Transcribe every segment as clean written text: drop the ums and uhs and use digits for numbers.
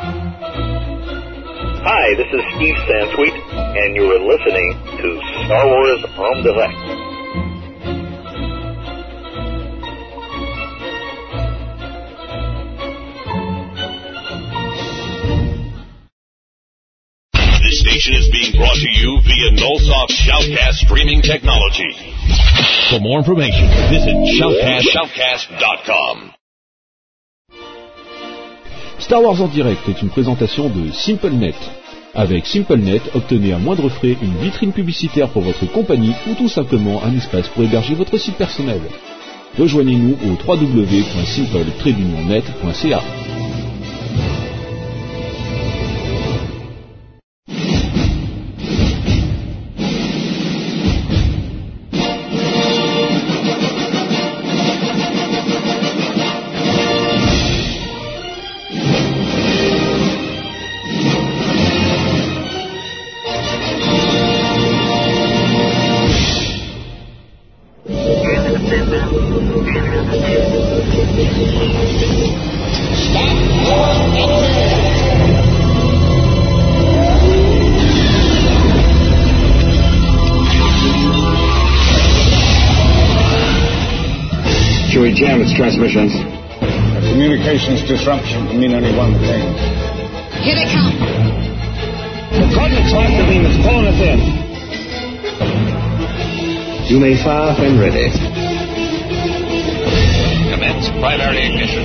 Hi, this is Steve Sansweet, and you are listening to Star Wars en direct. This station is being brought to you via Nullsoft Shoutcast streaming technology. For more information, visit shoutcast.com. Star Wars en direct est une présentation de SimpleNet. Avec SimpleNet, obtenez à moindre frais une vitrine publicitaire pour votre compagnie ou tout simplement un espace pour héberger votre site personnel. Rejoignez-nous au www.simple-net.ca. Jam its transmissions. A communications disruption can mean only one thing. Here they come. The cosmic tractor beam is pulling us in. You may fire when ready. Commence primary ignition.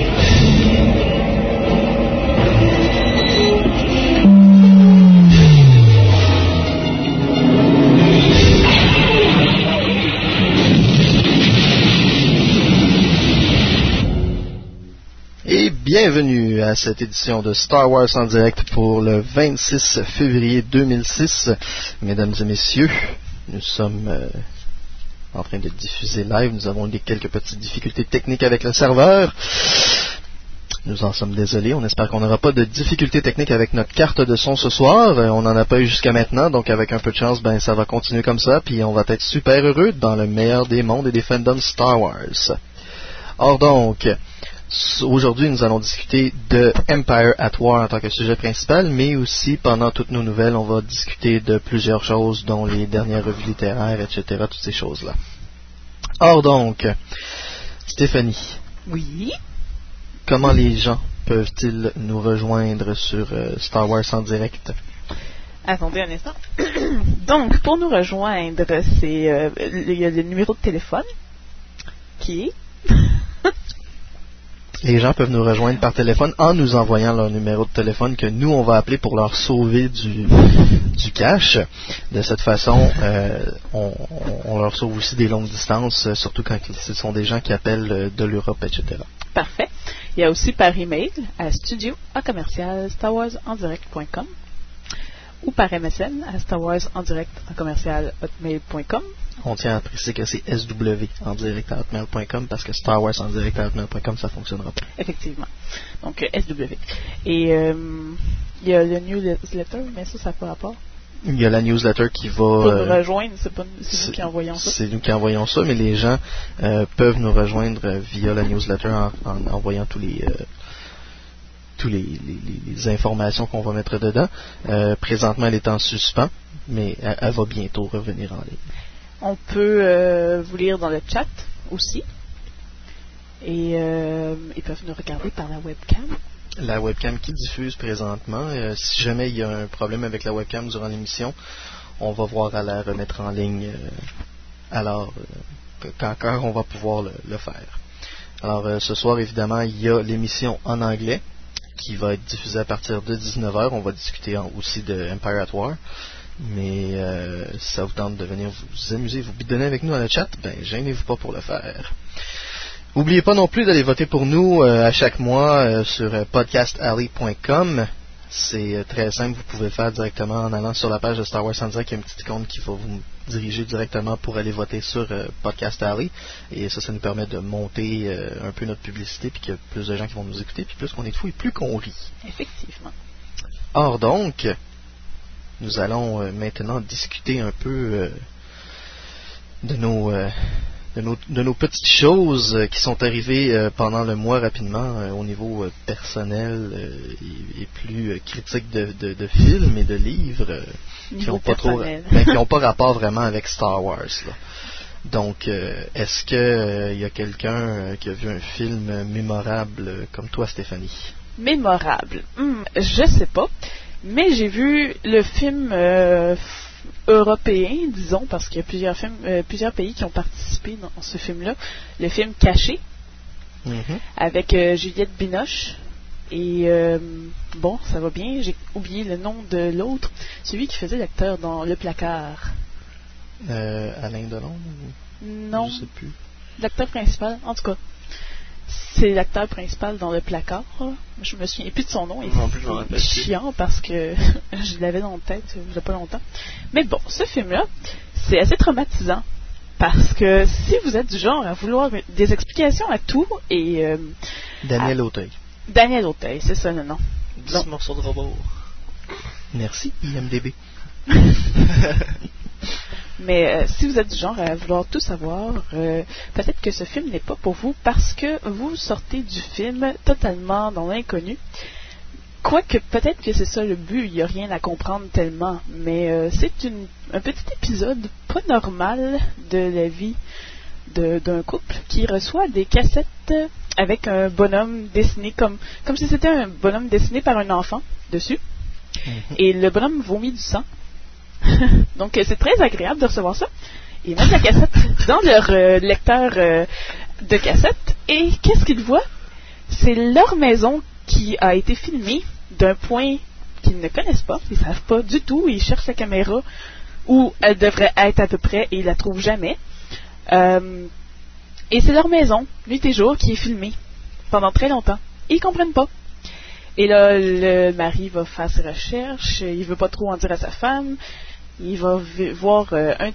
Et bienvenue à cette édition de Star Wars en direct pour le 26 février 2006. Mesdames et messieurs, nous sommes en train de diffuser live. Nous avons quelques petites difficultés techniques avec le serveur. Nous en sommes désolés. On espère qu'on n'aura pas de difficultés techniques avec notre carte de son ce soir. On n'en a pas eu jusqu'à maintenant, donc avec un peu de chance, ça va continuer comme ça. Puis on va être super heureux dans le meilleur des mondes et des fandoms Star Wars. Or donc, aujourd'hui, nous allons discuter de Empire at War en tant que sujet principal, mais aussi, pendant toutes nos nouvelles, on va discuter de plusieurs choses, dont les dernières revues littéraires, etc., toutes ces choses-là. Or donc, Stéphanie. Oui? Comment les gens peuvent-ils nous rejoindre sur Star Wars en direct? Attendez un instant. Donc, pour nous rejoindre, il y a le numéro de téléphone, qui est... Les gens peuvent nous rejoindre par téléphone en nous envoyant leur numéro de téléphone que nous, on va appeler pour leur sauver du cash. De cette façon, on leur sauve aussi des longues distances, surtout quand ce sont des gens qui appellent de l'Europe, etc. Parfait. Il y a aussi par email à studio@starwarsendirect.com ou par MSN à starwarsendirect@hotmail.com. On tient à préciser que c'est SW@hotmail.com parce que Star Wars en direct@hotmail.com, ça ne fonctionnera pas. Effectivement. Donc, SW. Et il y a le newsletter, mais ça n'a pas rapport. Il y a la newsletter qui va... Pour nous rejoindre, c'est nous qui envoyons ça. C'est nous qui envoyons ça, mais les gens peuvent nous rejoindre via la newsletter en envoyant tous les informations qu'on va mettre dedans. Présentement, elle est en suspens, mais elle va bientôt revenir en ligne. On peut vous lire dans le chat aussi. Et ils peuvent nous regarder par la webcam. La webcam qui diffuse présentement. Si jamais il y a un problème avec la webcam durant l'émission, on va voir à la remettre en ligne quand on va pouvoir le faire. Alors ce soir, évidemment, il y a l'émission en anglais qui va être diffusée à partir de 19h. On va discuter aussi de Empire at War. Mais si ça vous tente de venir vous amuser, vous bidonner avec nous dans le chat, gênez-vous pas pour le faire. N'oubliez pas non plus d'aller voter pour nous à chaque mois sur podcastalley.com. C'est très simple, vous pouvez le faire directement en allant sur la page de Star Wars en direct. Il y a une petite icône qui va vous diriger directement pour aller voter sur Podcast Alley. Et ça nous permet de monter un peu notre publicité, puis qu'il y a plus de gens qui vont nous écouter, puis plus qu'on est de fous et plus qu'on rit. Effectivement. Or donc... Nous allons maintenant discuter un peu de de nos petites choses qui sont arrivées pendant le mois rapidement au niveau personnel et plus critique de films et de livres qui n'ont pas rapport vraiment avec Star Wars. Là. Donc, est-ce que y a quelqu'un qui a vu un film mémorable comme toi, Stéphanie? Mémorable? Je sais pas. Mais j'ai vu le film européen, disons, parce qu'il y a plusieurs pays qui ont participé dans ce film-là. Le film Caché, avec Juliette Binoche. Et bon, ça va bien. J'ai oublié le nom de l'autre. Celui qui faisait l'acteur dans Le Placard. Alain Delon? Non. Je sais plus. L'acteur principal, en tout cas. C'est l'acteur principal dans Le Placard. Je me souviens plus de son nom. C'est chiant parce que je l'avais dans la tête il n'y a pas longtemps. Mais bon, ce film-là, c'est assez traumatisant. Parce que si vous êtes du genre à vouloir des explications à tout et... Daniel Auteuil. Daniel Auteuil, c'est ça le nom. 10 morceaux de robot. Merci, IMDb. Mais si vous êtes du genre à vouloir tout savoir, peut-être que ce film n'est pas pour vous parce que vous sortez du film totalement dans l'inconnu. Quoique peut-être que c'est ça le but, il n'y a rien à comprendre tellement. Mais c'est un petit épisode pas normal de la vie d'un couple qui reçoit des cassettes avec un bonhomme dessiné comme si c'était un bonhomme dessiné par un enfant dessus. Et le bonhomme vomit du sang. Donc c'est très agréable de recevoir ça. Ils mettent la cassette dans leur lecteur de cassette et qu'est-ce qu'ils voient? C'est leur maison qui a été filmée d'un point qu'ils ne connaissent pas, ils ne savent pas du tout, ils cherchent la caméra où elle devrait être à peu près et ils la trouvent jamais. Et c'est leur maison, nuit et jour, qui est filmée pendant très longtemps. Ils comprennent pas. Et là, le mari va faire ses recherches, il veut pas trop en dire à sa femme. Il va voir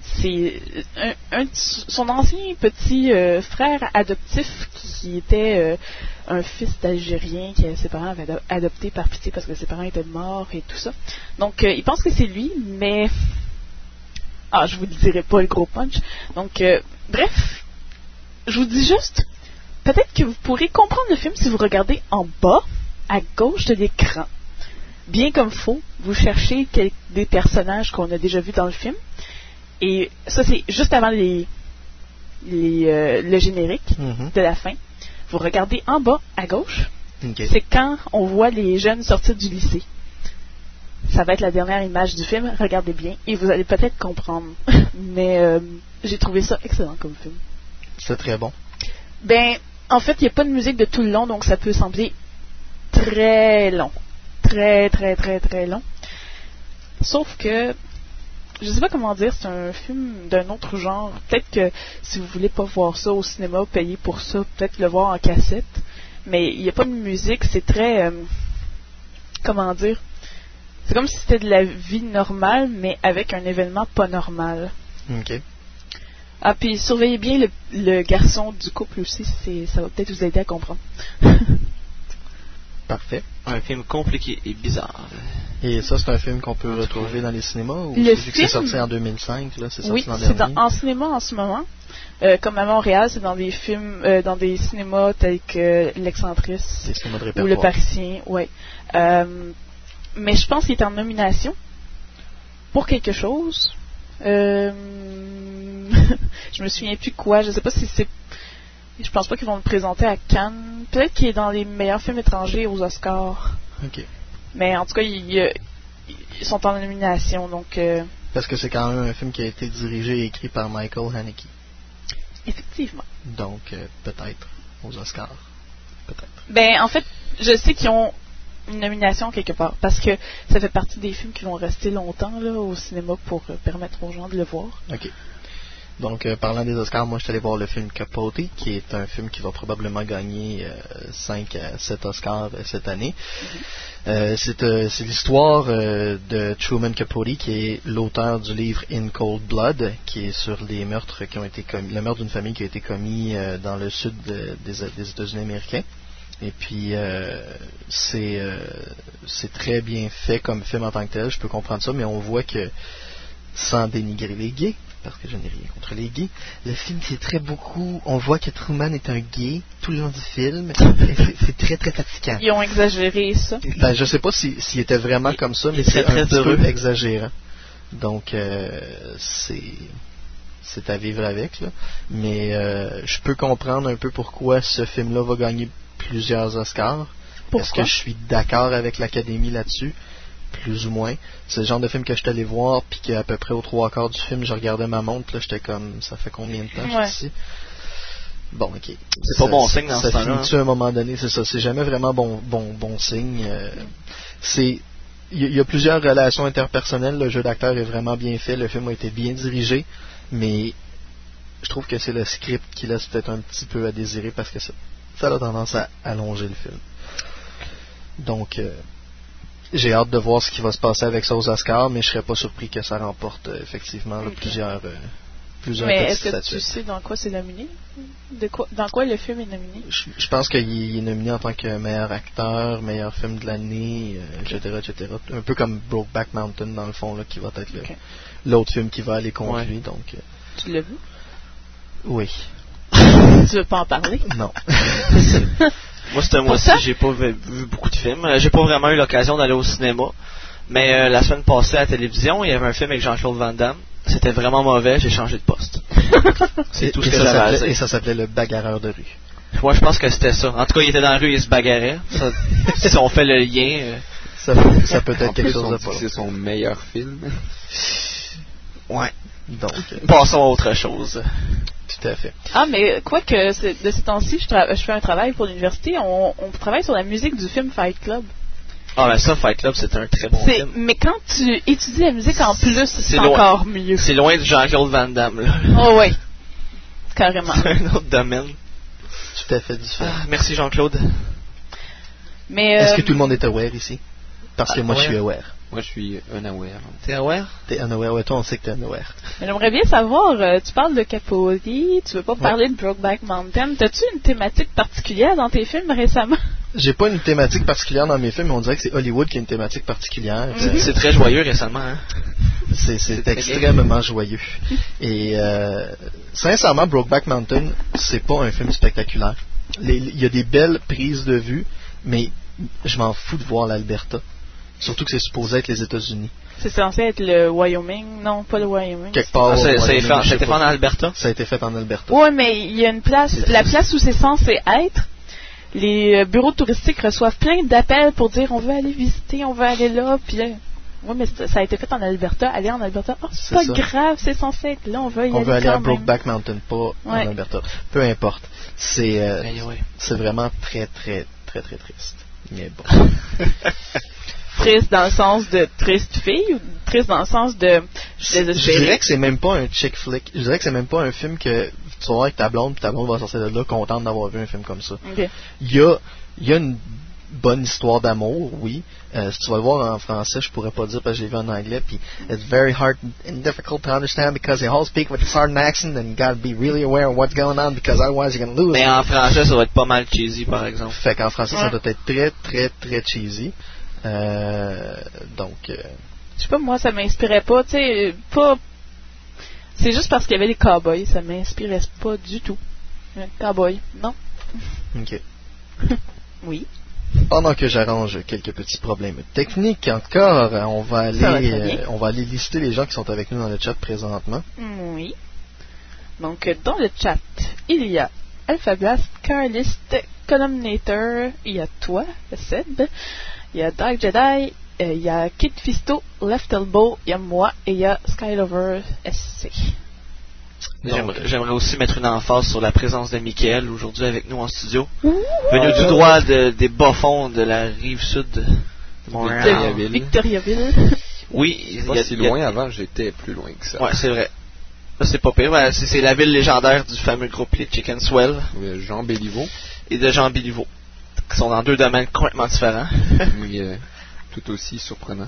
son ancien petit frère adoptif qui était un fils d'Algérien que ses parents avaient adopté par pitié parce que ses parents étaient morts et tout ça. Donc, il pense que c'est lui, mais... je vous dirai pas le gros punch. Donc, bref, je vous dis juste, peut-être que vous pourrez comprendre le film si vous regardez en bas, à gauche de l'écran. Bien comme faux, vous cherchez des personnages qu'on a déjà vus dans le film. Et ça, c'est juste avant le générique de la fin. Vous regardez en bas, à gauche. Okay. C'est quand on voit les jeunes sortir du lycée. Ça va être la dernière image du film. Regardez bien et vous allez peut-être comprendre. Mais j'ai trouvé ça excellent comme film. C'est très bon. Ben, en fait, il n'y a pas de musique de tout le long, donc ça peut sembler très long. Très, très, très, très long. Sauf que, je sais pas comment dire, c'est un film d'un autre genre. Peut-être que si vous voulez pas voir ça au cinéma, payer pour ça, peut-être le voir en cassette. Mais il n'y a pas de musique, c'est très... comment dire? C'est comme si c'était de la vie normale, mais avec un événement pas normal. OK. Ah, puis surveillez bien le garçon du couple aussi, ça va peut-être vous aider à comprendre. Parfait. Un film compliqué et bizarre. Et ça, c'est un film qu'on peut retrouver dans les cinémas ou c'est sorti en 2005, là, c'est sorti l'an dernier? Oui, c'est en cinéma en ce moment. Comme à Montréal, c'est dans des films, dans des cinémas tels que l'Excentrice ou Le Parisien, ouais. Mais je pense qu'il est en nomination pour quelque chose. Je me souviens plus quoi. Je sais pas si c'est. Je pense pas qu'ils vont le présenter à Cannes. Peut-être qu'il est dans les meilleurs films étrangers aux Oscars. Ok. Mais en tout cas, ils sont en nomination, donc. Parce que c'est quand même un film qui a été dirigé et écrit par Michael Haneke. Effectivement. Donc peut-être aux Oscars. Peut-être. Ben en fait, je sais qu'ils ont une nomination quelque part parce que ça fait partie des films qui vont rester longtemps là au cinéma pour permettre aux gens de le voir. Ok. Donc parlant des Oscars, moi je suis allé voir le film Capote, qui est un film qui va probablement gagner 5 à 7 Oscars cette année. C'est l'histoire de Truman Capote, qui est l'auteur du livre In Cold Blood, qui est sur les meurtres qui ont été commis, le meurtre d'une famille qui a été commis dans le sud des États-Unis américains. Et puis c'est très bien fait comme film en tant que tel, je peux comprendre ça, mais on voit que, sans dénigrer les gays, parce que je n'ai rien contre les gays. Le film, c'est très beaucoup... On voit que Truman est un gay tout le long du film. C'est très, très fatigant. Ils ont exagéré ça. Ben, je sais pas s'il était vraiment comme ça, mais c'est très, un très petit peu heureux. exagérant. Donc, c'est à vivre avec, là. Mais je peux comprendre un peu pourquoi ce film-là va gagner plusieurs Oscars. Pourquoi? Est-ce que je suis d'accord avec l'Académie là-dessus? Plus ou moins. C'est le genre de film que je suis allé voir, puis qu'à peu près aux 3/4 du film, je regardais ma montre, là, j'étais comme, ça fait combien de temps que je suis ici? Bon, ok. C'est pas bon signe dans ce ça temps-là. finit-tu à un moment donné, c'est ça. C'est jamais vraiment bon signe. Il y a plusieurs relations interpersonnelles. Le jeu d'acteur est vraiment bien fait. Le film a été bien dirigé, mais je trouve que c'est le script qui laisse peut-être un petit peu à désirer parce que ça a tendance à allonger le film. Donc, j'ai hâte de voir ce qui va se passer avec ça aux Oscars, mais je serais pas surpris que ça remporte effectivement là, plusieurs Mais petites est-ce que statuettes. tu sais dans quoi c'est nominé? Dans quoi le film est nominé? Je pense qu'il est nominé en tant que meilleur acteur, meilleur film de l'année, etc., etc. Un peu comme Brokeback Mountain dans le fond, là, qui va être l'autre film qui va aller contre lui. Donc, Tu l'as vu? oui. Tu veux pas en parler? Non. Moi, ce mois-ci, j'ai pas vu beaucoup de films. J'ai pas vraiment eu l'occasion d'aller au cinéma. Mais la semaine passée à la télévision, il y avait un film avec Jean-Claude Van Damme. C'était vraiment mauvais, j'ai changé de poste. C'est tout ce que j'avais à dire. Et ça s'appelait Le Bagarreur de rue. Moi, je pense que c'était ça. En tout cas, il était dans la rue et il se bagarrait. Ça, si on fait le lien... Ça peut être quelque chose de pas. C'est son meilleur film. Ouais. Donc, passons à autre chose. Tout à fait. Ah, mais quoi que de ces temps-ci, je fais un travail pour l'université. On travaille sur la musique du film Fight Club. Ah, ben ça, Fight Club, c'est un très bon film. Mais quand tu étudies la musique en plus, c'est loin. encore mieux. C'est loin de Jean-Claude Van Damme, là. Oh, oui. Carrément. C'est un autre domaine. Tout à fait différent. Merci, Jean-Claude. Mais est-ce que tout le monde est aware ici? Parce que moi, je suis aware. Moi, je suis unaware. T'es aware? T'es unaware, ouais, toi, on sait que t'es unaware. Mais j'aimerais bien savoir, tu parles de Capote, tu veux pas parler de Brokeback Mountain. T'as-tu une thématique particulière dans tes films récemment? J'ai pas une thématique particulière dans mes films, mais on dirait que c'est Hollywood qui a une thématique particulière. C'est très joyeux récemment, hein? C'est extrêmement joyeux. Et sincèrement, Brokeback Mountain, c'est pas un film spectaculaire. Il y a des belles prises de vue, mais je m'en fous de voir l'Alberta. Surtout que c'est supposé être les États-Unis. C'est censé être le Wyoming. Non, pas le Wyoming. Quelque part. Ça a été fait en Alberta? Ça a été fait en Alberta. Oui, mais il y a une place. La place où c'est censé être, les bureaux touristiques reçoivent plein d'appels pour dire on veut aller visiter, on veut aller là. Puis là, oui, mais ça a été fait en Alberta. Aller en Alberta, oh, c'est pas grave, c'est censé être là, on veut y aller. On veut aller à Brokeback Mountain, pas en Alberta. Peu importe. C'est vraiment très, très, très, très triste. Mais bon. Triste dans le sens de triste fille ou triste dans le sens de je dirais que c'est même pas un chick flick. Je dirais que c'est même pas un film que tu vas voir avec ta blonde, puis ta blonde va sortir de là contente d'avoir vu un film comme ça. Okay. Il y a une bonne histoire d'amour, oui. Si tu vas le voir en français, je pourrais pas dire parce que j'ai vu en anglais. Puis it's very hard and difficult to understand because they all speak with a southern accent and you gotta be really aware of what's going on because otherwise you're gonna lose. Mais en français, ça va être pas mal cheesy, par exemple. Fait qu'en français, ça doit être très, très, très cheesy. Donc, je sais pas, moi, ça m'inspirait pas. Tu sais, pas. C'est juste parce qu'il y avait les cowboys, ça m'inspirait pas du tout. Cowboy, non. Ok. Oui. Pendant que j'arrange quelques petits problèmes techniques encore, on va aller lister les gens qui sont avec nous dans le chat présentement. Oui. Donc, dans le chat, il y a Alphablast, Carlist, Columnator, il y a toi, Seb, il y a Dark Jedi, il y a Kid Fisto, Left Elbow, il y a moi et il y a Skylover SC. J'aimerais aussi mettre une emphase sur la présence de Mickaël aujourd'hui avec nous en studio. Venu du droit des bas-fonds de la rive sud de Montréal. Victoriaville. Oui, pas si loin. Avant, j'étais plus loin que ça. Ouais, c'est vrai. Là, c'est pas pire. Ouais, c'est la ville légendaire du fameux groupe Les Chicken Swell. Jean Béliveau. Et de Jean Béliveau. Qui sont dans deux domaines complètement différents. Oui, tout aussi surprenant.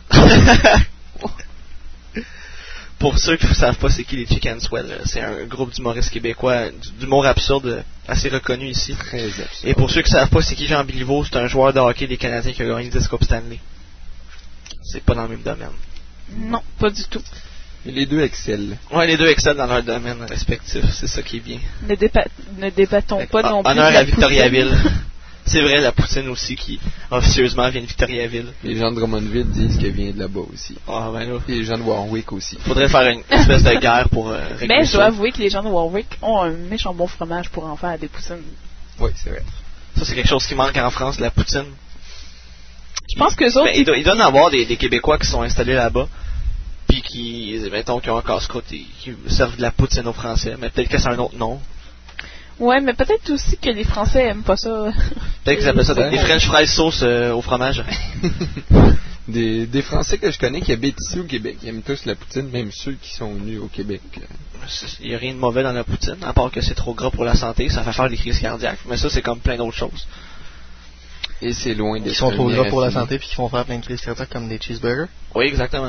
Pour ceux qui ne savent pas c'est qui les Chicken Swell, c'est un groupe d'humoristes québécois d'humour absurde assez reconnu ici. Très absurde. Et pour ceux qui ne savent pas c'est qui Jean Béliveau, c'est un joueur de hockey des Canadiens qui a gagné 10 Coupes Stanley. C'est pas dans le même domaine. Non, pas du tout. Et les deux excellent. Ouais, les deux excellent dans leur domaine respectif, c'est ça qui est bien. Ne débattons pas non plus. Honneur de la à Victoriaville. C'est vrai, la poutine aussi, qui officieusement vient de Victoriaville. Les gens de Drummondville disent qu'elle vient de là-bas aussi. Ah, ben là. Et les gens de Warwick aussi. Faudrait faire une espèce de guerre pour régler Mais je dois ça. avouer que les gens de Warwick ont un méchant bon fromage pour en faire des poutines. Oui, c'est vrai. Ça, c'est quelque chose qui manque en France, la poutine. Je pense que eux autres, Il doit y en avoir des Québécois qui sont installés là-bas, puis qui, mettons, qui ont un casse-croûte et qui servent de la poutine aux Français, mais peut-être que c'est un autre nom. ouais, mais peut-être aussi que les Français aiment pas ça. Peut-être qu'ils appellent ça des French fries sauce au fromage. Des Français que je connais qui habitent ici au Québec, ils aiment tous la poutine, même ceux qui sont venus au Québec. Il n'y a rien de mauvais dans la poutine, à part que c'est trop gras pour la santé, ça fait faire des crises cardiaques, mais ça, c'est comme plein d'autres choses. Et c'est loin des Ils sont trop gras pour la santé puis qui font faire plein de crises cardiaques comme des cheeseburgers. Oui, exactement.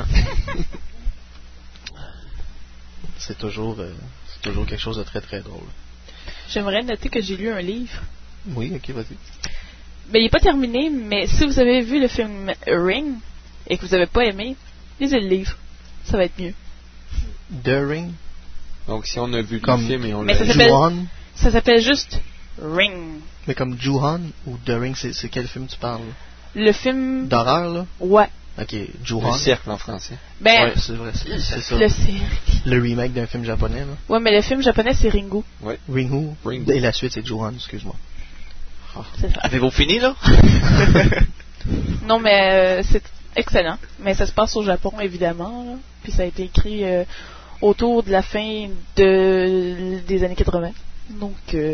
C'est toujours quelque chose de très très drôle. J'aimerais noter que j'ai lu un livre. Oui, ok, vas-y. Mais il n'est pas terminé, mais si vous avez vu le film Ring et que vous n'avez pas aimé, lisez le livre. Ça va être mieux. The Ring. Donc si on a vu Comme- le film et on Mais l'a ça vu, s'appelle- Ju-Han. Ça s'appelle juste Ring. Mais comme Ju-Han ou The Ring, c'est quel film tu parles? Le film... D'horreur, là? Ouais. Ok, le Ju-Han. cercle en français. Ben, Ouais, c'est vrai. C'est ça. le cirque. Le remake d'un film japonais, là. Ouais, mais le film japonais, c'est Ringu. Ringu. Ringu. Et la suite, c'est Ju-Han, excuse-moi. C'est ça. Avez-vous fini, là? Non, mais c'est excellent. Mais ça se passe au Japon, évidemment. Là. Puis ça a été écrit autour de la fin des années 80. Donc,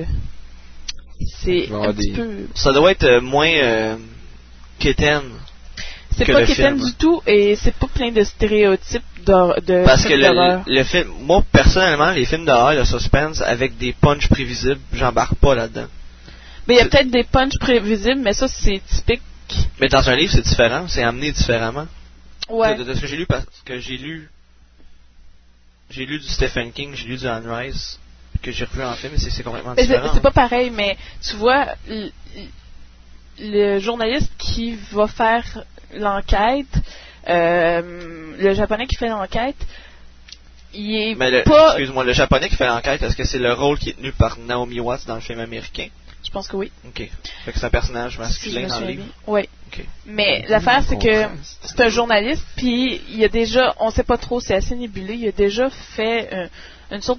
c'est Il va y avoir un petit des- peu... Ça doit être moins quétaine. C'est que pas le quétaine film. du tout et c'est pas plein de stéréotypes de Parce que films d'horreur. le film, moi personnellement, les films d'horreur, le suspense avec des punchs prévisibles, j'embarque pas là-dedans. Mais il y a peut-être des punchs prévisibles, mais ça, c'est typique. Mais dans un livre, c'est différent, c'est amené différemment. Ouais. De ce que j'ai lu, parce que j'ai lu du Stephen King, j'ai lu du Anne Rice, que j'ai revu en film, et c'est complètement Mais différent. c'est pas pareil, mais tu vois, le journaliste qui va faire l'enquête, le japonais qui fait l'enquête, il est Mais pas... excuse-moi, le japonais qui fait l'enquête, est-ce que c'est le rôle qui est tenu par Naomi Watts dans le film américain? Je pense que oui. Ok. Fait que c'est un personnage Si je masculin me dans le souviens livre. bien. Oui. Ok. Mais l'affaire, c'est que c'est un journaliste, puis il y a déjà, on sait pas trop, c'est assez nébuleux, il a déjà fait une sorte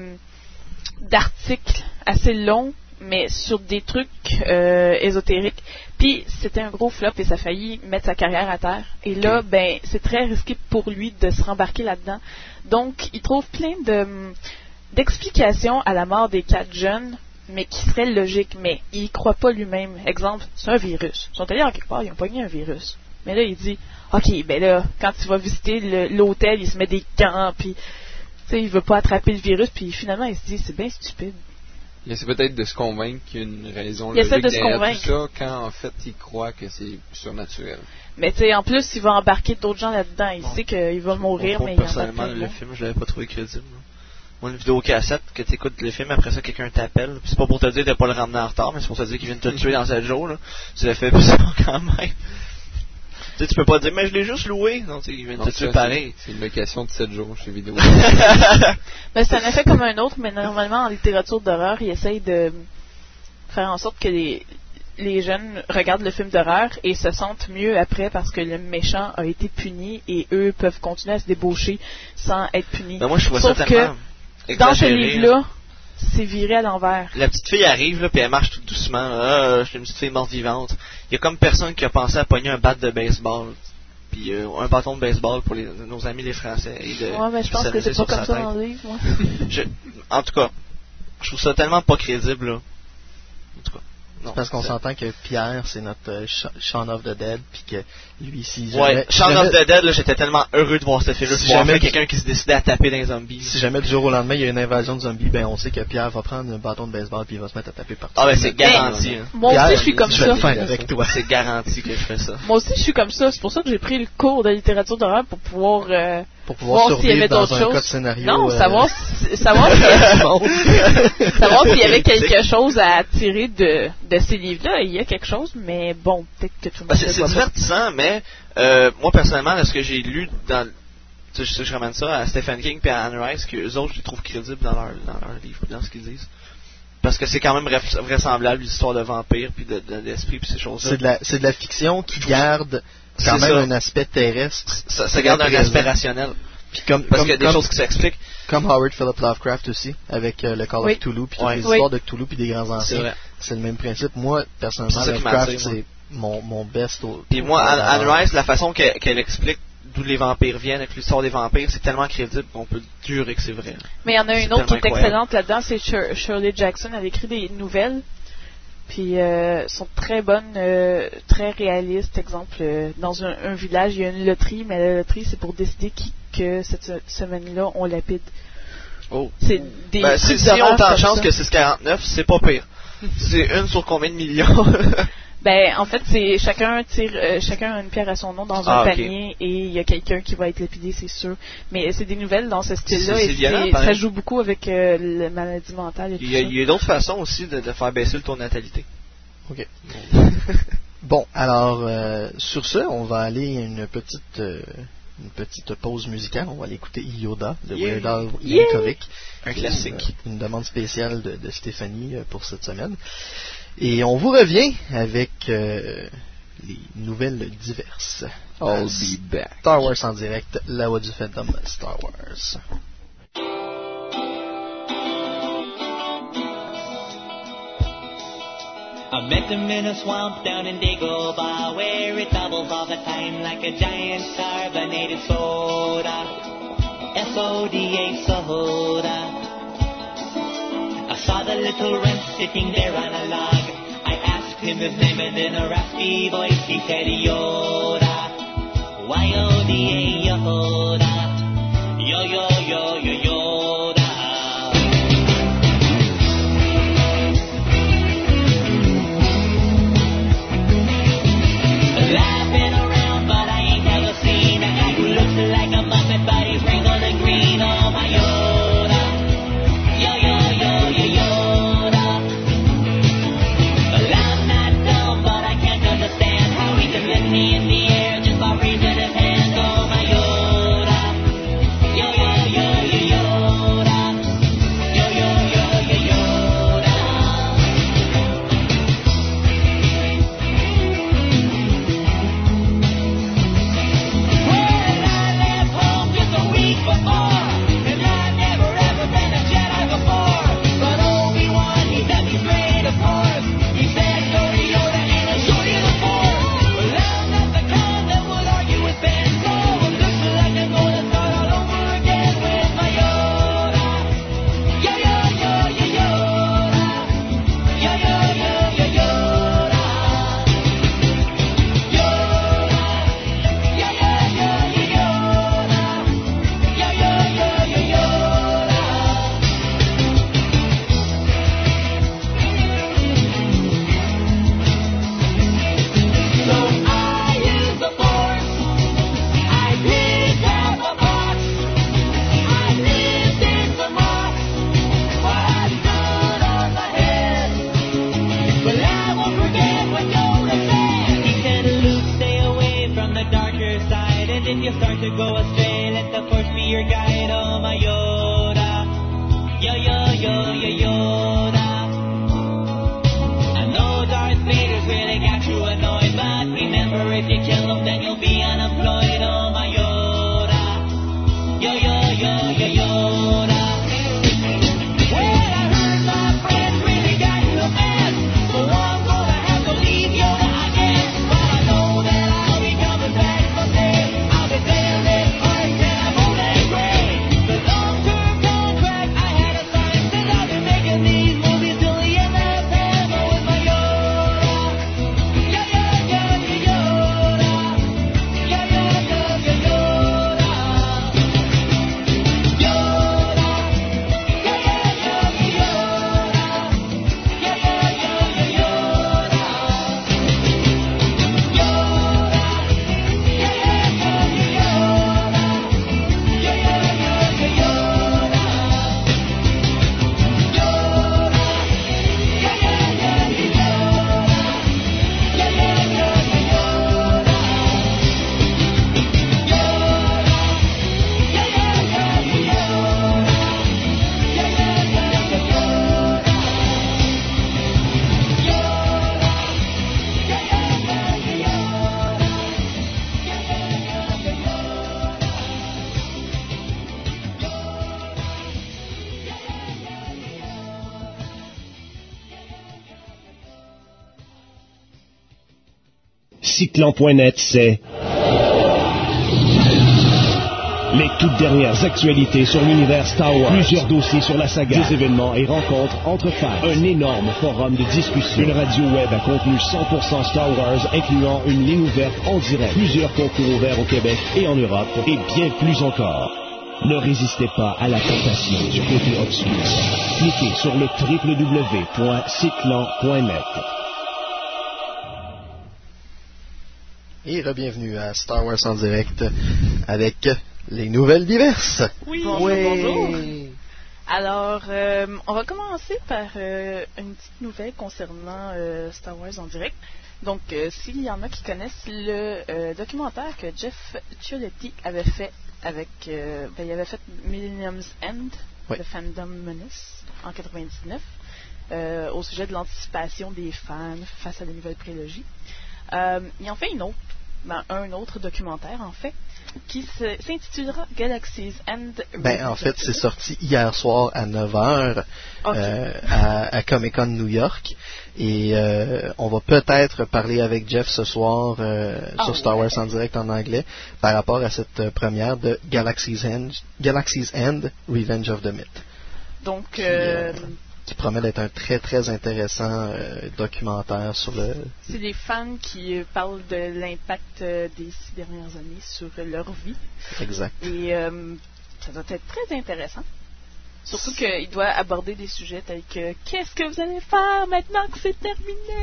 d'article assez long, mais sur des trucs ésotériques. Puis c'était un gros flop et ça a failli mettre sa carrière à terre. Et là, ben, c'est très risqué pour lui de se rembarquer là-dedans. Donc, il trouve plein d'explications à la mort des 4 jeunes, mais qui seraient logiques, mais il y croit pas lui-même. Exemple, c'est un virus. Ils sont allés en quelque part, ils ont pogné un virus. Mais là, il dit, ok, ben là, quand il va visiter l'hôtel, il se met des gants, puis, tu sais, il veut pas attraper le virus, puis finalement, il se dit, c'est bien stupide. Il essaie peut-être de se convaincre qu'il y a une raison Il essaie logique de se derrière convaincre. tout ça, quand en fait il croit que c'est surnaturel. Mais tu sais, en plus, il va embarquer d'autres gens là-dedans. Il sait qu'il va mourir, Moi, mais il en personnellement, a plein de le gens. film, je l'avais pas trouvé crédible. Moi, une vidéo cassette, que t'écoutes le film, après ça, quelqu'un t'appelle. Puis c'est pas pour te dire de pas le ramener en retard, mais c'est pour te dire qu'il vient de te tuer dans 7 jours, là. Tu l'as fait bizarre quand même. Tu sais, tu peux pas dire, mais je l'ai juste loué. Non, tu sais, il vient de te tuer pareil. C'est une location de 7 jours chez Vidéo. Ben, c'est un effet comme un autre, mais normalement, en littérature d'horreur, il essaye de faire en sorte que les jeunes regardent le film d'horreur et se sentent mieux après parce que le méchant a été puni et eux peuvent continuer à se débaucher sans être punis. Ben, moi, je trouve Sauf ça que tellement dans ce exagéré, livre-là, c'est viré à l'envers. La petite fille arrive, là, puis elle marche tout doucement. Je suis une petite fille morte vivante. Il y a comme personne qui a pensé à pogner un bat de baseball. Puis un bâton de baseball pour nos amis les Français. Et de Ouais, mais je pense que s'amuser c'est pas sur comme sa ça tête. dans le livre. moi. En tout cas, je trouve ça tellement pas crédible, là. En tout cas. Non, Parce qu'on c'est- s'entend que Pierre, c'est notre Shaun of the Dead, puis que lui, si Ouais, jamais, Shaun of the Dead, là, j'étais tellement heureux de voir ce film-là, de Si voir jamais- enfin quelqu'un qui se décidait à taper dans les zombies. si jamais du jour au lendemain, il y a une invasion de zombies, ben on sait que Pierre va prendre un bâton de baseball puis il va se mettre à taper partout. Ah ben c'est garanti. hein. Moi Pierre, aussi, je suis comme je vais ça. le faire avec toi. C'est garanti que je fais ça. Moi aussi, je suis comme ça. C'est pour ça que j'ai pris le cours de littérature d'horreur pour pouvoir Pour pouvoir voir s'il y avait survivre dans d'autres un choses. cas de scénario. Non, savoir s'il y avait quelque chose à tirer de ces livres-là. Il y a quelque chose, mais bon, peut-être que tout le monde C'est le voit pas. divertissant, mais moi personnellement, là, ce que j'ai lu dans je ramène ça à Stephen King et à Anne Rice, qu'eux autres, je les trouve crédibles dans leur livre, dans ce qu'ils disent. Parce que c'est quand même vraisemblable, l'histoire de vampires, puis d'esprit, puis ces choses-là. C'est de la fiction qui garde quand même un aspect terrestre. Ça garde un aspect rationnel. Puis parce qu'il y a des choses qui s'expliquent. Comme Howard Philip Lovecraft aussi, avec le Call of Cthulhu, puis toutes les histoires de Cthulhu, puis des grands anciens. C'est le même principe. Moi, personnellement, Lovecraft, c'est mon best. Puis moi, Anne Rice, la façon qu'elle explique d'où les vampires viennent, avec l'histoire des vampires, c'est tellement crédible qu'on peut jurer que c'est vrai. Mais il y en a une autre qui est excellente là-dedans, c'est Shirley Jackson. Elle écrit des nouvelles, puis sont très bonnes, très réalistes. Exemple, dans un village, il y a une loterie, mais la loterie, c'est pour décider qui que cette semaine-là on lapide. Oh. C'est des si on t'en chance que c'est 49, c'est pas pire. C'est une sur combien de millions? En fait, c'est chacun a une pierre à son nom dans un panier et il y a quelqu'un qui va être lapidé, c'est sûr. Mais c'est des nouvelles dans ce style-là et ça joue beaucoup avec la maladie mentale et tout ça. Il y a d'autres façons aussi de faire baisser le taux de natalité. Ok. Bon, alors sur ce, on va aller à une petite pause musicale. On va aller écouter Yoda de Weird Al Yankovic. Un classique. Une demande spéciale de Stéphanie pour cette semaine. Et on vous revient avec les nouvelles diverses. I'll be back. Star Wars en direct, la voix du fandom Star Wars. I met him in a swamp down in Dagobah, where it bubbles all the time like a giant carbonated soda. S-O-D-A soda. I saw the little wren sitting there on a log. I asked him his name and in a raspy voice he said Yoda. Y-O-D-A Yoda. Yoda. Laughing around, but I ain't never seen a guy who looks like a muppet, but he's wrinkled and green. Oh my Yoda, Yoda. Well, I'm not dumb, but I can't understand how he can lift me in the air just by raising his hand. Oh my Yoda, Yoda. if you start to go astray, let the force be your guide. Oh my Yoda, Yoda. I know Darth Vader's really got you annoyed, but remember, if you kill him, then you'll be unemployed. Oh my Yoda, Yoda. Well, I heard my friends really got you mad, so I'm gonna have to leave Yoda again. But I know that I'll be coming back someday. I'll be playing this part till I'm old and gray. The long-term contract I had to sign says I'll be making these movies till the end of time. Oh, with my Yoda, Yoda. Cyclan.net, c'est les toutes dernières actualités sur l'univers Star Wars. Plusieurs dossiers sur la saga. Des événements et rencontres entre fans. Un énorme forum de discussion. Une radio web à contenu 100% Star Wars, incluant une ligne ouverte en direct. Plusieurs concours ouverts au Québec et en Europe. Et bien plus encore. Ne résistez pas à la tentation du côté obscur. Cliquez sur le www.cyclan.net. Et re-bienvenue à Star Wars en direct avec les nouvelles diverses. Oui, bonjour. Alors, on va commencer par une petite nouvelle concernant Star Wars en direct. Donc, s'il y en a qui connaissent le documentaire que Jeff Chioletti avait fait avec, il avait fait Millennium's End, The Fandom Menace, en 99, au sujet de l'anticipation des fans face à la nouvelle prélogie. Ils ont fait un autre documentaire, en fait, qui s'intitulera Galaxy's End. En fait, c'est sorti hier soir à 9h à Comic-Con New York. Et on va peut-être parler avec Jeff ce soir sur Star Wars en direct en anglais par rapport à cette première de Galaxy's End, Revenge of the Myth. Donc, qui promet d'être un très très intéressant documentaire sur le... C'est des fans qui parlent de l'impact des 6 dernières années sur leur vie. Exact. Et ça doit être très intéressant. Surtout qu'il doit aborder des sujets tels que « Qu'est-ce que vous allez faire maintenant que c'est terminé? »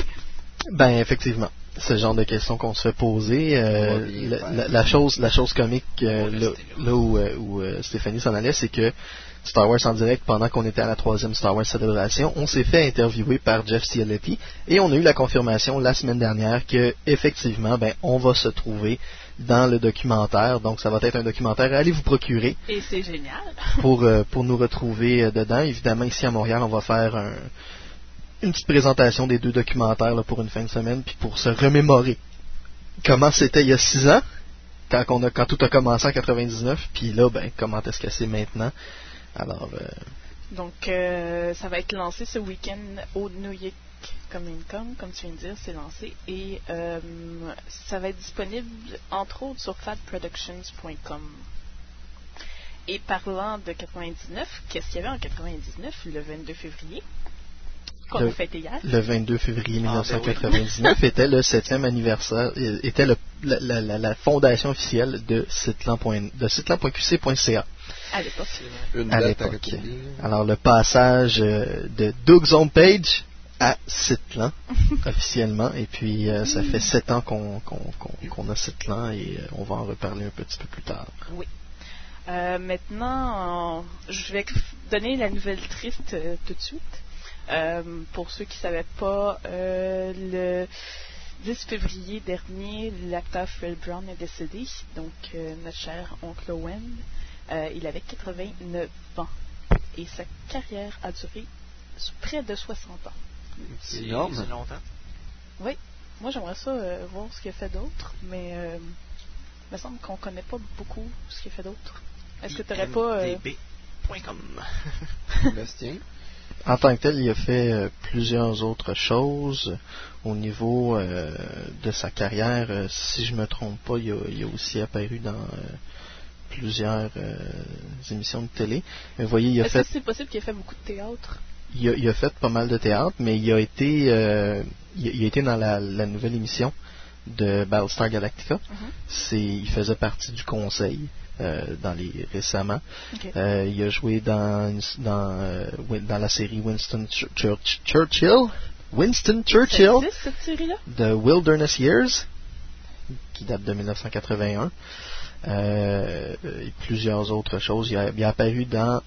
Effectivement. C'est le genre de questions qu'on se fait poser. La chose comique là où Stéphanie s'en allait, c'est que Star Wars en direct, pendant qu'on était à la 3e Star Wars Célébration, on s'est fait interviewer par Jeff Chioletti et on a eu la confirmation la semaine dernière que effectivement, on va se trouver dans le documentaire. Donc ça va être un documentaire à aller vous procurer. Et c'est génial. pour nous retrouver dedans. Évidemment, ici à Montréal, on va faire une petite présentation des 2 documentaires là, pour une fin de semaine, puis pour se remémorer comment c'était il y a 6 ans, quand tout a commencé en 99, puis là, comment est-ce que c'est maintenant. Alors, donc, ça va être lancé ce week-end au New York Comic Con, comme tu viens de dire, c'est lancé. Et ça va être disponible, entre autres, sur fadproductions.com. Et parlant de 99, qu'est-ce qu'il y avait en 99, le 22 février, qu'on a fêté hier? Le 22 février 1999 était le 7e anniversaire, était la fondation officielle de Cyclan.qc.ca. À l'époque. Alors, le passage de Doug's Homepage à Cyclan, officiellement. Et puis, ça fait 7 ans qu'on a Cyclan et on va en reparler un petit peu plus tard. Oui. Maintenant, je vais donner la nouvelle triste tout de suite. Pour ceux qui ne savaient pas, le 10 février dernier, l'acteur Phil Brown est décédé. Donc, notre cher oncle Owen. Il avait 89 ans et sa carrière a duré près de 60 ans. C'est énorme. C'est longtemps. Oui. Moi, j'aimerais ça voir ce qu'il a fait d'autre, mais il me semble qu'on ne connaît pas beaucoup ce qu'il a fait d'autre. Est-ce que tu n'aurais pas... IMDb.com Bastien. En tant que tel, il a fait plusieurs autres choses au niveau de sa carrière. Si je ne me trompe pas, il a aussi apparu dans... plusieurs émissions de télé. Vous voyez, Est-ce que c'est possible qu'il ait fait beaucoup de théâtre? Il a fait pas mal de théâtre, mais il a été dans la nouvelle émission de Battlestar Galactica. Il faisait partie du conseil récemment. Okay. Il a joué dans la série Winston Churchill. Ça existe, cette série-là? The Wilderness Years, qui date de 1981. Et plusieurs autres choses. Il a apparu dans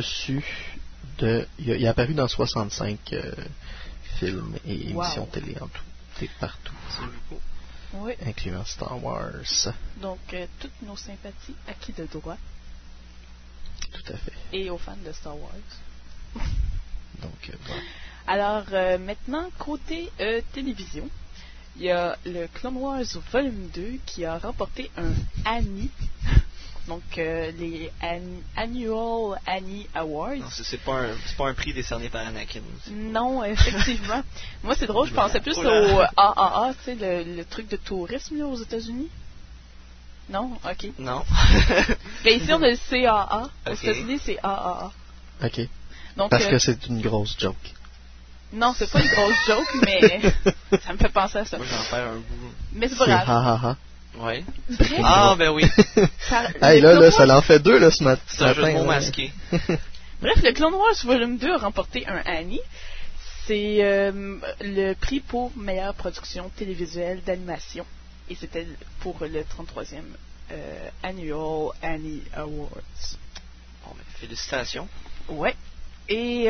il a apparu dans 65 films et émissions télé en tout et partout. Oui. Incluant Star Wars. Donc, toutes nos sympathies acquis de droit. Tout à fait. Et aux fans de Star Wars. Donc, voilà. Alors, maintenant, côté télévision, il y a le Clone Wars Volume 2 qui a remporté un Annie. Donc, les Annual Annie Awards. Non, c'est pas un prix décerné par Anakin. Non, effectivement. Moi, c'est drôle, je pensais plus au AAA, tu sais, le truc de tourisme là, aux États-Unis. Non? OK. Non. Mais ici, on a le CAA. Aux Ok. États-Unis, c'est AAA. OK. Donc, Parce que c'est une grosse joke. non, c'est pas une grosse joke, mais ça me fait penser à ça. Moi, j'en perds un bout. Mais c'est pas C'est grave. ha ha ha. Ouais. Bref, Ah, ben oui. Hey, là, ça l'en fait deux, là, ce matin. C'est un jeu de mots masqué. Bref, le Clone Wars Volume 2 a remporté un Annie. C'est le prix pour meilleure production télévisuelle d'animation. Et c'était pour le 33e Annual Annie Awards. Bon, ben, félicitations. Ouais. Et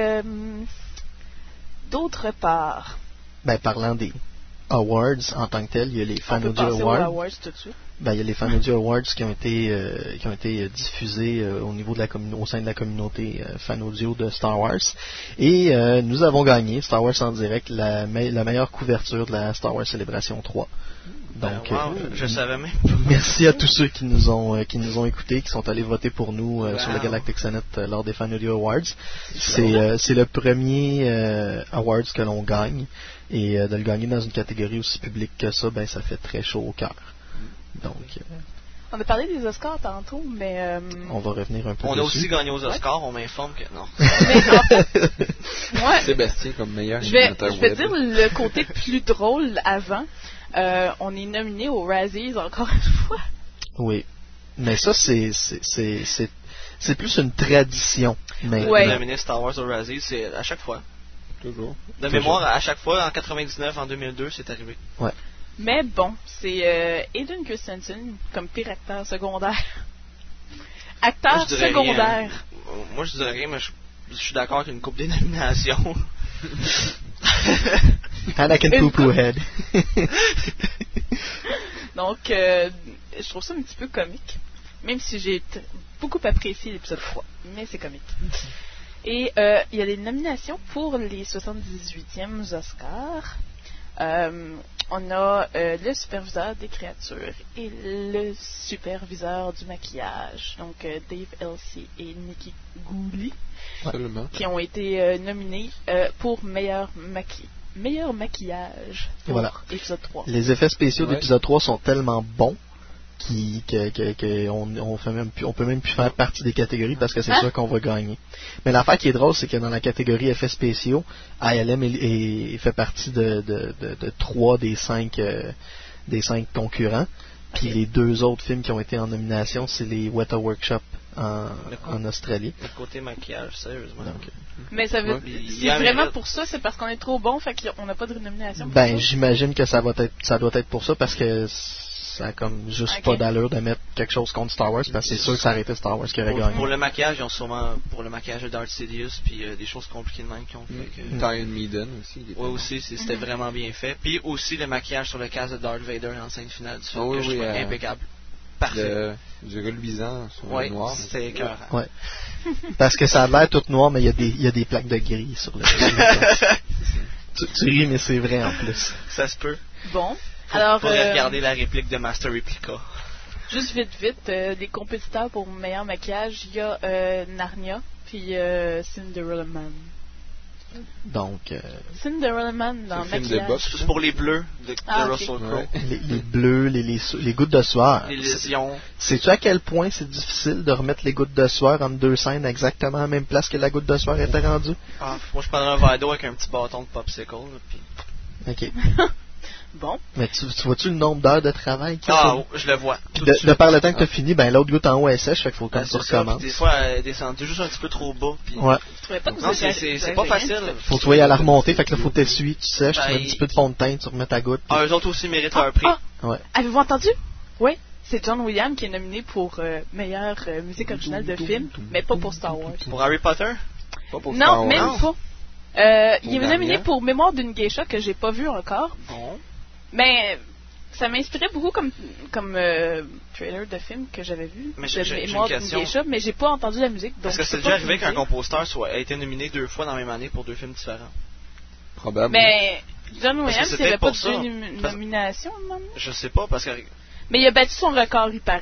d'autre part, Ben, parlant des awards en tant que tels, il y a les on Fan peut Audio passer aux Awards. awards tout de suite. Ben, il y a les Fan Audio Awards qui ont été diffusés au niveau de au sein de la communauté Fan Audio de Star Wars. Et nous avons gagné Star Wars en direct la meilleure couverture de la Star Wars Célébration 3. Donc, wow, je savais même. merci à tous ceux qui nous ont écoutés, qui sont allés voter pour nous sur le Galactic Senate lors des Fan Audio Awards. C'est le premier awards que l'on gagne, et de le gagner dans une catégorie aussi publique que ça, ben ça fait très chaud au cœur. Donc, On a parlé des Oscars tantôt, mais on va revenir un peu On dessus. a aussi gagné aux Oscars, on m'informe que non. mais en fait, moi, Sébastien comme meilleur je vais animateur web. dire le côté plus drôle avant. On est nominé aux Razzies encore une fois. Oui, mais ça c'est plus une tradition. Mais Ouais. Nominé Star Wars au Razzie, c'est à chaque fois. Toujours. De mémoire, à chaque fois, en 99, en 2002, c'est arrivé. Ouais. Mais bon, c'est Hayden Christensen comme pire acteur secondaire. Acteur Moi, je dirais secondaire. rien. Moi, je dirais rien, mais je suis d'accord avec une coupe des nominations. Anakin Une Poo-Poo Head. Donc, je trouve ça un petit peu comique. Même si j'ai beaucoup apprécié l'épisode 3. Mais c'est comique. Et il y a des nominations pour les 78e Oscars. On a le superviseur des créatures et le superviseur du maquillage. Donc, Dave Elsey et Nikki Gouli. Absolument. Qui ont été nominés pour meilleur maquillage pour Voilà. épisode 3. Les effets spéciaux Ouais. d'épisode 3 sont tellement bons on peut même plus faire partie des catégories parce que c'est sûr qu'on va gagner. Mais l'affaire qui est drôle, c'est que dans la catégorie effets spéciaux, ILM fait partie de 3 des 5 concurrents. Puis les 2 autres films qui ont été en nomination, c'est les Weta Workshop en Australie. Le côté maquillage, sérieusement. Donc, Mais ça veut, Ouais, puis c'est il y a vraiment mérite. pour ça, c'est parce qu'on est trop bon, fait qu'on n'a pas de nomination. pour ben, ça? j'imagine que ça doit être pour ça parce que ça a comme juste Ok. pas d'allure de mettre quelque chose contre Star Wars parce que c'est sûr que ça aurait été Star Wars qui aurait gagné. Pour le maquillage, ils ont sûrement pour le maquillage de Darth Sidious, puis des choses compliquées de même qui ont fait que. Tyrion Meaden aussi. il était Ouais, bon. aussi, c'était vraiment bien fait. Puis aussi le maquillage sur le casque de Darth Vader en scène finale du film, Oh, que oui, je trouvais oui, impeccable. Parfait. Du reluisant sur Ouais, le noir. c'était écœurant. Ouais. Parce que ça a l'air tout noir, mais il y a des plaques de gris sur le. tu ris, mais c'est vrai en plus. Ça se peut. Bon. Alors, Faudrait regarder la réplique de Master Replica. juste vite, les compétiteurs pour meilleur maquillage, il y a Narnia, puis Cinderella Man. Donc, Cinderella Man dans C'est le film de maquillage. boxe. Juste pour les bleus de Ah, ok. Russell Crowe. Ouais. les bleus, les gouttes de sueur. Les lésions. Sais-tu à quel point c'est difficile de remettre les gouttes de sueur entre 2 scènes exactement à la même place que la goutte de sueur était rendue? Ah, moi, je prendrais un verre d'eau avec un petit bâton de popsicle. Là, puis... Ok. Bon. Mais tu vois-tu le nombre d'heures de travail qu'il y a? Ah, oh, je le vois. Puis Tout de de suite. par le temps que tu as fini, ben l'autre goutte en haut est sèche, fait qu'il faut Ah, comme tu c'est ça, recommences. puis des fois, elle est descendue juste un petit peu trop bas. Puis... Ouais. Je trouvais pas que Non, vous aviez- c'est vous pas aviez rien facile. fait. Faut que tu à la remontée, fait que là faut t'essuyer, tu sèches, tu Ben, mets un petit peu de fond de teint, tu remets ta goutte. Ah, eux autres aussi méritent leur prix. Ouais. Avez-vous entendu? Oui. C'est John Williams qui est nominé pour meilleure musique originale de film, mais pas pour Star Wars. Pour Harry Potter? Pas pour Star Non, Wars. même pas. Il est Pour nominé Narnia. pour Mémoire d'une geisha que j'ai pas vu encore. Bon. Mais ça m'inspirait beaucoup comme trailer de film que j'avais vu. Mais de j'ai une Mémoire d'une question. geisha, mais j'ai pas entendu la musique. Parce donc que je c'est peux déjà pas arrivé vous qu'un dire. compositeur a été nominé 2 fois dans la même année pour 2 films différents. Probable. Mais John Parce que Williams, c'est il avait peut-être pas pour ça. de nomination, non? Je sais pas, parce que. Mais il a battu son record, il paraît.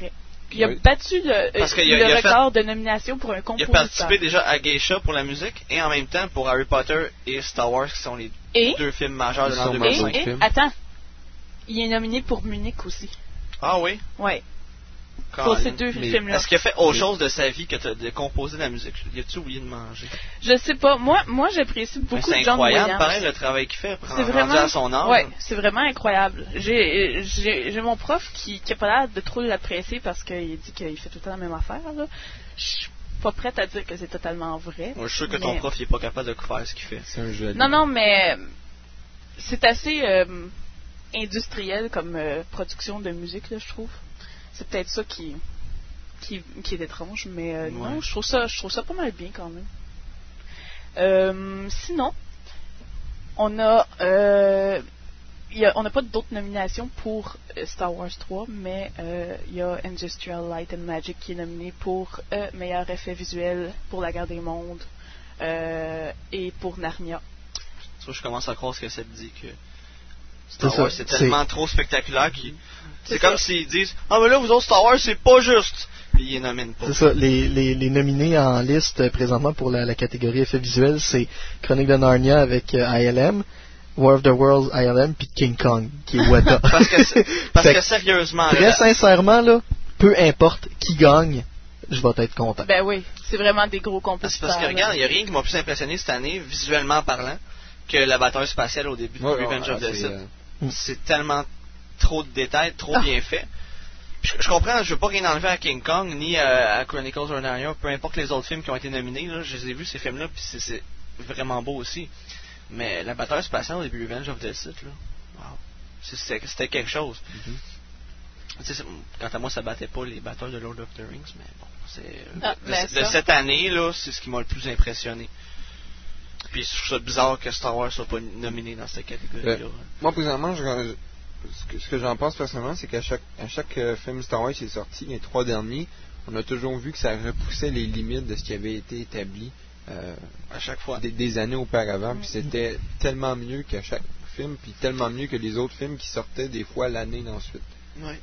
Il a battu le record de nomination pour un Il a compositeur. participé déjà à Geisha pour la musique et en même temps pour Harry Potter et Star Wars qui sont les deux films majeurs de l'an 2005. Et attends, il est nominé pour Munich aussi. Ah oui? Ouais. Pour ces deux films-là. Est-ce qu'il a fait autre chose de sa vie que de composer de la musique? Il a-tu oublié de manger? Je sais pas. Moi j'apprécie beaucoup John Williams. C'est incroyable, pareil, le travail qu'il fait. C'est vraiment à son âge. Ouais, c'est vraiment incroyable. J'ai mon prof qui a pas l'air de trop l'apprécier parce qu'il dit qu'il fait tout le temps la même affaire. Là. Je suis pas prête à dire que c'est totalement vrai. Moi, je suis sûr que ton prof il est pas capable de faire ce qu'il fait. C'est un jeu. Non, mais c'est assez industriel comme production de musique, là, je trouve. C'est peut-être ça qui est étrange, mais non, je trouve ça pas mal bien quand même. Sinon, on n'a pas d'autres nominations pour Star Wars 3, mais il y a Industrial Light and Magic qui est nominé pour meilleur effet visuel pour La Guerre des Mondes et pour Narnia. Je commence à croire ce que ça te dit que Star Wars c'est tellement trop spectaculaire c'est comme s'ils disent mais là vous autres Star Wars c'est pas juste, puis ils nominent pas. C'est ça, les nominés en liste présentement pour la catégorie effets visuels, c'est Chronique de Narnia avec ILM, War of the Worlds ILM, puis King Kong qui est Weta. parce que sérieusement très sincèrement là, peu importe qui gagne, je vais être content. Ben oui, c'est vraiment des gros compétiteurs. Parce que regarde, il n'y a rien qui m'a plus impressionné cette année visuellement parlant que la bataille spatiale au début de Revenge of the Sith. C'est tellement trop de détails, trop bien fait. Je comprends, je veux pas rien enlever à King Kong ni à Chronicles of Narnia, peu importe les autres films qui ont été nominés, là, je les ai vus ces films-là, puis c'est vraiment beau aussi. Mais la bataille spatiale au début de Revenge of the Sith, là, wow, c'était quelque chose. Quant à moi, ça battait pas les batailles de Lord of the Rings, mais bon, de cette année, là, c'est ce qui m'a le plus impressionné. Puis je trouve ça bizarre que Star Wars soit pas nominé dans cette catégorie-là. Moi, présentement, ce que j'en pense personnellement, c'est qu'à chaque film Star Wars qui est sorti, les 3 derniers, on a toujours vu que ça repoussait les limites de ce qui avait été établi à chaque fois des années auparavant. Puis c'était tellement mieux qu'à chaque film, puis tellement mieux que les autres films qui sortaient des fois l'année d'ensuite. Ouais.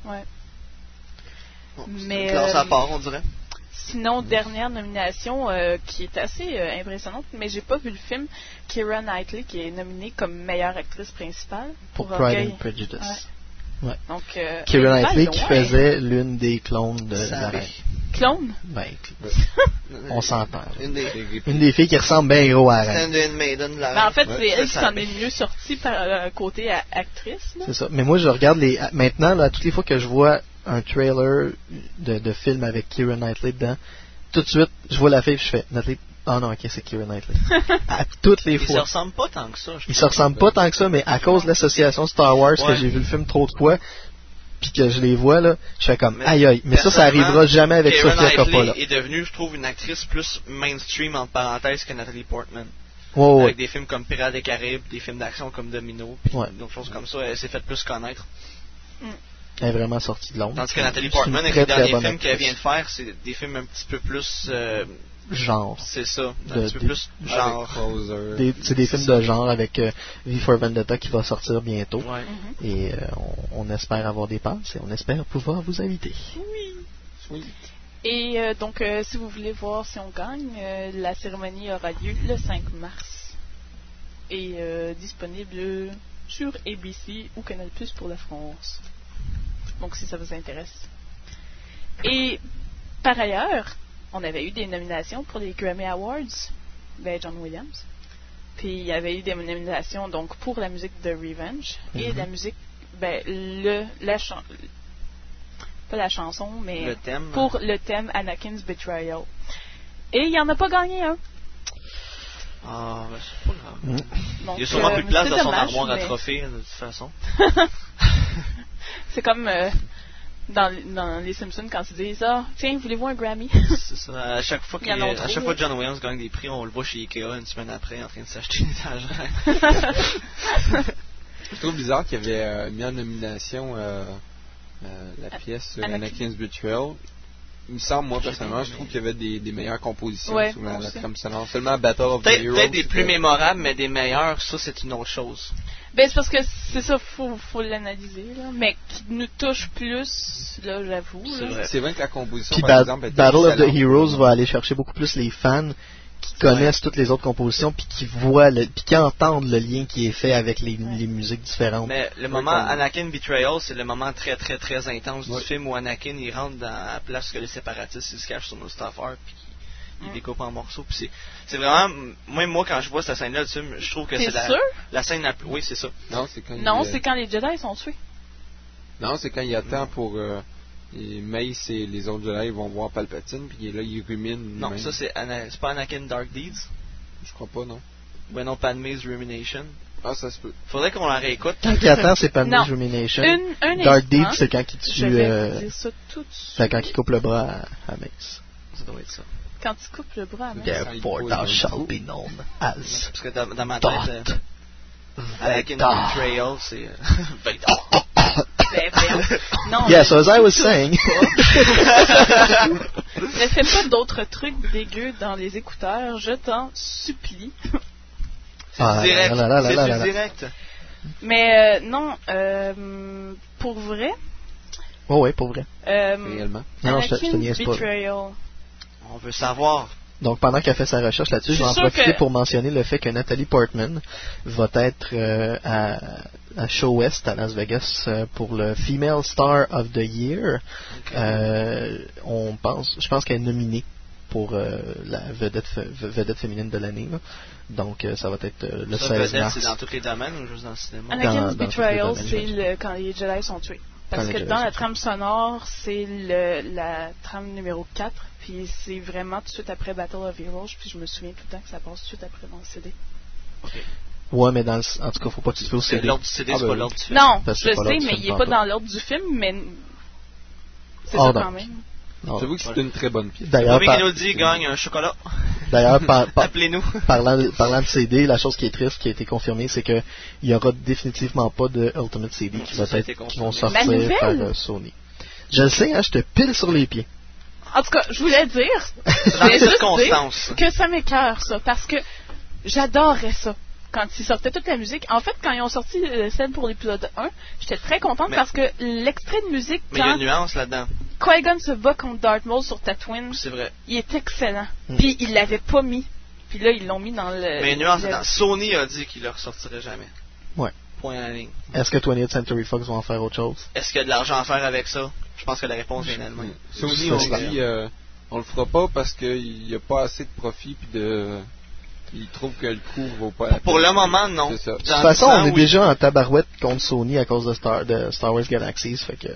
Bon, mais une classe à part, on dirait. Sinon, dernière nomination qui est assez impressionnante, mais j'ai pas vu le film, Keira Knightley qui est nominée comme meilleure actrice principale pour Pride and Prejudice. Ouais. Donc, Keira Knightley qui faisait l'une des clones de la reine. Clone? Ben, on s'entend. Une des filles qui ressemble bien gros à la reine. En fait, c'est elle qui s'en est mieux sortie par côté actrice. Là. C'est ça. Mais moi, je regarde maintenant, là, toutes les fois que je vois un trailer de film avec Keira Knightley dedans, tout de suite, je vois la fille et je fais Knightley. Ah non, ok, c'est Keira Knightley. À toutes les fois. Ils se ressemblent pas tant que ça. Ils se ressemblent pas tant que ça, mais à cause de l'association Star Wars, que j'ai vu le film trop de fois, puis que je les vois, là, je fais comme aïe aïe. Mais ça arrivera jamais avec Sofia Coppola. Est devenue, je trouve, une actrice plus mainstream, entre parenthèses, que Natalie Portman. Avec des films comme Pirates des Caraïbes, des films d'action comme Domino, puis d'autres choses comme ça, elle s'est faite plus connaître. Elle est vraiment sortie de l'ombre. Tandis que Natalie Portman, avec les derniers films qu'elle vient de faire, c'est des films un petit peu plus genre. C'est ça, un petit peu plus genre. C'est des films de genre avec V for Vendetta qui va sortir bientôt. Ouais. Et on espère avoir des passes et on espère pouvoir vous inviter. Oui. Et donc, si vous voulez voir si on gagne, la cérémonie aura lieu le 5 mars. Et disponible sur ABC ou Canal+ pour la France. Donc, si ça vous intéresse. Et par ailleurs, on avait eu des nominations pour les Grammy Awards, John Williams. Puis il y avait eu des nominations donc pour la musique de Revenge et la musique, pas la chanson, mais le thème. Pour le thème Anakin's Betrayal. Et il n'y en a pas gagné un. Ah, c'est pas grave. Donc, il y a sûrement plus de place dans son armoire à trophées, de toute façon. C'est comme dans les Simpsons quand ils disent tiens, voulez-vous un Grammy? C'est ça. À chaque fois que John Williams gagne des prix, on le voit chez Ikea une semaine après en train de s'acheter une étagère. Je trouve bizarre qu'il y avait mis en nomination la pièce Anakin's Betrayal. Il me semble, moi, personnellement, je trouve qu'il y avait des meilleures compositions sur la trame sonore. Seulement Battle of the Heroes. Peut-être des plus mémorables, mais des meilleures, ça, c'est une autre chose. Ben, c'est parce que c'est ça, faut l'analyser, là. Mais qui nous touche plus, là, j'avoue. C'est vrai que la composition, Puis par exemple, Battle of the Heroes va aller chercher beaucoup plus les fans qui connaissent toutes les autres compositions puis qui voient puis qui entendent le lien qui est fait avec les musiques différentes. Mais le moment Anakin Betrayal, c'est le moment très très très intense du film où Anakin il rentre dans la place que les séparatistes ils se cachent sur Mustafar puis il découpe en morceaux. Puis c'est vraiment moi quand je vois cette scène là du film, je trouve que c'est la scène la plus... Oui, c'est ça. Non, c'est quand les Jedi sont tués. Non, c'est quand il attend pour Mace et les autres Jedi vont voir Palpatine, puis là, il rumine. Non, ça, c'est pas Anakin Dark Deeds? Je crois pas, non. Ben non, Padme's Rumination. Ah, ça se peut. Faudrait qu'on la réécoute. Quand il attend, c'est Padme's Rumination. Dark Deeds, c'est quand il tue... Je vais dire ça tout de suite. C'est quand il coupe le bras à Mace. Ça doit être ça. Quand il coupe le bras à Mace. Therefore thou shalt be known as... Parce que dans ma tête, Anakin Betrayal, c'est... Non, yes, as I was saying. Ne fais pas d'autres trucs dégueux dans les écouteurs, je t'en supplie. C'est direct. Mais non, pour vrai. Oh ouais, pour vrai. Réellement. Non, je te niaise pas. On veut savoir. Donc, pendant qu'elle fait sa recherche là-dessus, je vais en profiter pour mentionner le fait que Nathalie Portman va être à Show West à Las Vegas pour le Female Star of the Year. Okay. Je pense qu'elle est nominée pour la vedette féminine de l'année. Là. Donc, ça va être le 16 mars. C'est dans tous les domaines ou juste dans le cinéma? Anakin's Betrayal, c'est quand les Jedi sont tués. Parce que dans la trame sonore, c'est la trame numéro 4, puis c'est vraiment tout de suite après Battle of Heroes, puis je me souviens tout le temps que ça passe tout de suite après dans le CD. Okay. Ouais, mais en tout cas, faut pas que tu te fais au CD. L'ordre du CD, c'est pas l'ordre du film. Non, je sais, mais il est pas dans l'ordre du film, mais c'est ça quand même. J'avoue que c'est une très bonne pièce. D'ailleurs, Mélodie gagne un chocolat. D'ailleurs, appelez-nous. Parlant de CD, la chose qui est triste, qui a été confirmée, c'est que il y aura définitivement pas de Ultimate CD qui vont sortir par Sony. Je le sais, je te pile sur les pieds. En tout cas, je voulais dire que ça m'écœure, ça, parce que j'adorais ça. Quand ils sortaient toute la musique. En fait, quand ils ont sorti celle pour l'épisode 1, j'étais très contente parce que l'extrait de musique... Mais il y a une nuance là-dedans. Qui-Gon se bat contre Darth Maul sur Tatooine. C'est vrai. Il est excellent. Puis ils l'avaient pas mis. Puis là, ils l'ont mis dans le... Mais il y a une nuance là-dedans. Sony a dit qu'il ne le ressortirait jamais. Ouais. Point à la ligne. Est-ce que 20th Century Fox vont en faire autre chose? Est-ce qu'il y a de l'argent à faire avec ça? Je pense que la réponse vient d'elle-même. Sony, on dit, on le fera pas parce qu'il n'y a pas assez de profit puis de... Ils trouvent que le coup vaut pas la peine. Pour le moment, non. De toute façon, on est déjà en tabarouette contre Sony à cause de Star Wars Galaxies, fait que...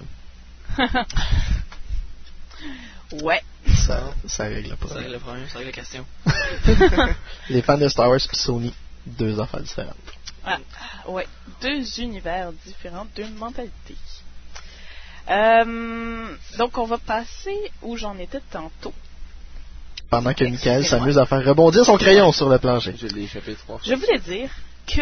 Ouais. Ça règle le problème. Ça règle le problème, ça règle la question. Les fans de Star Wars et Sony, deux affaires différentes. Ouais, deux univers différents, deux mentalités. Donc, on va passer où j'en étais tantôt. Pendant que Michael s'amuse à faire rebondir son crayon sur le plancher. Je l'ai échappé 3 fois. Je voulais dire que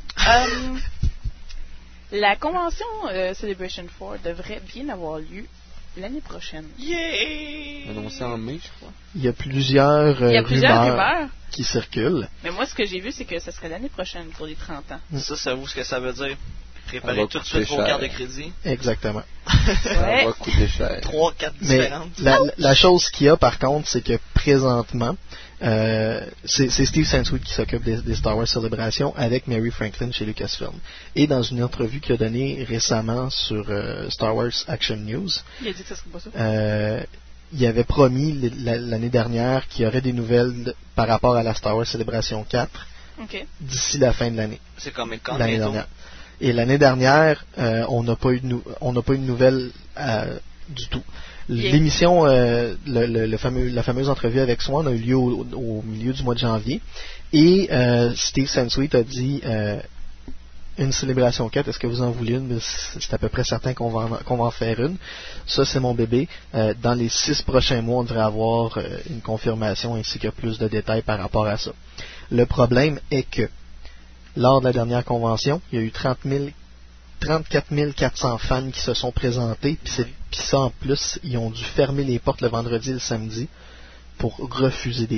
la convention Celebration 4 devrait bien avoir lieu l'année prochaine. Yeah! Annoncé en mai, je crois. Il y a plusieurs rumeurs qui circulent. Mais moi, ce que j'ai vu, c'est que ça serait l'année prochaine pour les 30 ans. Ça vous ce que ça veut dire? Préparez tout de suite vos cartes de crédit. Exactement. Ça va coûter cher. 3-4 différentes. Mais la chose qu'il y a, par contre, c'est que présentement, c'est Steve Sansweet qui s'occupe des Star Wars Celebration avec Mary Franklin chez Lucasfilm. Et dans une entrevue qu'il a donnée récemment sur Star Wars Action News, il a dit que ça serait pas ça. Il avait promis l'année dernière qu'il y aurait des nouvelles par rapport à la Star Wars Celebration 4 d'ici la fin de l'année. C'est comme quand l'année dernière. Et l'année dernière, on n'a pas eu de nouvelles du tout. L'émission, la fameuse entrevue avec Swan a eu lieu au milieu du mois de janvier. Et Steve Sansweet a dit une célébration 4, est-ce que vous en voulez une? C'est à peu près certain qu'on va en faire une. Ça, c'est mon bébé. Dans les 6 prochains mois, on devrait avoir une confirmation ainsi que plus de détails par rapport à ça. Le problème est que lors de la dernière convention, il y a eu 34 400 fans qui se sont présentés, puis ça en plus, ils ont dû fermer les portes le vendredi et le samedi pour refuser des gens.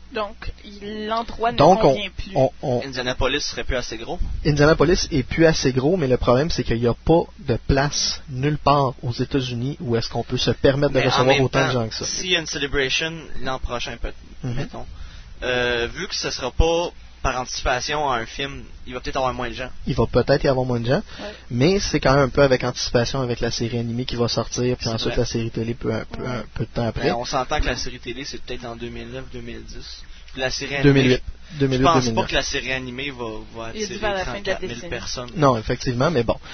Donc, l'endroit ne convient plus. Indianapolis serait plus assez gros. Indianapolis est plus assez gros, mais le problème, c'est qu'il n'y a pas de place nulle part aux États-Unis où est-ce qu'on peut se permettre de recevoir autant de gens que ça. S'il y a une Celebration l'an prochain, mettons, vu que ce ne sera pas par anticipation à un film, il va peut-être avoir moins de gens. Il va peut-être y avoir moins de gens, mais c'est quand même un peu avec anticipation avec la série animée qui va sortir, puis ensuite la série télé un peu de temps après. On s'entend que la série télé, c'est peut-être en 2009-2010. La série animée, 2008. Je pense pas que la série animée va attirer 34 000 personnes. Non, effectivement, mais bon.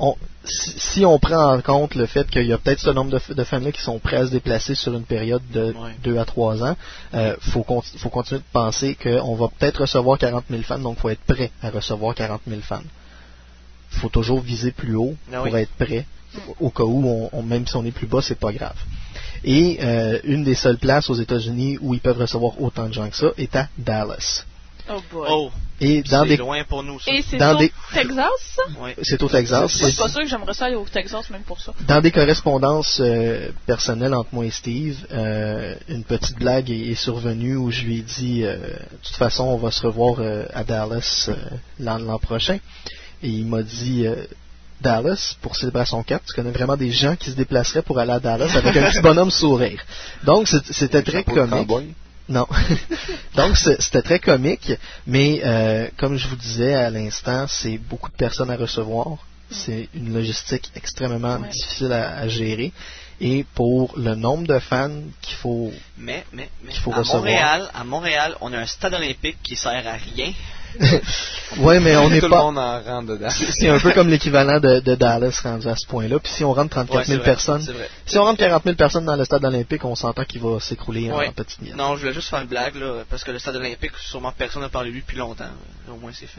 Si on prend en compte le fait qu'il y a peut-être ce nombre de familles qui sont prêts à se déplacer sur une période de 2 à 3 ans, faut continuer de penser qu'on va peut-être recevoir 40 000 fans, donc il faut être prêt à recevoir 40 000 fans. Il faut toujours viser plus haut pour être prêt, au cas où, même si on est plus bas, c'est pas grave. Et une des seules places aux États-Unis où ils peuvent recevoir autant de gens que ça est à Dallas. Oh boy. Et c'est loin pour nous, ça. Et c'est au Texas, ça? Oui. C'est au Texas. Moi, je suis pas sûr que j'aimerais ça aller au Texas, même pour ça. Dans des correspondances personnelles entre moi et Steve, une petite blague est survenue où je lui ai dit de toute façon, on va se revoir à Dallas l'an prochain. Et il m'a dit Dallas, pour Célébration 4, tu connais vraiment des gens qui se déplaceraient pour aller à Dallas avec un petit bonhomme sourire. Donc, c'était très comique. Non. Donc, c'était très comique, mais comme je vous disais à l'instant, c'est beaucoup de personnes à recevoir. C'est une logistique extrêmement difficile à gérer. Et pour le nombre de fans qu'il faut recevoir. À Montréal, on a un stade olympique qui sert à rien. Ouais, mais on n'est pas. Tout le monde en rentre dedans. C'est un peu comme l'équivalent de Dallas rendu à ce point-là. Puis si on rentre 34 000 personnes, si on rentre 40 000 personnes dans le stade olympique, on s'entend qu'il va s'écrouler en petites miettes. Non, je voulais juste faire une blague là, parce que le stade olympique, sûrement personne n'a parlé de lui depuis longtemps. Au moins c'est fait.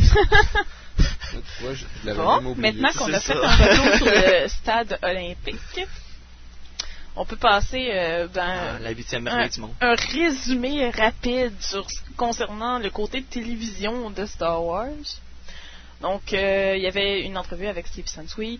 Bon, maintenant qu'on a fait un retour sur le stade olympique, on peut passer la 8e merveille du monde. Un résumé rapide concernant le côté de de Star Wars. Donc, il y avait une entrevue avec Steve Sansweet.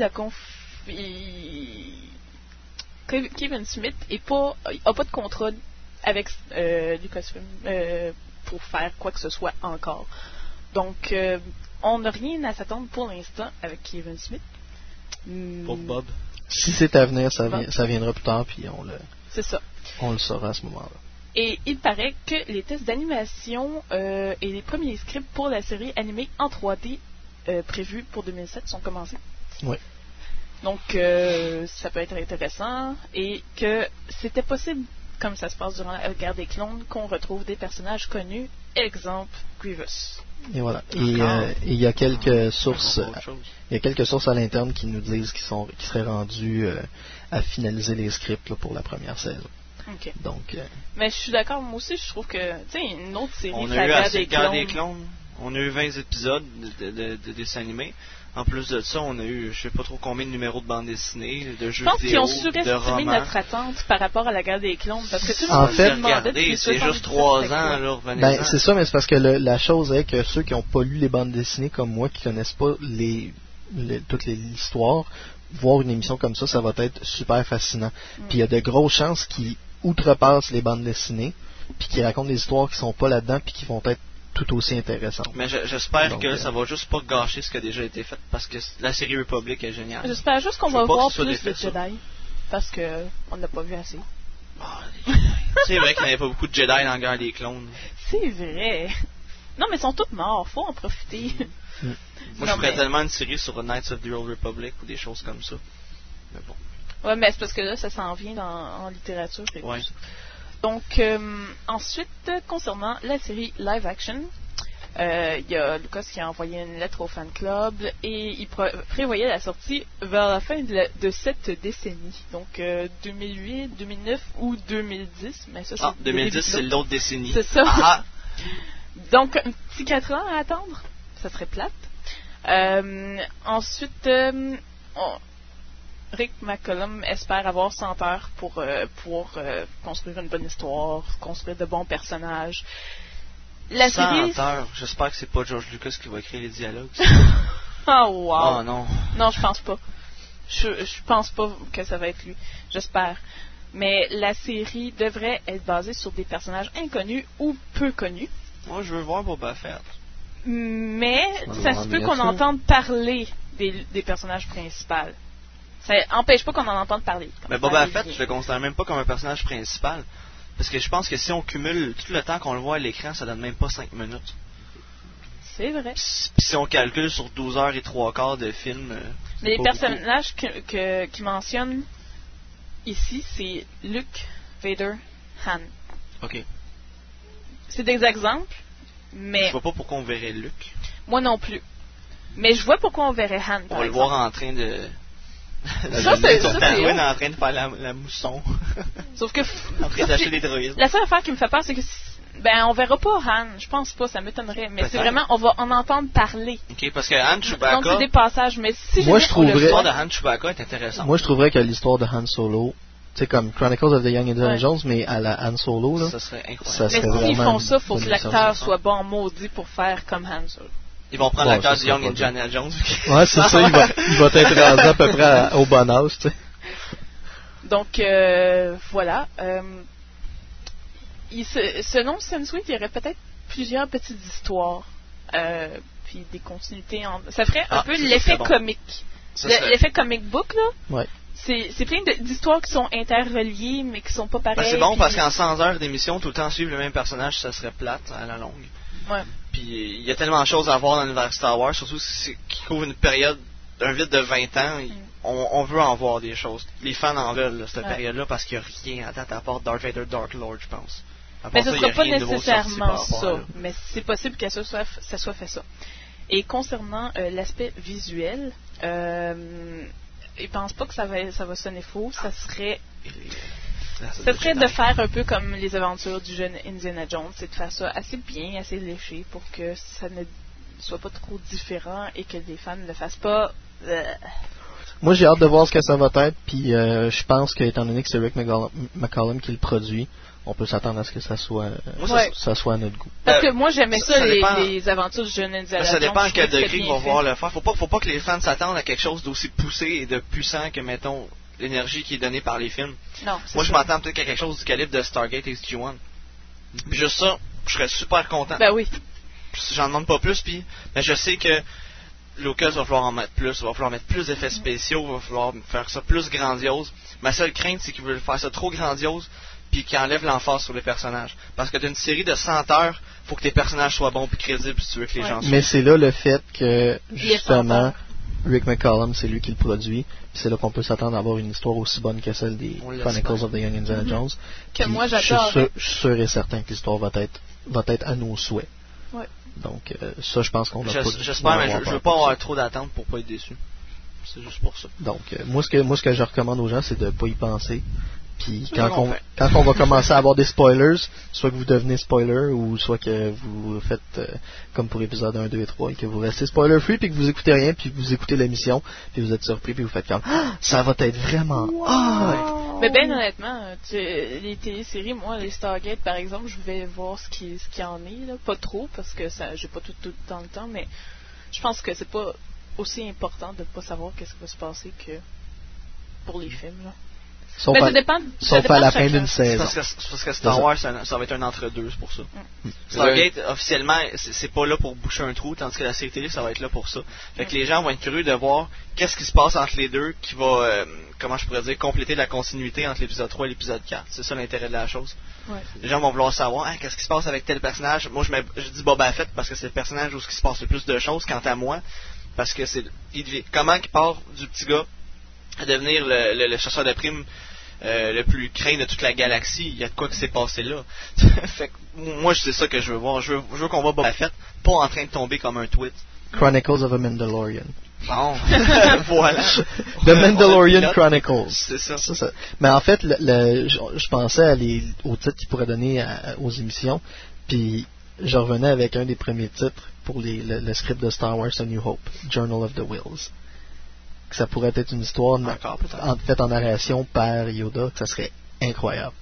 Kevin Smith n'a pas de contrat avec Lucasfilm pour faire quoi que ce soit encore. Donc, on n'a rien à s'attendre pour l'instant avec Kevin Smith. Pour Bob. Si c'est à venir, ça viendra plus tard, puis on le saura à ce moment-là. Et il paraît que les tests d'animation et les premiers scripts pour la série animée en 3D prévus pour 2007 sont commencés. Oui. Donc, ça peut être intéressant et que c'était possible, comme ça se passe durant la guerre des clones, qu'on retrouve des personnages connus, exemple Grievous. Et voilà. Et il y a quelques sources. Il y a quelques sources à l'interne qui nous disent qu'ils seraient rendus à finaliser les scripts là, pour la première saison. Okay. Donc. Mais je suis d'accord, moi aussi, je trouve que, tu sais, une autre série. On a eu assez de guerre des clones. On a eu 20 épisodes de dessins animés. En plus de ça, on a eu, je sais pas trop combien de numéros de bandes dessinées, de jeux vidéo, de romans. Je pense qu'ils ont surestimé notre attente par rapport à la guerre des clones, parce que tout le monde se demandait c'est juste 3 ans, là, ben, c'est ça, mais c'est parce que la chose est que ceux qui n'ont pas lu les bandes dessinées comme moi, qui connaissent pas toute l'histoire, voir une émission comme ça va être super fascinant. Puis il y a de grosses chances qu'ils outrepassent les bandes dessinées, puis qu'ils racontent des histoires qui sont pas là-dedans, puis qui vont être tout aussi intéressantes. Mais j'espère que ça va juste pas gâcher ce qui a déjà été fait, parce que la série Republic est géniale. J'espère juste qu'on va voir plus de Jedi, parce que on n'a pas vu assez. C'est vrai qu'il n'y avait pas beaucoup de Jedi dans la guerre des clones. C'est vrai. Non, mais ils sont tous morts, faut en profiter. Moi, je ferais tellement une série sur Knights of the Old Republic ou des choses comme ça. Mais bon. Ouais, mais c'est parce que là, ça s'en vient en littérature. Ouais. Donc, ensuite, concernant la série live action, il y a Lucas qui a envoyé une lettre au fan club et il prévoyait la sortie vers la fin de cette décennie. Donc, 2008, 2009 ou 2010. Mais ça, c'est 2010, c'est l'autre décennie. C'est ça. Donc, un petit 4 ans à attendre. Ça serait plate. Ensuite, Rick McCallum espère avoir 100 heures pour construire une bonne histoire, construire de bons personnages. La 100 heures. J'espère que c'est pas George Lucas qui va écrire les dialogues. Oh wow. Oh non. Non, je pense pas. Je pense pas que ça va être lui. J'espère. Mais la série devrait être basée sur des personnages inconnus ou peu connus. Moi, je veux voir Boba Fett. Mais ça se peut qu'on entende parler des personnages principaux. Ça empêche pas qu'on en entende parler. Mais Boba Fett, je le considère même pas comme un personnage principal. Parce que je pense que si on cumule tout le temps qu'on le voit à l'écran, ça donne même pas 5 minutes. C'est vrai. Puis si on calcule sur 12 heures et 3/4 de film... Mais les personnages qui mentionnent ici, c'est Luke, Vader, Han. Ok. C'est des exemples, mais... Je vois pas pourquoi on verrait Luke. Moi non plus. Mais je vois pourquoi on verrait Han, on va le voir en train de... ça, c'est en train de faire la mousson. Sauf que... en train d'acheter des droïdes. La seule affaire qui me fait peur, c'est que... on verra pas Han. Je pense pas, ça m'étonnerait. Mais c'est vraiment, on va en entendre parler. Ok, parce que Han Chewbacca... Donc c'est des passages, mais si l'histoire de Han Chewbacca est intéressante. Moi, je trouverais que l'histoire de Han Solo... C'est comme Chronicles of the Young Indiana Jones, mais à la Han Solo, là. Ça serait incroyable. Ça serait mais s'ils font ça, il faut que l'acteur l'acteur soit bon maudit pour faire comme Han Solo. Ils vont prendre l'acteur du Young Indiana Jones. Ouais, c'est ça, il va être rendu à peu près au bon âge, tu sais. Donc, voilà. Selon Sansweet, il y aurait peut-être plusieurs petites histoires. Puis des continuités. Ça ferait un peu l'effet comique. L'effet comic book, là. Ouais. C'est plein d'histoires qui sont interreliées, mais qui sont pas pareilles. C'est bon parce qu'en 100 heures d'émission, tout le temps suivre le même personnage, ça serait plate à la longue. Ouais. Puis il y a tellement de choses à voir dans l'univers Star Wars, surtout qui couvre une période, un vide de 20 ans. On veut en voir des choses. Les fans en veulent, là, cette période-là, parce qu'il n'y a rien à date à part Darth Vader, Dark Lord, je pense. Mais ce ne sera pas nécessairement ça. Mais c'est possible que ça soit fait ça. Et concernant l'aspect visuel, ils pensent pas que ça va sonner faux. Ça serait de faire un peu comme les aventures du jeune Indiana Jones, c'est de faire ça assez bien, assez léché pour que ça ne soit pas trop différent et que les fans ne le fassent pas. Moi, j'ai hâte de voir ce que ça va être, puis je pense qu'étant donné que c'est Rick McCallum qui le produit, on peut s'attendre à ce que ça soit à notre goût. Parce que moi, j'aimais ça les aventures du jeune Indiana Jones. Ça dépend à quel degré ils vont voir le faire. Faut pas que les fans s'attendent à quelque chose d'aussi poussé et de puissant que, mettons, l'énergie qui est donnée par les films. Non, moi, je m'attends peut-être à quelque chose du calibre de Stargate SG-1. Puis juste ça, je serais super content. Ben oui. J'en demande pas plus, mais je sais que Lucas va falloir en mettre plus, va falloir mettre plus d'effets spéciaux, va falloir faire ça plus grandiose. Ma seule crainte, c'est qu'ils veulent faire ça trop grandiose, puis qu'ils enlèvent l'emphase sur les personnages. Parce que d'une série de 100 heures, faut que tes personnages soient bons puis crédibles si tu veux que les gens soient. Mais c'est là le fait que, justement, Rick McCallum, c'est lui qui le produit, puis c'est là qu'on peut s'attendre à avoir une histoire aussi bonne que celle des Chronicles of the Young Indiana Jones. Que moi, j'adore. Je suis sûr et certain que l'histoire va être à nos souhaits. Ouais. Donc, ça, je pense qu'on va pas... J'espère, mais je veux pas avoir trop d'attentes pour pas être déçu. C'est juste pour ça. Donc, moi, ce que je recommande aux gens, c'est de pas y penser. Puis, quand on va commencer à avoir des spoilers, soit que vous devenez spoiler, ou soit que vous faites comme pour épisode 1, 2 et 3, et que vous restez spoiler free, puis que vous écoutez rien, puis vous écoutez l'émission, puis vous êtes surpris, puis vous faites comme ça va être vraiment... Mais ben honnêtement, les téléséries, moi, les Stargate, par exemple, je vais voir ce qui en est, là. Pas trop, parce que j'ai pas tout dans le temps, mais je pense que c'est pas aussi important de pas savoir qu'est-ce qui va se passer que pour les films, là. Sauf à la fin d'une saison. Parce que Star Wars, ça va être un entre-deux, c'est pour ça. Stargate, officiellement, c'est pas là pour boucher un trou, tandis que la série télé, ça va être là pour ça. Fait que les gens vont être curieux de voir qu'est-ce qui se passe entre les deux, qui va, comment je pourrais dire, compléter la continuité entre l'épisode 3 et l'épisode 4. C'est ça l'intérêt de la chose. Ouais. Les gens vont vouloir savoir, qu'est-ce qui se passe avec tel personnage. Moi, je dis Boba Fett parce que c'est le personnage où il se passe le plus de choses, quant à moi. Parce que comment il part du petit gars à devenir le chasseur de primes le plus craint de toute la galaxie. Il y a de quoi qui s'est passé là. Fait que, moi, c'est ça que je veux voir. Je veux qu'on voit Boba Fett pas en train de tomber comme un tweet. Chronicles of a Mandalorian. Bon, voilà. The Mandalorian Chronicles. C'est ça. Mais en fait, je pensais aux titres qu'ils pourraient donner aux émissions, puis je revenais avec un des premiers titres pour le script de Star Wars A New Hope, Journal of the Whills. Que ça pourrait être une histoire faite en narration par Yoda, que ça serait incroyable.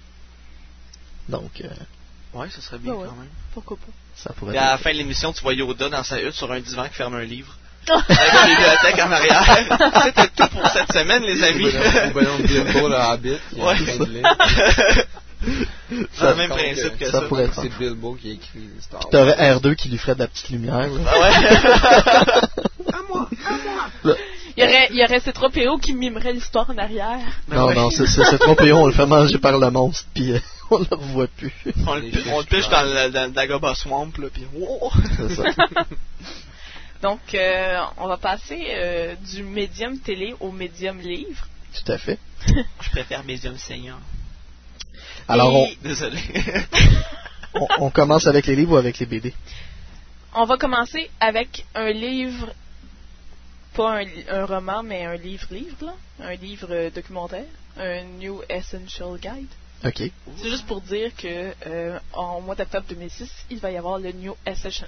Donc, ouais, ça serait bien quand même. Pourquoi pas. Ça pourrait Et à la fin de l'émission, tu vois Yoda dans sa hutte sur un divan qui ferme un livre. Avec la bibliothèque en arrière. C'était tout pour cette semaine, les amis. Le bonhomme Bilbo, le Hobbit, qui est en train de lire. C'est le même principe que ça. Ça pourrait être C'est Bilbo qui a écrit l'histoire. T'aurais R2 qui lui ferait de la petite lumière. Là. Ah ouais. À moi. Il y aurait C3PO qui mimerait l'histoire en arrière. Non, c'est C3PO, on le fait manger par le monstre, puis on le revoit plus. On le piche dans le Dagobah Swamp, là, puis wow. C'est ça. Donc, on va passer du médium télé au médium livre. Tout à fait. Je préfère médium saignant. Alors, Désolé. on commence avec les livres ou avec les BD? On va commencer avec un livre, pas un roman, mais un livre, là. Un livre documentaire. Un New Essential Guide. OK. C'est juste pour dire que en mois d'octobre 2006, il va y avoir le New Essential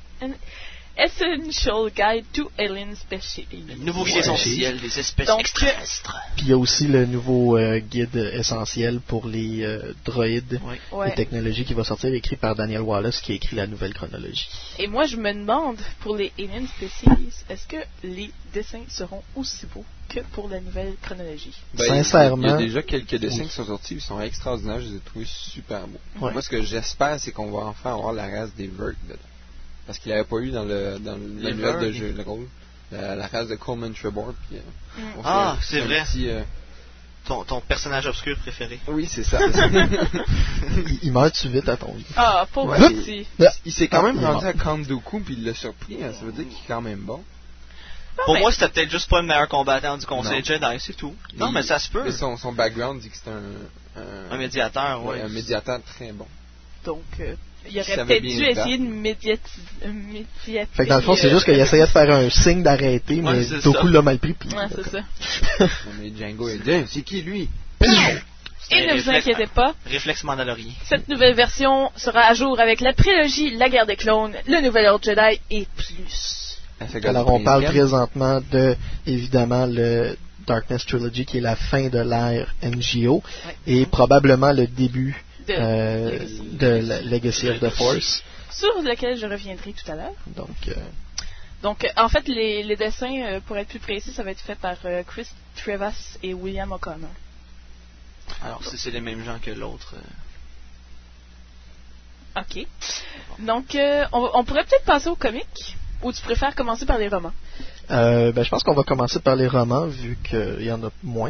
Guide to Alien Species. Le nouveau guide essentiel des espèces extraterrestres. Puis il y a aussi le nouveau guide essentiel pour les droïdes et technologies qui va sortir, écrit par Daniel Wallace, qui a écrit la nouvelle chronologie. Et moi, je me demande, pour les Alien Species, est-ce que les dessins seront aussi beaux que pour la nouvelle chronologie? Sincèrement. Il y a déjà quelques dessins qui sont sortis, ils sont extraordinaires, je les ai trouvés super beaux. Ouais. Moi, ce que j'espère, c'est qu'on va enfin avoir la race des Verk dedans. Parce qu'il n'avait pas eu dans le manuel de jeu de rôle la race de Coleman Trebor. Puis, c'est vrai. Petit, ton personnage obscur préféré. Oui, c'est ça. il meurt-tu vite à ton vie? Ah, pauvre petit. Il s'est quand même rendu à Count Dooku, puis il l'a surpris. Hein, ça veut dire qu'il est quand même bon. Pour moi, c'était peut-être juste pas le meilleur combattant du Conseil Jedi, c'est tout. Non, mais ça se peut. Mais son background dit que c'est un médiateur, un médiateur très bon. Donc, il aurait peut-être dû essayer de médiatiser. Fait que dans le fond, c'est juste qu'il essayait de faire un signe d'arrêter, mais Dooku l'a mal pris. Ouais, c'est ça. Mais Django a dit, c'est qui lui? Et ne vous inquiétez pas. Réflexe mandalorien. Cette nouvelle version sera à jour avec la prélogie La Guerre des Clones, le Nouvel Ordre Jedi et plus. Alors, on parle présentement de, évidemment, le Darkness Trilogy, qui est la fin de l'ère NGO, et probablement le début de Legacy of the Force. Sur lequel je reviendrai tout à l'heure. Donc, en fait, les dessins, pour être plus précis, ça va être fait par Chris Trevas et William O'Connor. Alors, si c'est les mêmes gens que l'autre... Ok. Donc, on pourrait peut-être passer aux comics, ou tu préfères commencer par les romans? Je pense qu'on va commencer par les romans, vu qu'il y en a moins.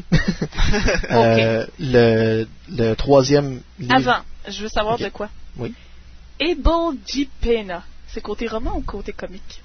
Le troisième livre... Avant, je veux savoir de quoi. Oui. Abel G. Pena, c'est côté roman ou côté comique?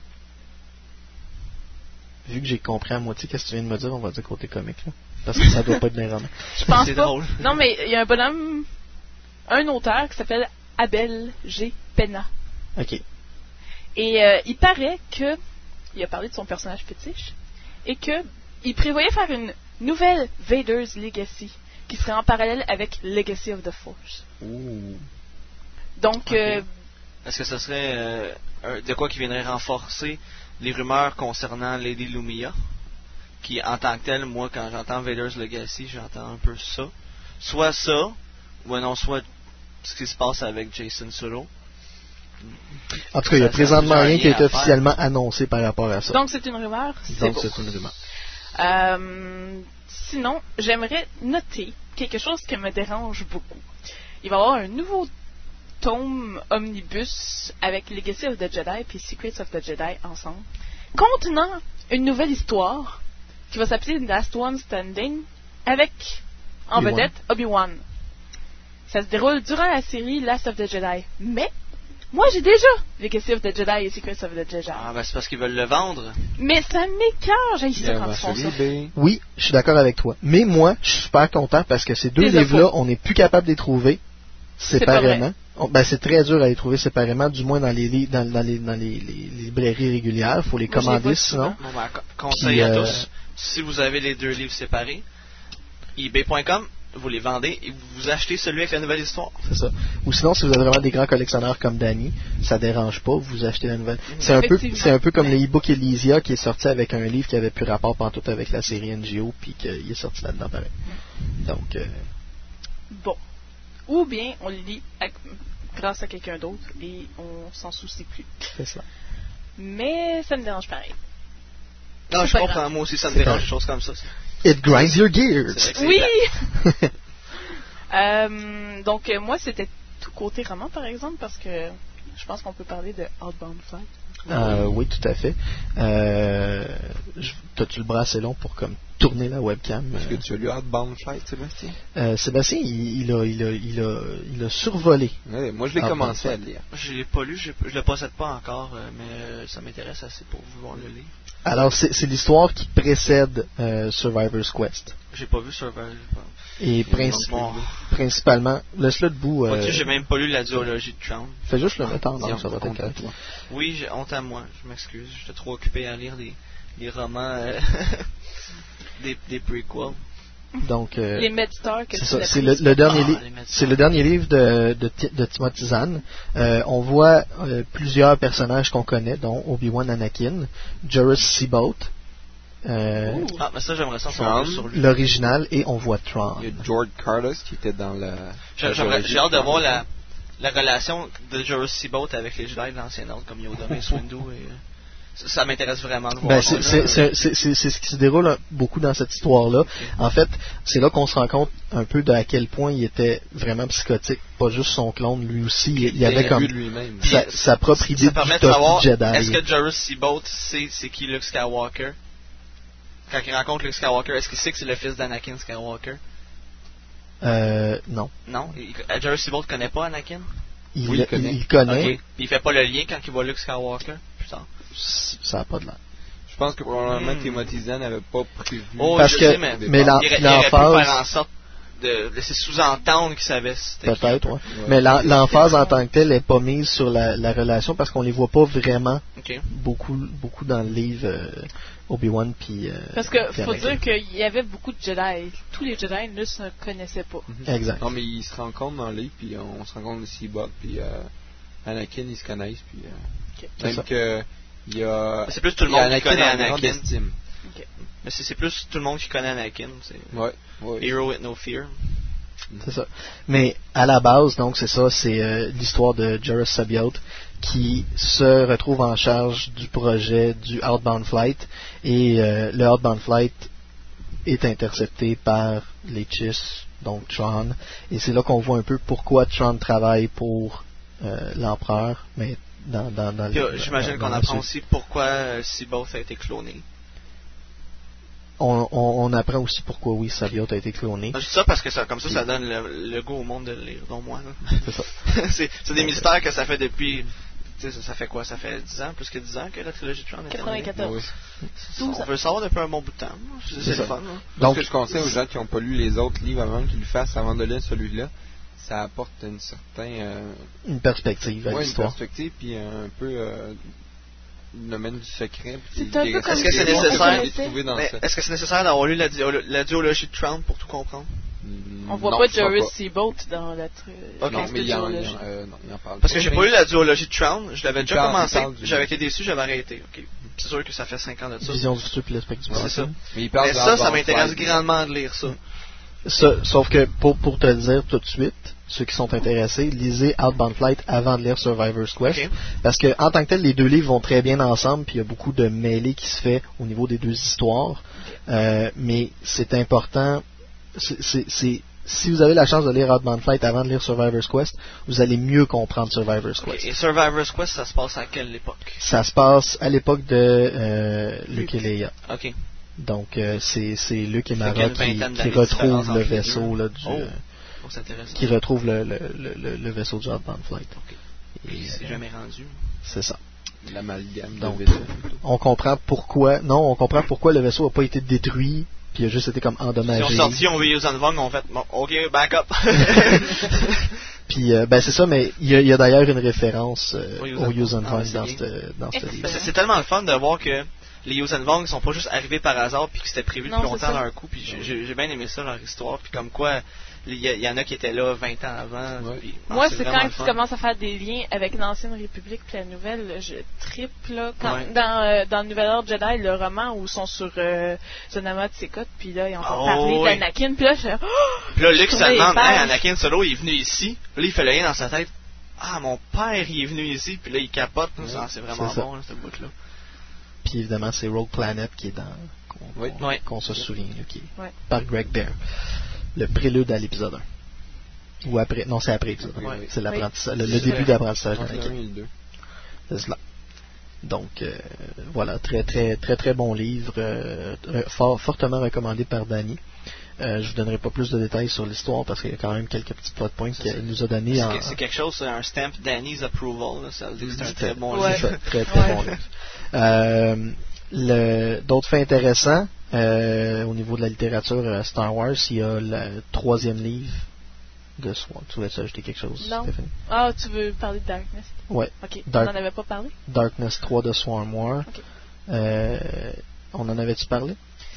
Vu que j'ai compris à moitié qu'est-ce que tu viens de me dire, on va dire côté comique, là. Parce que ça doit pas être des romans. Je pense c'est pas. Drôle. Non, mais il y a un bonhomme, un auteur qui s'appelle Abel G. Pena. OK. Et il paraît que il a parlé de son personnage fétiche et que il prévoyait faire une nouvelle Vader's Legacy qui serait en parallèle avec Legacy of the Force. Ouh. Donc, est-ce que ce serait de quoi qui viendrait renforcer les rumeurs concernant Lady Lumia, qui en tant que telle, moi quand j'entends Vader's Legacy, j'entends un peu ça. Soit ça, ou non, soit ce qui se passe avec Jason Solo. En tout cas, il n'y a présentement rien qui a été officiellement annoncé par rapport à ça. Donc, c'est une rumeur. Donc, c'est une rumeur. Sinon, j'aimerais noter quelque chose qui me dérange beaucoup. Il va y avoir un nouveau tome omnibus avec Legacy of the Jedi et Secrets of the Jedi ensemble, contenant une nouvelle histoire qui va s'appeler Last One Standing avec, en vedette, Obi-Wan. Ça se déroule durant la série Last of the Jedi. Mais moi, j'ai déjà Legacy of the Jedi et Secrets of the Jedi. Ah, ben c'est parce qu'ils veulent le vendre. Mais ça m'écœure, j'ai ça quand ils font ça. Oui, je suis d'accord avec toi. Mais moi, je suis super content parce que ces deux livres-là, on n'est plus capable de les trouver séparément. C'est très dur à les trouver séparément, du moins dans les librairies régulières. Il faut les commander sinon. Bon, ben, conseil à tous, si vous avez les deux livres séparés, ebay.com, vous les vendez et vous achetez celui avec la nouvelle histoire. C'est ça. Ou sinon, si vous êtes vraiment des grands collectionneurs comme Danny, ça dérange pas, vous achetez la nouvelle. C'est un peu comme le e-book Elysia qui est sorti avec un livre qui avait plus rapport pantoute avec la série NGO puis qu'il est sorti là-dedans pareil. Donc bon. Ou bien on le lit grâce à quelqu'un d'autre et on s'en soucie plus. C'est ça. Mais ça me dérange pareil. Non, je comprends, moi aussi, ça me dérange, des choses comme ça. It grinds your gears. Oui! Donc, moi, c'était tout côté roman, par exemple, parce que je pense qu'on peut parler de Outbound Flight. Oui, tout à fait. T'as-tu le bras assez long pour comme tourner la webcam? Est-ce que tu as lu Outbound Flight, Sébastien? Sébastien, il a survolé. Ouais, moi, je l'ai commencé à lire. Je l'ai pas lu, je le possède pas encore, mais ça m'intéresse assez pour vouloir le lire. Alors, c'est l'histoire qui précède Survivor's Quest. J'ai pas vu Survivor's Quest. Et principalement, laisse-le debout. J'ai même pas lu la duologie de Tron. Fais juste le mettre en ordre, ça va être correct. Oui, j'ai honte à moi, je m'excuse. J'étais trop occupé à lire des romans, des prequels. Donc, les Medstar que c'est le dernier livre de Timothy Zahn. On voit plusieurs personnages qu'on connaît, dont Obi-Wan Anakin, Joruus Seabolt. Mais ça, j'aimerais ça savoir sur lui. L'original, et on voit Tron. Il y a George Carlos qui était dans la. J'ai hâte de voir la relation de Joruus Seabolt avec les Jedi de l'ancien ordre, comme Yoda, Mace Windu, et ça m'intéresse vraiment de voir. C'est ce qui se déroule beaucoup dans cette histoire-là. En fait, c'est là qu'on se rend compte un peu de à quel point il était vraiment psychotique. Pas juste son clone, lui aussi. Il avait comme sa propre idée du top Jedi. Est-ce que Joruus Seabolt sait c'est qui Luke Skywalker? Quand il rencontre Luke Skywalker, est-ce qu'il sait que c'est le fils d'Anakin Skywalker? Non. Non? Joruus Seabolt connaît pas Anakin? Il connaît. Okay. Puis il fait pas le lien quand il voit Luke Skywalker? Putain. Ça n'a pas de l'air. Je pense que probablement Timothy Zahn n'avait pas prévu. Parce que, mais il aurait pu faire en sorte de laisser sous-entendre qu'il savait c'était peut-être, ouais. Mais l'emphase en tant que telle n'est pas mise sur la relation parce qu'on les voit pas vraiment beaucoup dans le livre Obi-Wan puis parce que faut dire qu'il y avait beaucoup de Jedi. Tous les Jedi ne se connaissaient pas. Exact. Non, mais ils se rencontrent dans le livre, puis on se rencontre de Seabolt, puis Anakin, ils se connaissent, puis même que il y a. C'est plus tout le monde qui connaît Anakin. Mais c'est plus tout le monde qui connaît Anakin. Ouais. Hero with no fear. C'est ça. Mais à la base, donc c'est ça, c'est l'histoire de Joruus Seabolt qui se retrouve en charge du projet du Outbound Flight et le Outbound Flight est intercepté par les Chiss, donc Tron, et c'est là qu'on voit un peu pourquoi Tron travaille pour l'empereur, mais j'imagine qu'on apprend aussi pourquoi Seabolt a été cloné. On apprend aussi pourquoi Seabolt a été cloné. Je dis ça parce que ça donne le goût au monde de le lire, dont moi. C'est ça. c'est des mystères que ça fait depuis. Ça fait quoi? Ça fait 10 ans, plus que 10 ans que la trilogie de Tron est 94. On veut savoir depuis un bon bout de temps. C'est le fun. Donc, ce que je conseille aux gens qui n'ont pas lu les autres livres avant qu'ils le fassent avant de lire celui-là, ça apporte une perspective à l'histoire. Une perspective, puis un peu le domaine du secret. Est-ce que c'est nécessaire d'avoir lu la duologie de Tron pour tout comprendre? On voit pas Joruus Seabolt dans la il en parle. Parce que j'ai pas lu la duologie de Tron, je l'avais déjà commencé, j'avais été déçu, j'avais arrêté. Okay. C'est sûr que ça fait 5 ans de ça. Vision du futur puis l'aspect du passé. C'est ça. Mais ça m'intéresse grandement de lire ça. Sauf que pour te le dire tout de suite, ceux qui sont intéressés, lisez Outbound Flight avant de lire Survivor's Quest. Parce que en tant que tel, les deux livres vont très bien ensemble, puis il y a beaucoup de mêlées qui se fait au niveau des deux histoires. Mais c'est important. Si vous avez la chance de lire Outbound Flight avant de lire Survivor's Quest, vous allez mieux comprendre Survivor's Quest. Et Survivor's Quest, ça se passe à quelle époque? Ça se passe à l'époque de Luke et Leia. OK. Donc, c'est Luke et Mara qui retrouvent le vaisseau là, qui retrouve le vaisseau du Outbound Flight. Okay. Et c'est jamais rendu. C'est ça. L'amalgame de donc, vaisseau. On comprend pourquoi le vaisseau n'a pas été détruit. Puis il a juste été comme endommagé. Ils ont sorti, on veut Yuuzhan Vong, on fait OK, back up. Puis c'est ça, mais il y a d'ailleurs une référence au Yuuzhan Vong dans ce livre. C'est tellement le fun de voir que les Yuuzhan Vong sont pas juste arrivés par hasard puis que c'était prévu depuis longtemps d'un coup. Puis j'ai bien aimé ça leur histoire. Puis comme quoi il y en a qui étaient là 20 ans avant. Ouais. Puis, moi, c'est quand tu commences à faire des liens avec l'Ancienne République puis la Nouvelle, je trippe là. Dans le Nouvel Ordre Jedi, le roman où ils sont sur Zonama Tsekot, puis là, ils ont parlé d'Anakin, puis là, je fais puis là, Luke se demande, Anakin Solo, il est venu ici. Puis là, il fait le lien dans sa tête. Ah, mon père, il est venu ici, puis là, il capote. C'est vraiment bon, ce bout-là. puis évidemment c'est Rogue Planet qui est qu'on se souvient, là, qui est par Greg Bear. Le prélude à l'épisode 1. Ou après, non, c'est après l'épisode 1. C'est l'apprentissage, le début d'apprentissage d'Anakin. C'est cela. Donc, voilà, très très très très bon livre, fortement recommandé par Danny. Je vous donnerai pas plus de détails sur l'histoire parce qu'il y a quand même quelques petits plot points qu'il nous a donné. C'est quelque chose, c'est un stamp Danny's approval. Là, ça veut dire que c'est un très bon livre. C'est très très bon livre. D'autres faits intéressants au niveau de la littérature Star Wars, il y a le 3e livre de Swan. Tu voulais ajouter quelque chose, non. Stéphanie? Ah, tu veux parler de Darkness? Ouais. Ok. On n'en avait pas parlé? Darkness 3 de Swarm War. Okay. On en avait-tu parlé?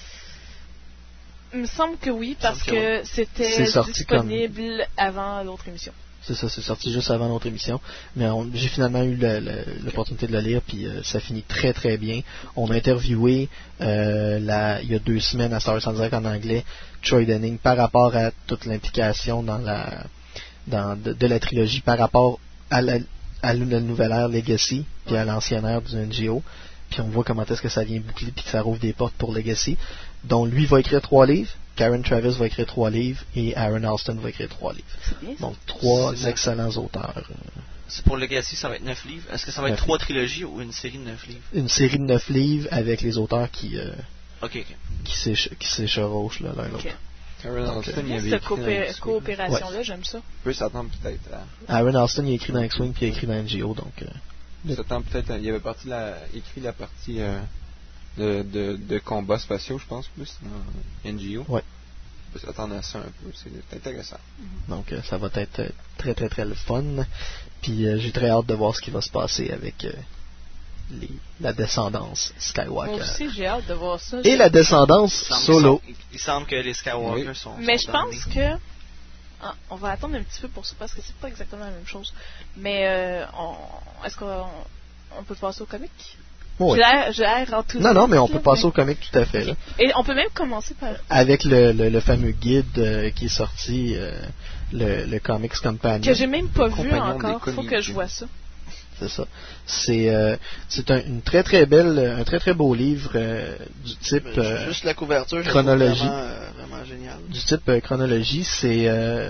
Il me semble que oui, parce que c'était disponible avant l'autre émission. C'est ça, c'est sorti juste avant l'autre émission. Mais j'ai finalement eu l'opportunité de le lire, puis ça finit très très bien. On a interviewé il y a 2 semaines à Star Wars en direct en anglais Troy Denning par rapport à toute l'implication de la trilogie, par rapport à la nouvelle ère Legacy, puis à l'ancienne ère du NGO. Puis on voit comment est-ce que ça vient boucler, puis que ça rouvre des portes pour Legacy. Donc lui va écrire 3 livres, Karen Travis va écrire 3 livres, et Aaron Alston va écrire 3 livres. Bien, donc 3 excellents auteurs. C'est pour Legacy, ça va être 9 livres. Est-ce que ça va être 3 trilogies ou une série de 9 livres? Une série de 9 livres avec les auteurs qui s'échevauchent l'un l'autre. Aaron Alston, il avait cette coopération-là, j'aime ça. On peut s'attendre peut-être à... Aaron Alston, il a écrit dans X-Wing puis il a écrit dans NGO, donc... s'attend peut-être il avait écrit la partie de combats spatiaux, je pense, plus dans NGO. Ouais. On peut s'attendre à ça un peu, c'est intéressant. Donc ça va être très très très le fun. Puis j'ai très hâte de voir ce qui va se passer avec la descendance Skywalker. Moi aussi j'ai hâte de voir ça. Et la descendance Solo. Il semble que les Skywalker sont... Mais je pense que... on va attendre un petit peu pour ça parce que c'est pas exactement la même chose. Mais est-ce qu'on peut passer au comic? Oui. J'ai l'air enthousiaste. Non, mais on peut passer au comic tout à fait. Okay. Et on peut même commencer par... Avec le fameux guide qui est sorti, le Comics Companion. Que j'ai même pas vu encore, faut que je vois ça. C'est ça. C'est un très très beau livre du type juste la couverture chronologie. Vraiment génial. Du type chronologie, c'est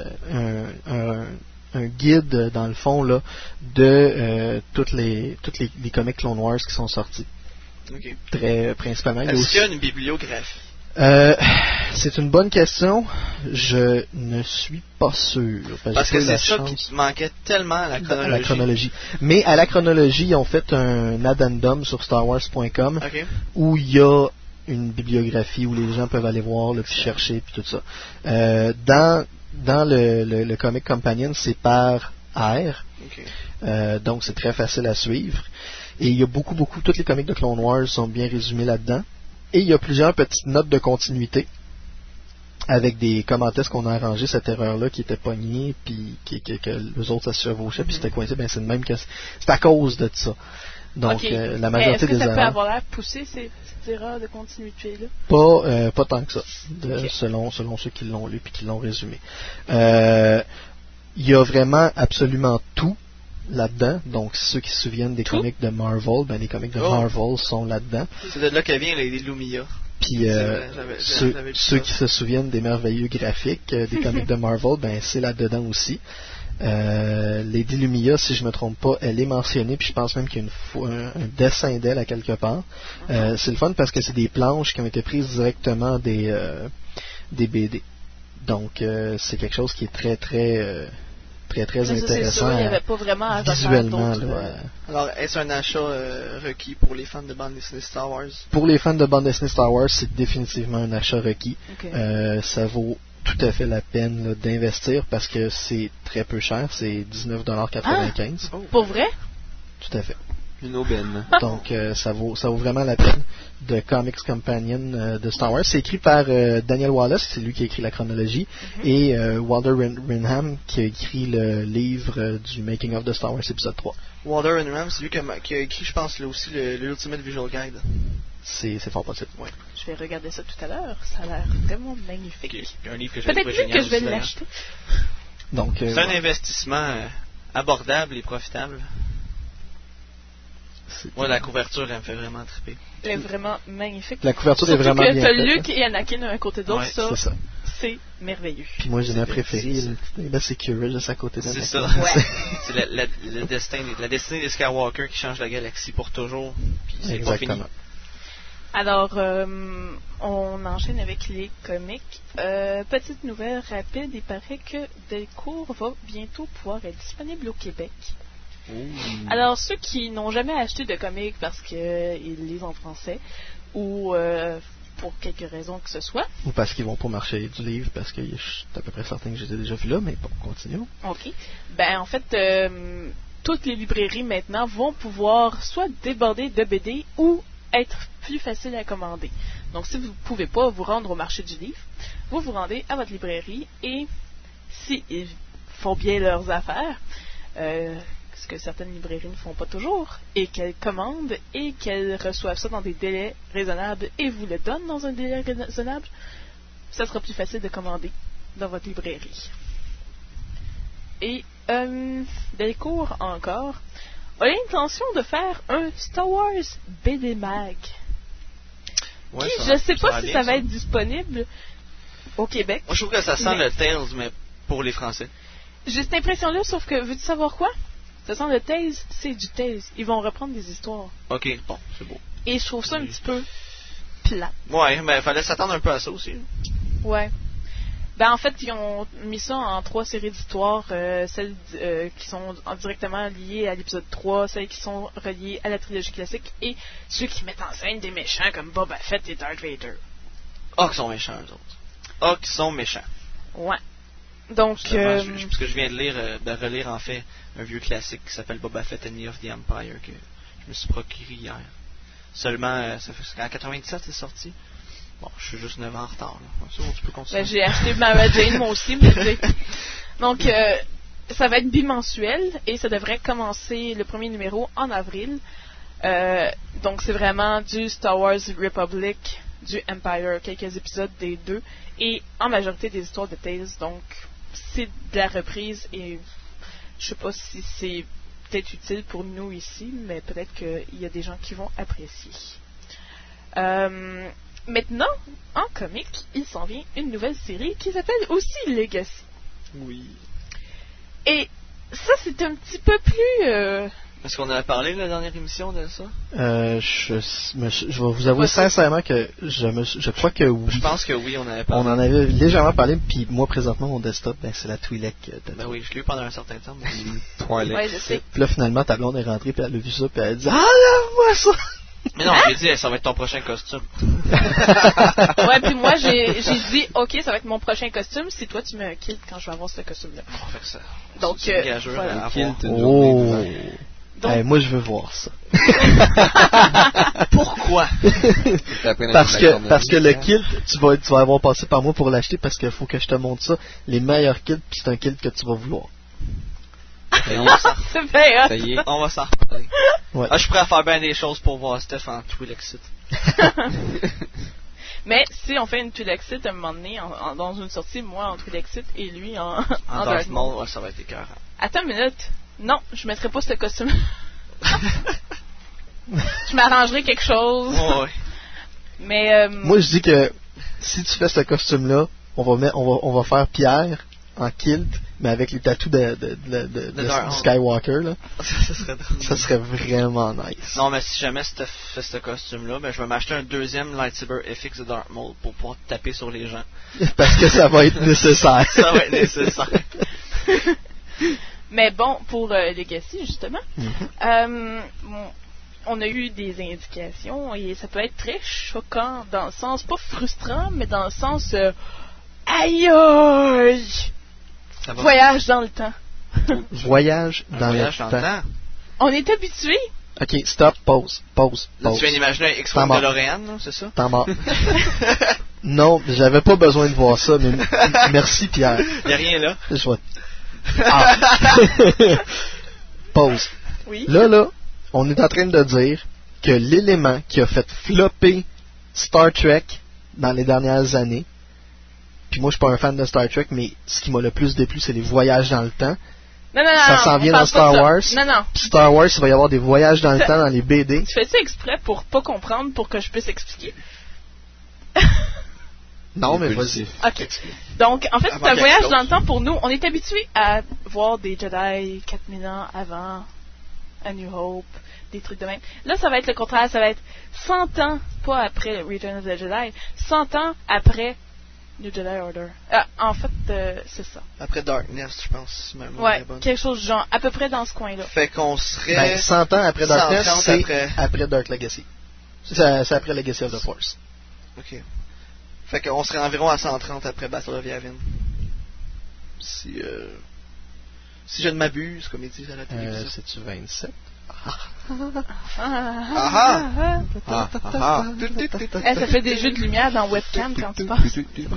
un guide dans le fond là de toutes les comics Clone Wars qui sont sortis. Okay. Très principalement. Est-ce qu'il y a une bibliographie? C'est une bonne question. Je ne suis pas sûr. Parce que c'est ça qui manquait tellement à la chronologie. Mais à la chronologie, ils ont fait un addendum sur StarWars.com où il y a une bibliographie où les gens peuvent aller voir, puis chercher, puis tout ça. Dans le Comic Companion, c'est par ère. Donc c'est très facile à suivre. Et il y a beaucoup, tous les comics de Clone Wars sont bien résumés là-dedans. Et il y a plusieurs petites notes de continuité avec des comment est-ce qu'on a arrangé cette erreur-là qui était pognée, puis que les autres ça se chevauchait, puis c'était coincé. Ben c'est de même que c'est à cause de ça. Donc la majorité des erreurs. Est-ce que ça peut avoir l'air poussé ces petites erreurs de continuité-là? Pas tant que ça, selon ceux qui l'ont lu puis qui l'ont résumé. Il y a vraiment absolument tout là-dedans. Donc ceux qui se souviennent des comics de Marvel, ben les comics de Marvel sont là-dedans. C'est de là que vient les Lumia. Puis ceux qui se souviennent des merveilleux graphiques des comics de Marvel, ben c'est là-dedans aussi. Lady Lumia, si je me trompe pas, elle est mentionnée, puis je pense même qu'il y a un dessin d'elle à quelque part. C'est le fun parce que c'est des planches qui ont été prises directement des BD. Donc c'est quelque chose qui est très très intéressant sûr, il n'y avait pas vraiment visuellement. Alors, est-ce un achat requis pour les fans de bande dessinée Star Wars? Pour les fans de bande dessinée Star Wars, c'est définitivement un achat requis. Ça vaut tout à fait la peine là, d'investir parce que c'est très peu cher, c'est $19.95. Pour vrai? Tout à fait. Une aubaine. Donc ça vaut vraiment la peine. De Comics Companion de Star Wars. C'est écrit par Daniel Wallace, c'est lui qui a écrit la chronologie, et Walter Rinham qui a écrit le livre du Making of de Star Wars épisode 3. Walter Rinham, c'est lui qui a écrit, je pense, aussi l'Ultimate Visual Guide. C'est fort possible. Ouais. Je vais regarder ça tout à l'heure. Ça a l'air vraiment magnifique. Un livre que peut-être même que je vais l'acheter. Donc, c'est un investissement abordable et profitable. Ouais, la couverture, elle me fait vraiment triper. Elle est vraiment magnifique. La couverture Surtout est vraiment bien que t'as faite. Luke et Anakin d'un côté d'autre, Ouais, c'est ça. c'est merveilleux. Puis moi, j'ai ma préférée, c'est la Security juste à côté de C'est ça. Ouais. C'est la destinée des Skywalker qui change la galaxie pour toujours. Puis c'est pas fini. Exactement. Alors, on enchaîne avec les comics. Petite nouvelle rapide, il paraît que Delcourt va bientôt pouvoir être disponible au Québec. Alors, ceux qui n'ont jamais acheté de comics parce qu'ils lisent en français, ou pour quelque raison que ce soit. Ou parce qu'ils vont pas marcher du livre, parce que je suis à peu près certain que je les ai déjà vus là, mais bon, continuons. OK. Ben, en fait, toutes les librairies maintenant vont pouvoir soit déborder de BD ou être plus facile à commander. Donc, si vous ne pouvez pas vous rendre au marché du livre, vous vous rendez à votre librairie et s'ils font bien leurs affaires, ce que certaines librairies ne font pas toujours, et qu'elles commandent et qu'elles reçoivent ça dans des délais raisonnables et vous le donnent dans un délai raisonnable, ça sera plus facile de commander dans votre librairie. Et Delcourt encore a l'intention de faire un Star Wars BD Mag. Ouais, Qui, je sais pas si bien, ça va être disponible au Québec. Moi, je trouve que ça sent le Tales, mais pour les Français. J'ai cette impression-là, sauf que, veux-tu savoir quoi? Ça sent le Tales, c'est du Tales. Ils vont reprendre des histoires. Ok, bon, c'est beau. Et je trouve ça un petit peu plat. Ouais, mais il fallait s'attendre un peu à ça aussi. Ouais. Ben, en fait, ils ont mis ça en 3 séries d'histoires, celles qui sont directement liées à l'épisode 3, celles qui sont reliées à la trilogie classique, et ceux qui mettent en scène des méchants comme Boba Fett et Darth Vader. Ah, qu'ils sont méchants, eux autres. Ah, qu'ils sont méchants. Ouais. Donc, parce que je viens de relire en fait un vieux classique qui s'appelle Boba Fett Enemy of the Empire que je me suis procuré hier. Seulement, ça fait en 97 c'est sorti. Bon, je suis juste 9 ans en retard. Là. C'est bon, tu peux continuer. Ben, j'ai acheté Mara Jane, moi aussi. Mais donc, ça va être bimensuel et ça devrait commencer le premier numéro en avril. Donc, c'est vraiment du Star Wars Republic, du Empire, quelques épisodes des deux, et en majorité des histoires de Tales. Donc, c'est de la reprise et je sais pas si c'est peut-être utile pour nous ici, mais peut-être qu'il y a des gens qui vont apprécier. Maintenant, en comic, il s'en vient une nouvelle série qui s'appelle aussi Legacy. Oui. Et ça, c'est un petit peu plus... Est-ce qu'on a parlé la dernière émission de ça? Je vais vous avouer sincèrement que je crois que oui. Je pense que oui, on avait parlé. On en avait légèrement parlé, puis moi, présentement, mon desktop, c'est la Twi'lek. Ben oui, je l'ai eu pendant un certain temps. Twi'lek. Ouais, je sais. Puis là, finalement, ta blonde est rentrée, puis elle a vu ça, puis elle a dit « Ah, lève-moi ça! » Mais non, j'ai dit, ça va être ton prochain costume. Ouais, puis moi, j'ai dit, OK, ça va être mon prochain costume si toi, tu mets un kilt quand je vais avoir ce costume-là. On va faire ça. Donc, voilà. Oh! Donc, moi, je veux voir ça. Pourquoi? parce que le kilt, tu vas avoir passé par moi pour l'acheter parce qu'il faut que je te montre ça. Les meilleurs kilts, puis c'est un kilt que tu vas vouloir. On va s'en c'est bien, ça y est, on va s'en reparler. Ouais. Ah, je pourrais faire bien des choses pour voir Steph en Twi'lexit. Mais si on fait une Twi'lexit à un moment donné, dans une sortie, moi en Twi'lexit et lui en Darth Maul, ouais, ça va être écœurant. Attends une minute. Non, je mettrai pas ce costume. Je m'arrangerai quelque chose. Ouais. Mais moi, je dis que si tu fais ce costume-là, on va faire Pierre en kilt, mais avec les tatous de Skywalker, là. Ça serait drôle. Ça serait vraiment nice. Non, mais si jamais tu fais ce costume-là, ben, je vais m'acheter un deuxième lightsaber FX de Darth Maul pour pouvoir taper sur les gens. Parce que ça va être nécessaire. Ça va être nécessaire. Mais bon, pour Legacy, justement, on a eu des indications et ça peut être très choquant dans le sens, pas frustrant, mais dans le sens aïe aïe! Voyage dans le temps. Voyage dans le temps. On est habitué. Ok, stop, pause. Là, tu viens d'imaginer un X-Wing de Lorraine, c'est ça? T'en mort. Non, j'avais pas besoin de voir ça, mais merci Pierre. Y'a rien là. Je vois. Pause. Oui. Là, on est en train de dire que l'élément qui a fait flopper Star Trek dans les dernières années, puis moi je suis pas un fan de Star Trek, mais ce qui m'a le plus déplu, c'est les voyages dans le temps, Non, ça s'en vient dans Star Wars. Non. Star Wars, il va y avoir des voyages dans le temps dans les BD. Tu fais ça exprès pour pas comprendre, pour que je puisse expliquer? Non, mais vas-y. Ok. Donc, en fait, c'est un voyage dans le temps pour nous. On est habitués à voir des Jedi 4000 ans avant A New Hope, des trucs de même. Là, ça va être le contraire. Ça va être 100 ans, pas après Return of the Jedi, 100 ans après New Jedi Order. En fait, c'est ça. Après Darkness, je pense. Ouais, quelque chose du genre, à peu près dans ce coin-là. Fait qu'on serait... 100 ans après Darkness, c'est après Dark Legacy. C'est après Legacy of the Force. Ok. Fait qu'on serait environ à 130 après Battle of Yavin. Si je ne m'abuse, comme ils disent à la télévision. C'est-tu 27? Ça fait des jeux de lumière dans webcam quand tu passes.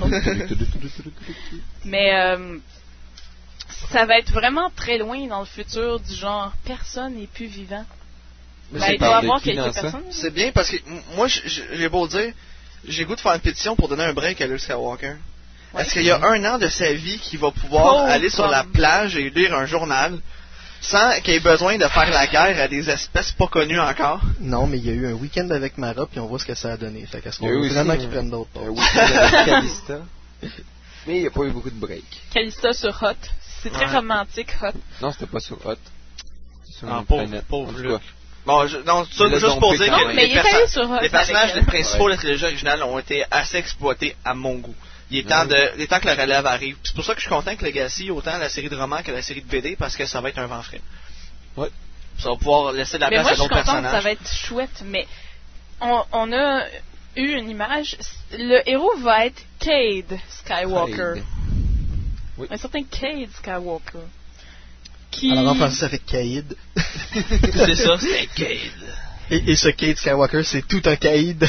Mais ça va être vraiment très loin dans le futur, du genre personne n'est plus vivant. Il doit y avoir quelques personnes. C'est bien parce que moi j'ai beau dire, j'ai goût de faire une pétition pour donner un break à Luke Skywalker. Ouais, est-ce qu'il y a 1 an de sa vie qui va pouvoir aller sur la plage et lire un journal sans qu'il ait besoin de faire la guerre à des espèces pas connues encore? Non, mais il y a eu un week-end avec Mara, puis on voit ce que ça a donné. Fait qu'à ce moment vraiment qu'ils prennent d'autres pauses. Calista. Mais il n'y a pas eu beaucoup de break. Calista sur Hot. C'est très romantique, Hot. Non, c'était pas sur Hot. C'est sur une planète. Pauvre Luke. Bon, non, ça, juste pour dire que les personnages principaux de la trilogie originale ont été assez exploités à mon goût. Il est temps que la relève arrive. C'est pour ça que je suis content que Legacy, autant la série de romans que la série de BD, parce que ça va être un vent frais. Ouais. Ça va pouvoir laisser de la place à d'autres personnages. Mais moi, je suis contente, ça va être chouette, mais on a eu une image. Le héros va être Cade Skywalker. Oui. Un certain Cade Skywalker. Alors en français, ça fait Caïd. C'est ça, c'est Cade. Et ce Cade Skywalker, c'est tout un Caïd.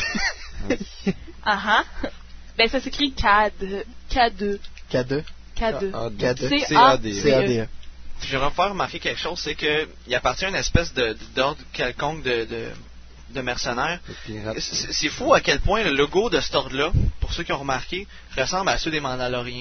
Ben, ça s'écrit CAD. K2. K2. K2. C-A-D-E. Je vais faire remarquer quelque chose, c'est qu'il appartient à une espèce d'ordre quelconque de mercenaires. C'est fou à quel point le logo de cet ordre-là, pour ceux qui ont remarqué, ressemble à ceux des Mandaloriens.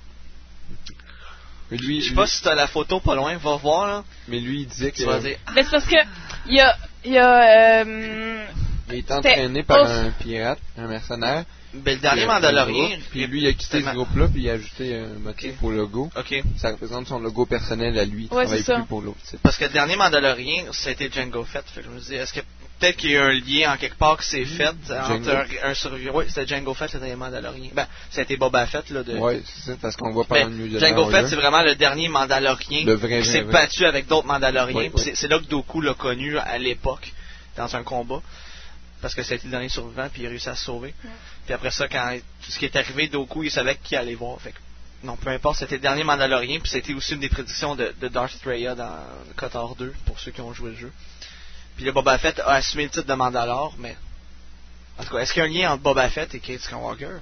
Je sais pas si t'as la photo pas loin, va voir là. Mais lui, il disait que... Ben, c'est parce que il y a il est entraîné par un pirate, un mercenaire. Ben, le dernier Mandalorien. Puis lui, il a quitté ce groupe-là, puis il a ajouté un motif au logo. Ok. Ça représente son logo personnel à lui. Il travaille plus pour l'autre. Parce que le dernier Mandalorien, c'était Jango Fett. Fait que je me dis, est-ce que peut-être qu'il y a un lien en quelque part que c'est fait entre un survivant. Oui, c'était Jango Fett, le dernier Mandalorien. Ben, ça a été Boba Fett, là. Oui, c'est ça, parce qu'on voit pas New Jedi. Jango Fett, c'est vraiment le dernier Mandalorien qui s'est battu avec d'autres Mandaloriens. C'est là que Dooku l'a connu à l'époque, dans un combat. Parce que c'était le dernier survivant, puis il a réussi à se sauver. Puis après ça, quand tout ce qui est arrivé, Dooku, il savait qui allait voir. Fait que, non, peu importe, c'était le dernier Mandalorien, puis c'était aussi une des prédictions de Darth Freya dans KOTOR 2, pour ceux qui ont joué le jeu. Puis là, Boba Fett a assumé le titre de Mandalore, mais... En tout cas, est-ce qu'il y a un lien entre Boba Fett et Cade Skywalker?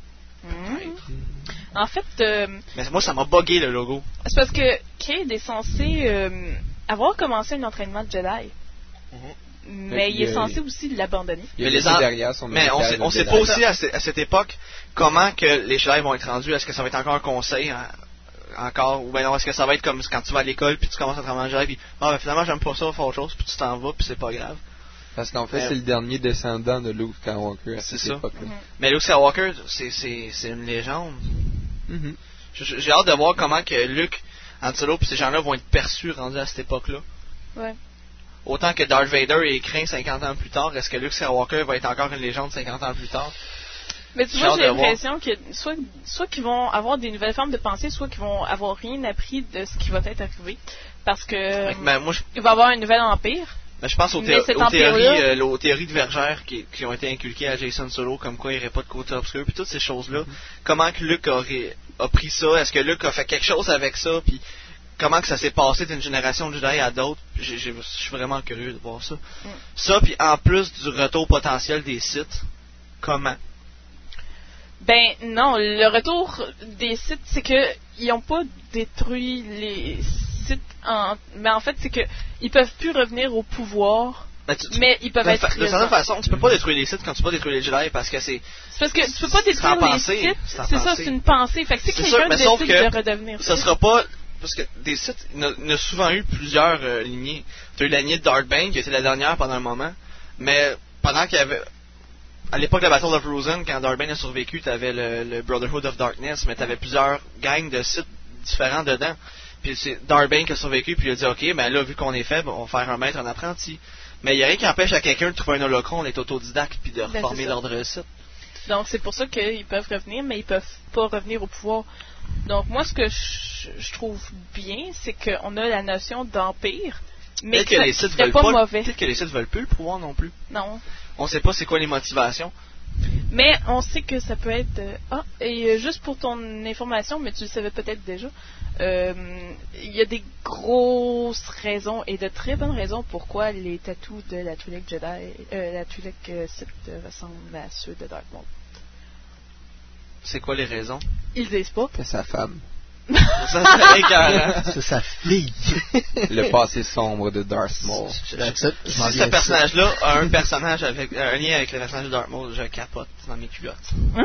En fait... Mais moi, ça m'a buggé, le logo. C'est parce que Cade est censé avoir commencé un entraînement de Jedi. Mais il est censé aussi l'abandonner. Mais on sait pas aussi à cette époque comment que les Jedi vont être rendus. Est-ce que ça va être encore un conseil encore, ou ben non, est-ce que ça va être comme quand tu vas à l'école puis tu commences à travailler en Jedi puis ben finalement j'aime pas ça, faire autre chose, puis tu t'en vas puis c'est pas grave. Parce qu'en fait c'est le dernier descendant de Luke Skywalker à cette époque-là. Mais Luke Skywalker c'est une légende. J'ai hâte de voir comment que Luke, Han Solo puis ces gens-là vont être perçus rendus à cette époque-là. Ouais. Autant que Darth Vader est craint 50 ans plus tard, est-ce que Luke Skywalker va être encore une légende 50 ans plus tard? Mais tu vois, j'ai l'impression que soit qu'ils vont avoir des nouvelles formes de pensée, soit qu'ils vont avoir rien appris de ce qui va être arrivé. Parce que il va y avoir un nouvel empire. Mais je pense aux théories divergères qui ont été inculquées à Jason Solo, comme quoi il n'y aurait pas de côté obscur, puis toutes ces choses-là. Comment que Luke a pris ça? Est-ce que Luke a fait quelque chose avec ça? Puis comment que ça s'est passé d'une génération de Jedi à d'autres? Je suis vraiment curieux de voir ça. Ça, puis en plus du retour potentiel des Sith, comment? Ben non, le retour des Sith, c'est que ils n'ont pas détruit les Sith, mais en fait c'est que ils peuvent plus revenir au pouvoir. Mais ils peuvent être de certaine façon, tu peux pas détruire les Sith quand tu peux pas détruire les Jedi parce que c'est parce que tu peux pas détruire les Sith. C'est ça, c'est une pensée. Fait que si quelqu'un décide de redevenir ça sera pas parce que des sites, il y a souvent eu plusieurs lignées. Tu as eu la lignée de Darkbane qui était la dernière pendant un moment, mais pendant qu'il y avait, à l'époque de la Battle of Frozen, quand Darkbane a survécu, tu avais le Brotherhood of Darkness, mais tu avais plusieurs gangs de sites différents dedans. Puis c'est Darkbane qui a survécu, puis il a dit ok, ben là, vu qu'on est faible, on va faire un maître, un apprenti. Mais il n'y a rien qui empêche à quelqu'un de trouver un holocron, d'être autodidacte, puis de reformer l'ordre site. Donc c'est pour ça qu'ils peuvent revenir, mais ils peuvent pas revenir au pouvoir. Donc moi, ce que je trouve bien, c'est qu'on a la notion d'empire, mais que les sites veulent pas mauvais. Peut-être que les sites veulent plus le pouvoir non plus. Non. On sait pas c'est quoi les motivations. Mais on sait que ça peut être... et juste pour ton information, mais tu le savais peut-être déjà, il y a des grosses raisons et de très bonnes raisons pourquoi les tatous de la Twi'lek Sith ressemblent à ceux de Dark Maul. C'est quoi les raisons? Ils disent pas. C'est sa femme. Ça serait écœurant. C'est sa fille. Le passé sombre de Darth Maul. Si ce personnage-là a un personnage avec un lien avec le personnage de Darth Maul, je capote dans mes culottes.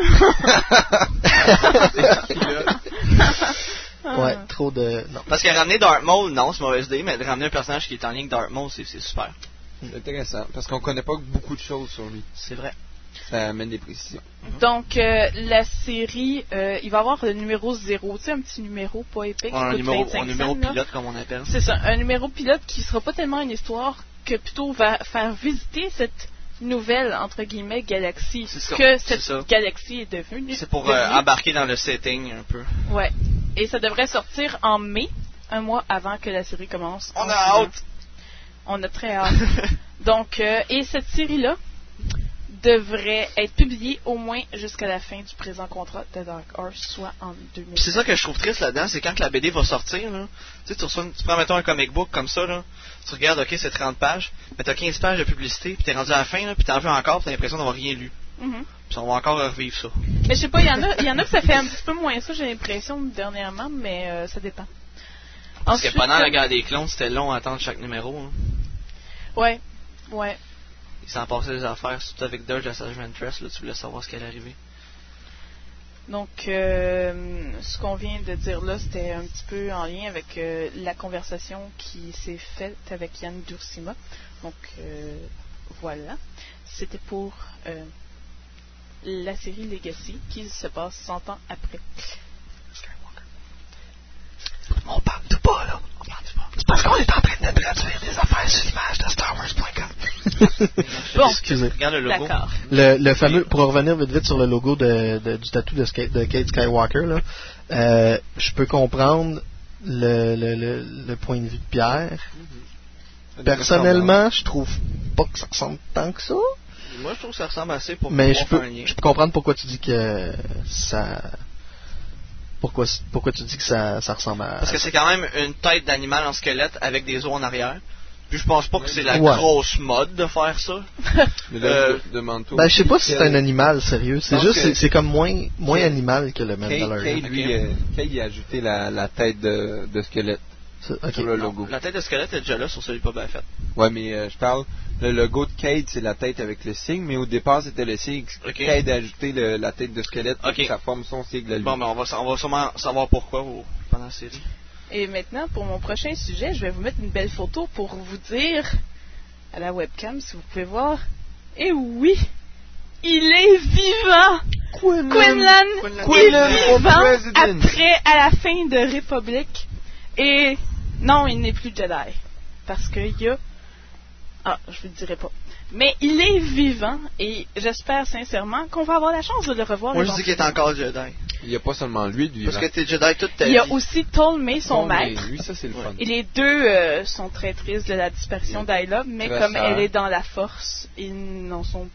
Ouais, trop de... Non. Parce que ramener Darth Maul, non, c'est mauvaise idée, mais de ramener un personnage qui est en lien avec Darth Maul, c'est super. C'est intéressant, parce qu'on connaît pas beaucoup de choses sur lui. C'est vrai. Ça amène des précisions. Donc, la série, il va y avoir le numéro 0, tu sais, un petit numéro pas épais. Un numéro pilote, comme on appelle. C'est ça, un numéro pilote qui sera pas tellement une histoire, que plutôt va faire visiter cette nouvelle, entre guillemets, galaxie. Cette galaxie est devenue. C'est pour embarquer dans le setting un peu. Ouais. Et ça devrait sortir en mai, un mois avant que la série commence. On a hâte! On a très hâte. Donc, et cette série-là devrait être publiée au moins jusqu'à la fin du présent contrat de Dark Horse, soit en 2000. C'est ça que je trouve triste là-dedans, c'est quand la BD va sortir, là, tu prends mettons un comic book comme ça, là, tu regardes, ok, c'est 30 pages, mais t'as 15 pages de publicité, puis t'es rendu à la fin, là, puis t'en veux encore, puis t'as l'impression d'avoir rien lu. Puis on va encore revivre ça. Mais je sais pas, il y en a que ça fait un petit peu moins ça, j'ai l'impression, dernièrement, mais ça dépend. Parce que pendant la guerre des clones, c'était long à attendre chaque numéro. Hein. Ouais. Il s'en passait des affaires, surtout avec Dirge à Sage Ventress, là, tu voulais savoir ce qui allait arriver. Donc, ce qu'on vient de dire là, c'était un petit peu en lien avec la conversation qui s'est faite avec Yann Dursima. Donc, voilà. C'était pour la série Legacy qui se passe 100 ans après. On parle tout pas, là. C'est parce qu'on est en train de traduire des affaires sur l'image de StarWars.com. Bon, excusez. Regarde le logo. D'accord. Le fameux, pour revenir vite sur le logo du tatou de Kate Skywalker, là, je peux comprendre le point de vue de Pierre. Personnellement, je trouve pas que ça ressemble tant que ça. Moi, je trouve que ça ressemble assez pour mais faire un lien. Je peux comprendre pourquoi tu dis que ça... Pourquoi tu dis que ça ressemble à... Parce que c'est quand même une tête d'animal en squelette avec des os en arrière. Puis je pense pas que c'est la grosse mode de faire ça. de manteau. Ben, je sais pas si c'est un animal sérieux. C'est juste, c'est comme moins animal que le Mandalorian. Kate, il a ajouté la tête de squelette sur le logo. La tête de squelette est déjà là sur celui de Boba Fett. Ouais, mais je parle, le logo de Kate, c'est la tête avec le signe, mais au départ, c'était le signe. Okay. Kate a ajouté la tête de squelette pour que ça forme son sigle à lui. Bon, mais on va sûrement savoir pourquoi pendant la série. Et maintenant, pour mon prochain sujet, je vais vous mettre une belle photo pour vous dire, à la webcam, si vous pouvez voir. Et oui, il est vivant! Quinlan est vivant après, à la fin de République. Et non, il n'est plus Jedi. Parce qu'il y a... Ah, je ne vous le dirai pas. Mais il est vivant et j'espère sincèrement qu'on va avoir la chance de le revoir. Moi, je dis qu'il est encore Jedi. Il n'y a pas seulement lui de vivant. Parce que t'es Jedi toute ta vie. Il y a aussi Ptolemy, son maître. Lui, ça, c'est le fun. Et les deux sont très tristes de la disparition d'Ayla, mais comme elle est dans la force, ils en sont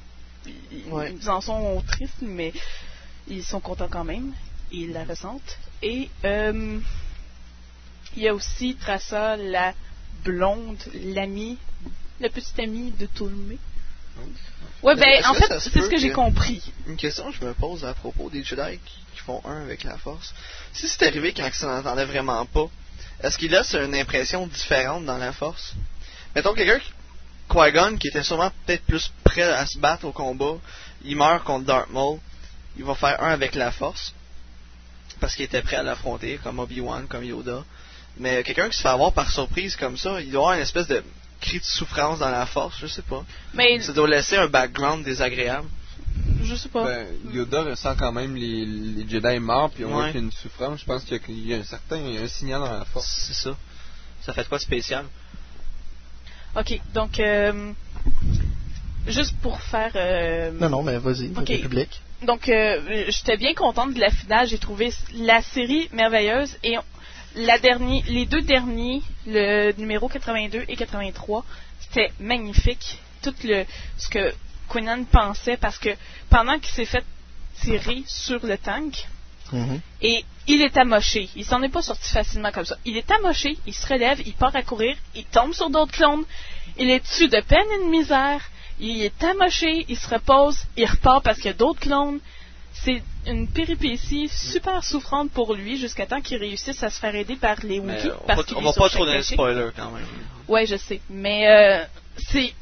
tristes, mais ils sont contents quand même. Ils la ressentent. Et il y a aussi Trassa, la blonde, l'amie, la petite amie de Ptolemy. Ouais, ben, en fait, c'est ce que j'ai compris. Une question que je me pose à propos des Jedi qui font un avec la Force. Si c'est arrivé quand ça n'entendait vraiment pas, est-ce qu'il laisse une impression différente dans la Force? Mettons quelqu'un, Qui-Gon, qui était sûrement peut-être plus prêt à se battre au combat, il meurt contre Darth Maul, il va faire un avec la Force. parce qu'il était prêt à l'affronter, comme Obi-Wan, comme Yoda. Mais quelqu'un qui se fait avoir par surprise comme ça, il doit avoir une espèce de cri de souffrance dans la force, je sais pas. Mais ça doit laisser un background désagréable. Je sais pas. Yoda ressent quand même les Jedi morts, puis on voit Ouais. qu'il y a une souffrance. Je pense qu'il y a un signal dans la force. C'est ça. Ça fait quoi de spécial? Ok, donc juste pour faire. Non, mais vas-y, Ok. le public. Donc, j'étais bien contente de la finale. J'ai trouvé la série merveilleuse et les deux derniers, le numéro 82 et 83, c'était magnifique. Tout ce que Quinlan pensait, parce que pendant qu'il s'est fait tirer sur le tank, et il est amoché. Il s'en est pas sorti facilement comme ça. Il est amoché, il se relève, il part à courir, il tombe sur d'autres clones, il est dessus de peine et de misère, il est amoché, il se repose, il repart parce qu'il y a d'autres clones. C'est une péripétie super souffrante pour lui jusqu'à temps qu'il réussisse à se faire aider par les Wookiees. On va pas trop dans les spoilers quand même. Ouais, je sais. Mais c'est...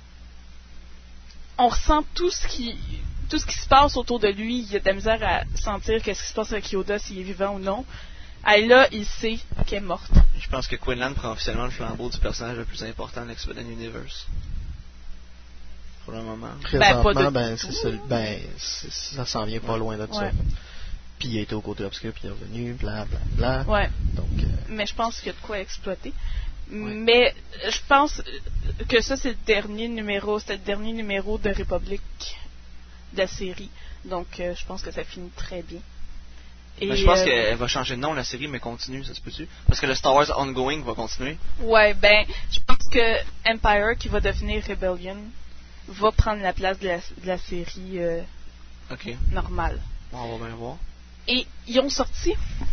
On ressent tout ce qui se passe autour de lui. Il y a de la misère à sentir qu'est-ce qui se passe avec Yoda, s'il est vivant ou non. Et là, il sait qu'elle est morte. Je pense que Quinlan prend officiellement le flambeau du personnage le plus important de l'X-Men Universe. Pour le moment. Présentement, ça s'en vient pas loin de ça. Ouais. Puis il a été au côté obscur, puis il est revenu, bla bla bla. Ouais. Donc, mais je pense qu'il y a de quoi exploiter. Ouais. Mais je pense que ça, c'est le dernier numéro. C'était le dernier numéro de République de la série. Donc, je pense que ça finit très bien. Et je pense qu'elle va changer de nom, la série, mais continue, ça se peut-tu? Parce que le Star Wars Ongoing va continuer. Ouais, je pense que Empire, qui va devenir Rebellion, va prendre la place de la série normale. Bon, on va bien voir. Et ils ont sorti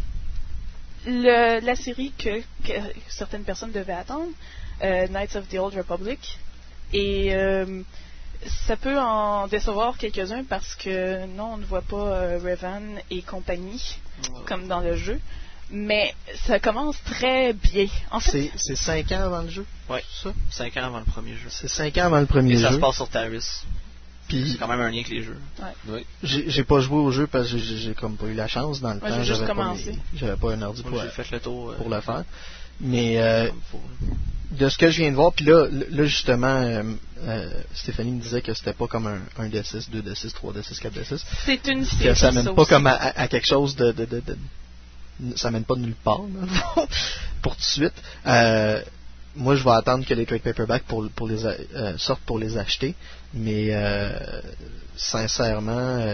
la série que certaines personnes devaient attendre, Knights of the Old Republic. Et ça peut en décevoir quelques-uns parce que non, on ne voit pas Revan et compagnie comme dans le jeu. Mais ça commence très bien. En fait, c'est 5 ans avant le jeu? Oui, ça. 5 ans avant le premier jeu. C'est 5 ans avant le premier jeu. Et ça se passe sur Taris. Puis c'est quand même un lien avec les jeux. Ouais. Oui. J'ai pas joué au jeu parce que j'ai comme pas eu la chance dans le temps. J'avais pas un ordi pour le faire. Mais de ce que je viens de voir, puis là justement, Stéphanie me disait que c'était pas comme un D6, 2 D6, 3 D6, 4 D6. C'est une série. Que ça mène pas comme à quelque chose de ça mène pas de nulle part, pour tout de suite. Moi, je vais attendre que les trade paperbacks sortent pour les acheter, mais sincèrement,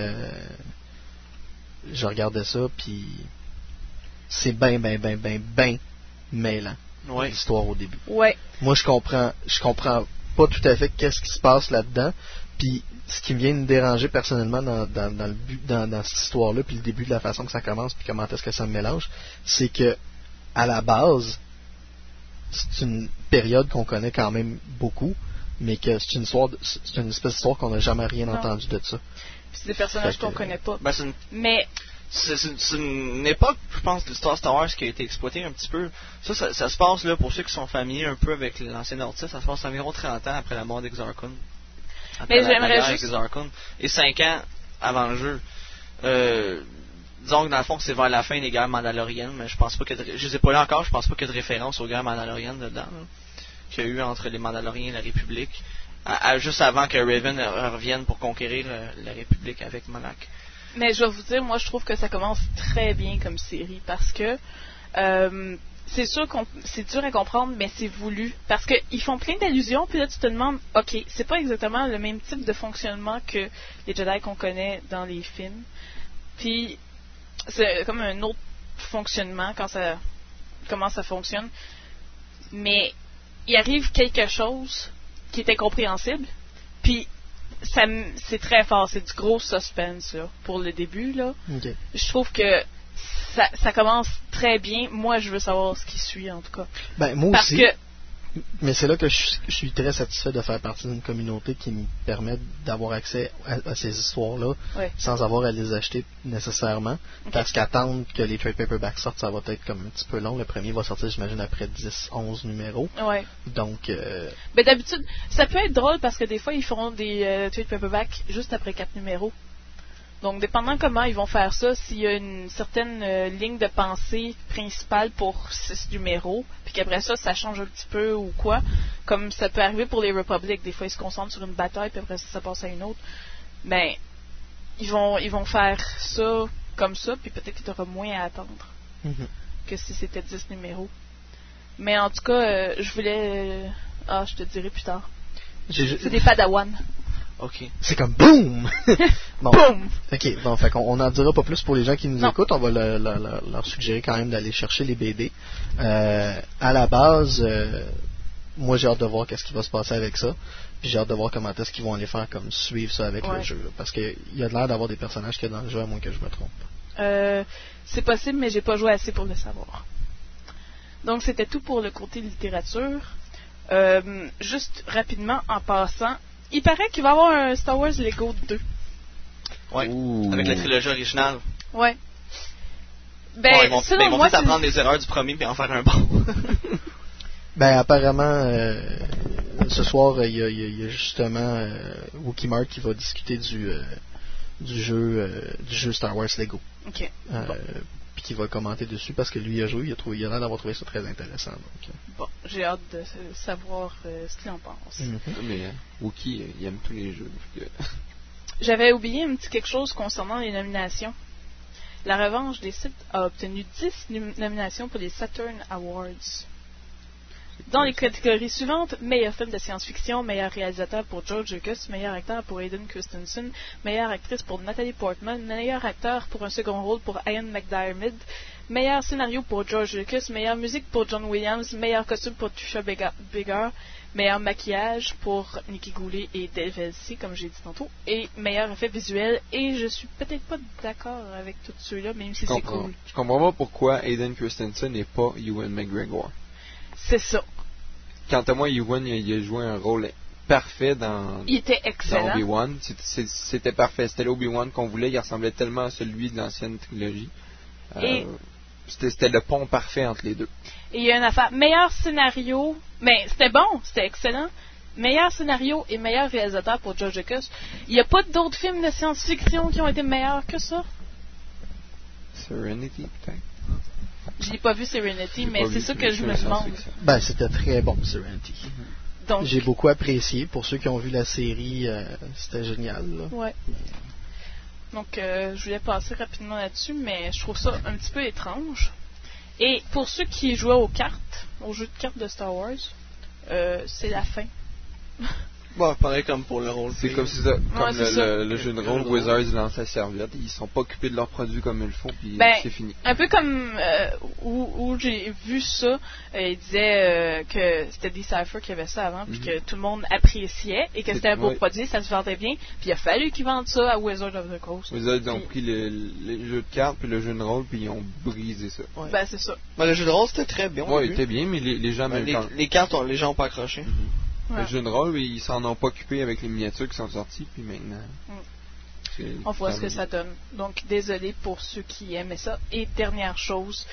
je regardais ça, puis c'est bien mêlant, l'histoire au début. Ouais. Moi, je comprends pas tout à fait qu'est-ce qui se passe là-dedans, puis ce qui me vient me déranger personnellement dans cette histoire-là, puis le début de la façon que ça commence, puis comment est-ce que ça me mélange, c'est que à la base, c'est une période qu'on connaît quand même beaucoup, mais que c'est une espèce d'histoire qu'on n'a jamais rien entendu de ça. Puis c'est des personnages qu'on connaît pas. Mais c'est une époque, je pense, de l'histoire Star Wars qui a été exploitée un petit peu. Ça se passe là, pour ceux qui sont familiers un peu avec l'ancien Ortis, ça se passe environ 30 ans après la mort d'Exarchon. Mais j'aimerais juste... Et 5 ans avant le jeu. Disons que dans le fond, c'est vers la fin des guerres mandaloriennes, mais je pense pas que je les ai pas là encore, je pense pas qu'il y ait de référence aux guerres mandaloriennes dedans, qu'il y a eu entre les Mandaloriens et la République, juste avant que Raven revienne pour conquérir la République avec Malak. Mais je vais vous dire, moi je trouve que ça commence très bien comme série, parce que c'est sûr que c'est dur à comprendre, mais c'est voulu. Parce qu'ils font plein d'allusions, puis là tu te demandes, ok, c'est pas exactement le même type de fonctionnement que les Jedi qu'on connaît dans les films. Puis c'est comme un autre fonctionnement comment ça fonctionne. Mais il arrive quelque chose qui est incompréhensible, puis c'est très fort, c'est du gros suspense là, pour le début là. Okay. Je trouve que ça commence très bien. Moi, je veux savoir ce qui suit, en tout cas. Moi aussi. Mais c'est là que je suis très satisfait de faire partie d'une communauté qui me permet d'avoir accès à ces histoires-là, sans avoir à les acheter nécessairement. Okay. Parce qu'attendre que les trade paperbacks sortent, ça va être comme un petit peu long. Le premier va sortir, j'imagine, après 10-11 numéros. Ouais. Donc... d'habitude, ça peut être drôle parce que des fois, ils feront des trade paperbacks juste après 4 numéros. Donc, dépendant comment ils vont faire ça, s'il y a une certaine ligne de pensée principale pour 6 numéros, puis qu'après ça, ça change un petit peu ou quoi, comme ça peut arriver pour les Republic, des fois ils se concentrent sur une bataille, puis après ça passe à une autre, ben, ils vont faire ça comme ça, puis peut-être qu'il y aura moins à attendre que si c'était 10 numéros. Mais en tout cas, je voulais... je te dirai plus tard. C'est des Padawan. OK. C'est comme BOOM! Bon. Boom! OK, bon, fait qu'on n'en dira pas plus pour les gens qui nous écoutent. On va leur suggérer quand même d'aller chercher les BD. À la base, moi j'ai hâte de voir qu'est-ce qui va se passer avec ça. Puis j'ai hâte de voir comment est-ce qu'ils vont aller faire comme suivre ça avec le jeu. Là, parce qu'il y a l'air d'avoir des personnages qu'il y a dans le jeu, à moins que je me trompe. C'est possible, mais j'ai pas joué assez pour le savoir. Donc c'était tout pour le côté littérature. Juste rapidement, en passant, il paraît qu'il va y avoir un Star Wars Lego 2. Ouais, avec la trilogie originale. Ouais. Ils vont peut-être apprendre les erreurs du premier puis en faire un bon. Ben apparemment, ce soir, il y a justement Wookie Mark qui va discuter du jeu Star Wars Lego. OK. Puis qui va commenter dessus parce que lui il a joué, il a l'air d'avoir trouvé ça très intéressant. Donc. Bon, j'ai hâte de savoir ce qu'il en pense. Mais Wookie, il aime tous les jeux. J'avais oublié un petit quelque chose concernant les nominations. La Revanche des Sith a obtenu 10 nominations pour les Saturn Awards. Dans les catégories suivantes, meilleur film de science-fiction, meilleur réalisateur pour George Lucas, meilleur acteur pour Hayden Christensen, meilleure actrice pour Natalie Portman, meilleur acteur pour un second rôle pour Ian McDiarmid, meilleur scénario pour George Lucas, meilleure musique pour John Williams, meilleur costume pour Trisha Biggar, meilleur maquillage pour Nikki Goulet et Dave Elsey, comme j'ai dit tantôt, et meilleur effet visuel. Et je suis peut-être pas d'accord avec tous ceux-là, même si c'est cool. Je comprends pas pourquoi Hayden Christensen n'est pas Ewan McGregor. C'est ça. Quant à moi, Ewan, il a joué un rôle parfait dans... Il était excellent. Dans Obi-Wan. C'était parfait. C'était l'Obi-Wan qu'on voulait. Il ressemblait tellement à celui de l'ancienne trilogie. C'était le pont parfait entre les deux. Et il y a une affaire. Meilleur scénario... Mais c'était bon. C'était excellent. Meilleur scénario et meilleur réalisateur pour George Lucas. Il n'y a pas d'autres films de science-fiction qui ont été meilleurs que ça? Serenity, peut-être? Je n'ai pas vu Serenity, mais c'est ça que je me demande. Ben, c'était très bon, Serenity. Donc, j'ai beaucoup apprécié. Pour ceux qui ont vu la série, c'était génial. Là. Ouais. Donc, je voulais passer rapidement là-dessus, mais je trouve ça un petit peu étrange. Et pour ceux qui jouaient aux cartes, aux jeux de cartes de Star Wars, c'est la fin. Bon, pareil comme pour le rôle. C'est comme si le jeu de rôle, Wizards lance la serviette, ils sont pas occupés de leurs produits comme il le faut, puis c'est fini. Un peu comme où j'ai vu ça, il disait que c'était Decipher qui avait ça avant, puis que tout le monde appréciait, et que c'était un beau produit, ça se vendait bien, puis il a fallu qu'ils vendent ça à Wizards of the Coast. Wizards ont pris les jeux de cartes, puis le jeu de rôle, puis ils ont brisé ça. Ouais. Ben, c'est ça. Ben, le jeu de rôle, c'était très bien. Ouais, il était bien, mais les gens... les cartes, les gens ont pas accroché. Le jeu de rôle, ils s'en ont pas occupé avec les miniatures qui sont sorties, puis maintenant... On voit ce que ça donne. Donc, désolé pour ceux qui aimaient ça. Et dernière chose,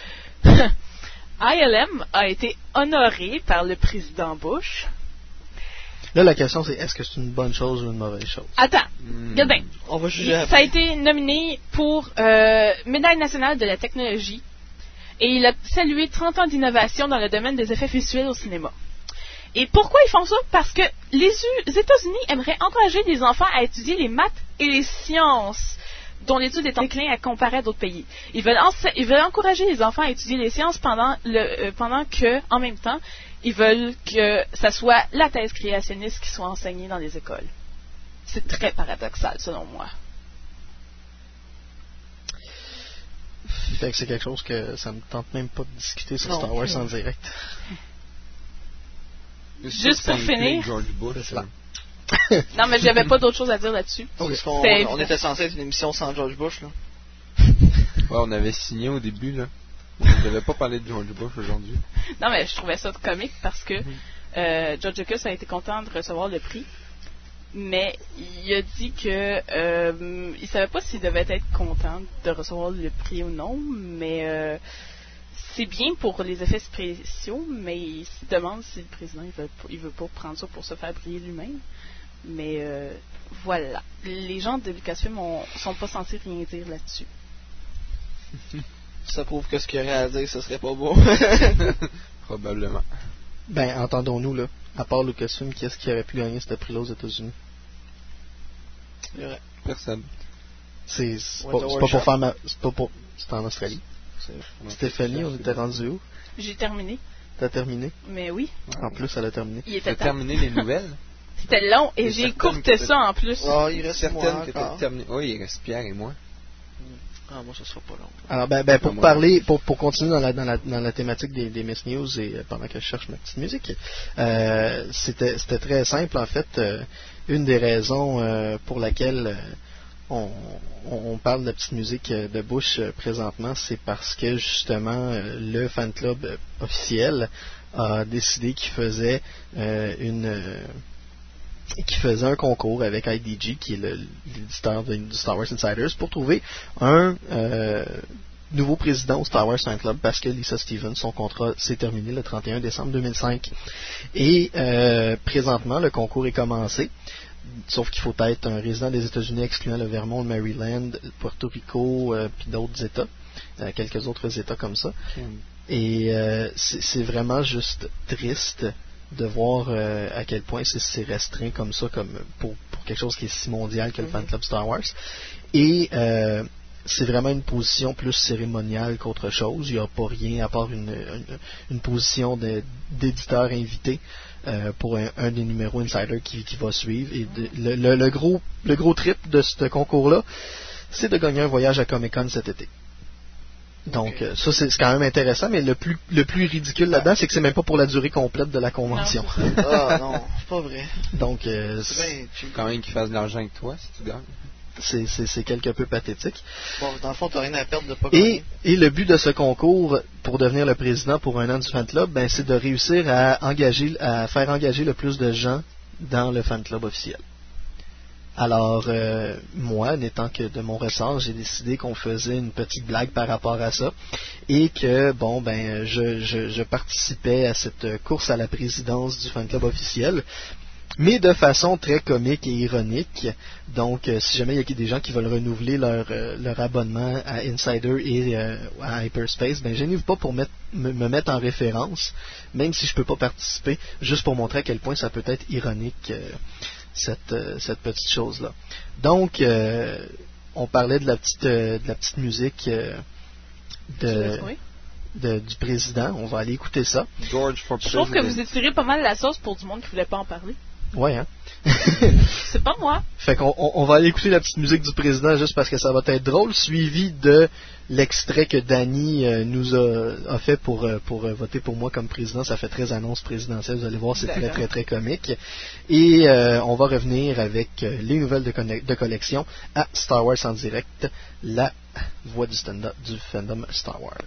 ILM a été honoré par le président Bush. Là, la question, c'est est-ce que c'est une bonne chose ou une mauvaise chose? Attends, regarde bien. On va juger ça a été nominé pour Médaille nationale de la technologie. Et il a salué 30 ans d'innovation dans le domaine des effets visuels au cinéma. Et pourquoi ils font ça? Parce que les États-Unis aimeraient encourager les enfants à étudier les maths et les sciences, dont l'étude est en déclin à comparer à d'autres pays. Ils veulent encourager les enfants à étudier les sciences pendant que, en même temps, ils veulent que ça soit la thèse créationniste qui soit enseignée dans les écoles. C'est très paradoxal, selon moi. Fait que c'est quelque chose que ça me tente même pas de discuter sur Star Wars en direct. Juste pour finir. George Bush, non, mais j'avais pas d'autre chose à dire là-dessus. On était censé être une émission sans George Bush, là. Ouais, on avait signé au début, là. On ne devait pas parler de George Bush aujourd'hui. Non, mais je trouvais ça comique parce que George Lucas a été content de recevoir le prix. Mais il a dit que il savait pas s'il devait être content de recevoir le prix ou non, mais c'est bien pour les effets spéciaux, mais il se demande si le président il veut pas prendre ça pour se faire briller lui-même. Mais voilà. Les gens de Lucasfilm sont pas censés rien dire là-dessus. Ça prouve que ce qu'il y aurait à dire, ce serait pas beau. Probablement. Ben, entendons-nous, là. À part Lucasfilm, qui est-ce qui aurait pu gagner ce prix-là aux États-Unis? Personne. C'est pas pour faire c'est en Australie. Stéphanie, on était rendu où? J'ai terminé. T'as terminé? Mais oui. En plus, elle a terminé. T'as terminé les nouvelles? C'était long et j'ai écourté ça en plus. Oh, il reste certaines que t'as terminé. Oui, il reste Pierre et moi. Ah, moi, ça sera pas long. Alors, pour parler, pour continuer dans la thématique des Miss News et pendant que je cherche ma petite musique, c'était très simple en fait. Une des raisons pour laquelle on parle de la petite musique de Bush présentement, c'est parce que justement le fan club officiel a décidé qu'il faisait un concours avec IDG, qui est l'éditeur du Star Wars Insiders, pour trouver un nouveau président au Star Wars Fan Club, parce que Lisa Stevens, son contrat s'est terminé le 31 décembre 2005. Et présentement, le concours est commencé, sauf qu'il faut être un résident des États-Unis, excluant le Vermont, le Maryland, Puerto Rico, puis d'autres États, quelques autres États comme ça. Et c'est vraiment juste triste de voir à quel point c'est restreint comme ça, comme pour quelque chose qui est si mondial que le fan club Star Wars. Et c'est vraiment une position plus cérémoniale qu'autre chose. Il n'y a pas rien à part une position d'éditeur invité pour un des numéros Insider qui va suivre. Et le gros trip de ce concours-là, c'est de gagner un voyage à Comic-Con cet été. Donc, ça, c'est quand même intéressant, mais le plus ridicule là-dedans, c'est que c'est même pas pour la durée complète de la convention. Ah non, c'est pas vrai. Donc, c'est quand même qu'ils fassent de l'argent avec toi, si tu gagnes. C'est quelque peu pathétique. Bon, dans le fond, t'as rien à perdre de pas gagner. Et le but de ce concours, pour devenir le président pour un an du fan club, ben, c'est de réussir à faire engager le plus de gens dans le fan club officiel. Alors, moi, n'étant que de mon ressort, j'ai décidé qu'on faisait une petite blague par rapport à ça et que, je participais à cette course à la présidence du fan club officiel, mais de façon très comique et ironique. Donc, si jamais il y a des gens qui veulent renouveler leur abonnement à Insider et à Hyperspace, gênez-vous pas pour me mettre en référence, même si je peux pas participer, juste pour montrer à quel point ça peut être ironique. Cette petite chose-là. Donc, on parlait de la petite musique du président. On va aller écouter ça. George for Je trouve que vous étirez pas mal la sauce pour du monde qui voulait pas en parler. Ouais, hein? C'est pas moi. Fait qu'on va aller écouter la petite musique du président juste parce que ça va être drôle, suivi de l'extrait que Danny nous a fait pour voter pour moi comme président. Ça fait très annonce présidentielle, vous allez voir, c'est très très très comique. Et on va revenir avec les nouvelles de collection à Star Wars en direct, la voix du fandom Star Wars.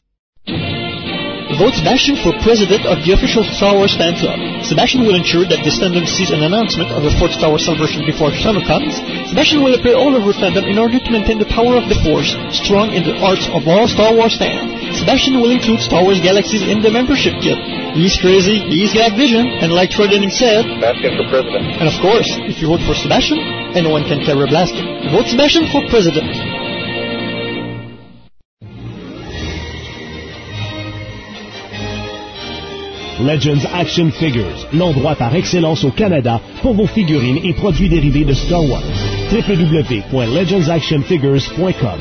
Vote Sebastian for president of the official Star Wars fan club. Sebastian will ensure that this fandom sees an announcement of the 4th Star Wars celebration before summer comes. Sebastian will appear all over fandom in order to maintain the power of the Force strong in the hearts of all Star Wars fans. Sebastian will include Star Wars Galaxies in the membership kit. He's crazy, he's got vision, and like Troy Denning said, Sebastian for president. And of course, if you vote for Sebastian, anyone can carry a blaster. Vote Sebastian for president. Legends Action Figures, l'endroit par excellence au Canada pour vos figurines et produits dérivés de Star Wars. www.legendsactionfigures.com.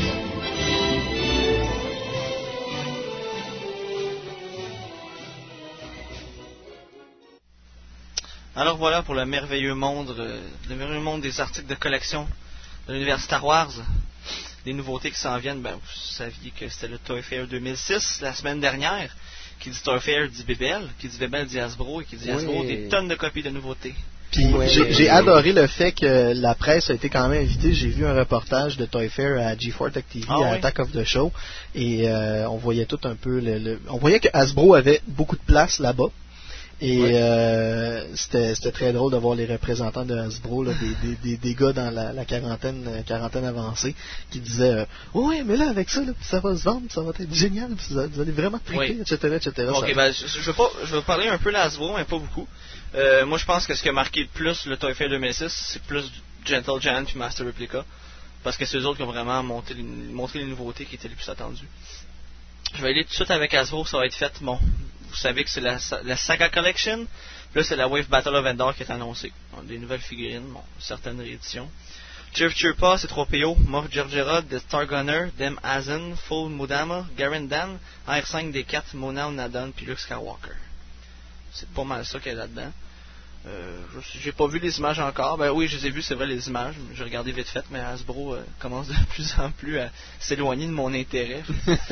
Alors voilà pour le merveilleux monde des articles de collection de l'univers Star Wars. Des nouveautés qui s'en viennent, vous saviez que c'était le Toy Fair 2006 la semaine dernière. Qui dit Toy Fair dit Bébel, qui dit Bébel dit Hasbro, et qui dit Hasbro des tonnes de copies de nouveautés. Puis j'ai adoré le fait que la presse a été quand même invitée. J'ai vu un reportage de Toy Fair à G4 Tech TV, à Attack of the Show, et on voyait tout un peu on voyait que Hasbro avait beaucoup de place là-bas. Et c'était très drôle de voir les représentants de Hasbro, là, des gars dans la quarantaine avancée, qui disaient oui, mais là, avec ça, là, ça va se vendre, ça va être génial, vous allez vraiment triper, etc. Ok, ben, je vais parler un peu de Hasbro, mais pas beaucoup. Moi, je pense que ce qui a marqué le plus le Toy Fair 2006, c'est plus Gentle Giant puis Master Replica, parce que c'est eux autres qui ont vraiment montré les nouveautés qui étaient les plus attendues. Je vais aller tout de suite avec Hasbro, ça va être fait. Bon, vous savez que c'est la Saga Collection, puis là c'est la Wave Battle of Endor qui est annoncée. Bon, des nouvelles figurines, bon, certaines rééditions. Chirpa, c'est 3PO, Moff Gergera, The Star Gunner, Dem Azen, Full Mudama, Garen Dan, R5D4, Mona Nadon, puis Luke Skywalker. C'est pas mal ça qu'il y a là-dedans. J'ai pas vu les images encore. Ben oui, je les ai vues, c'est vrai, les images. J'ai regardé vite fait, mais Hasbro commence de plus en plus à s'éloigner de mon intérêt.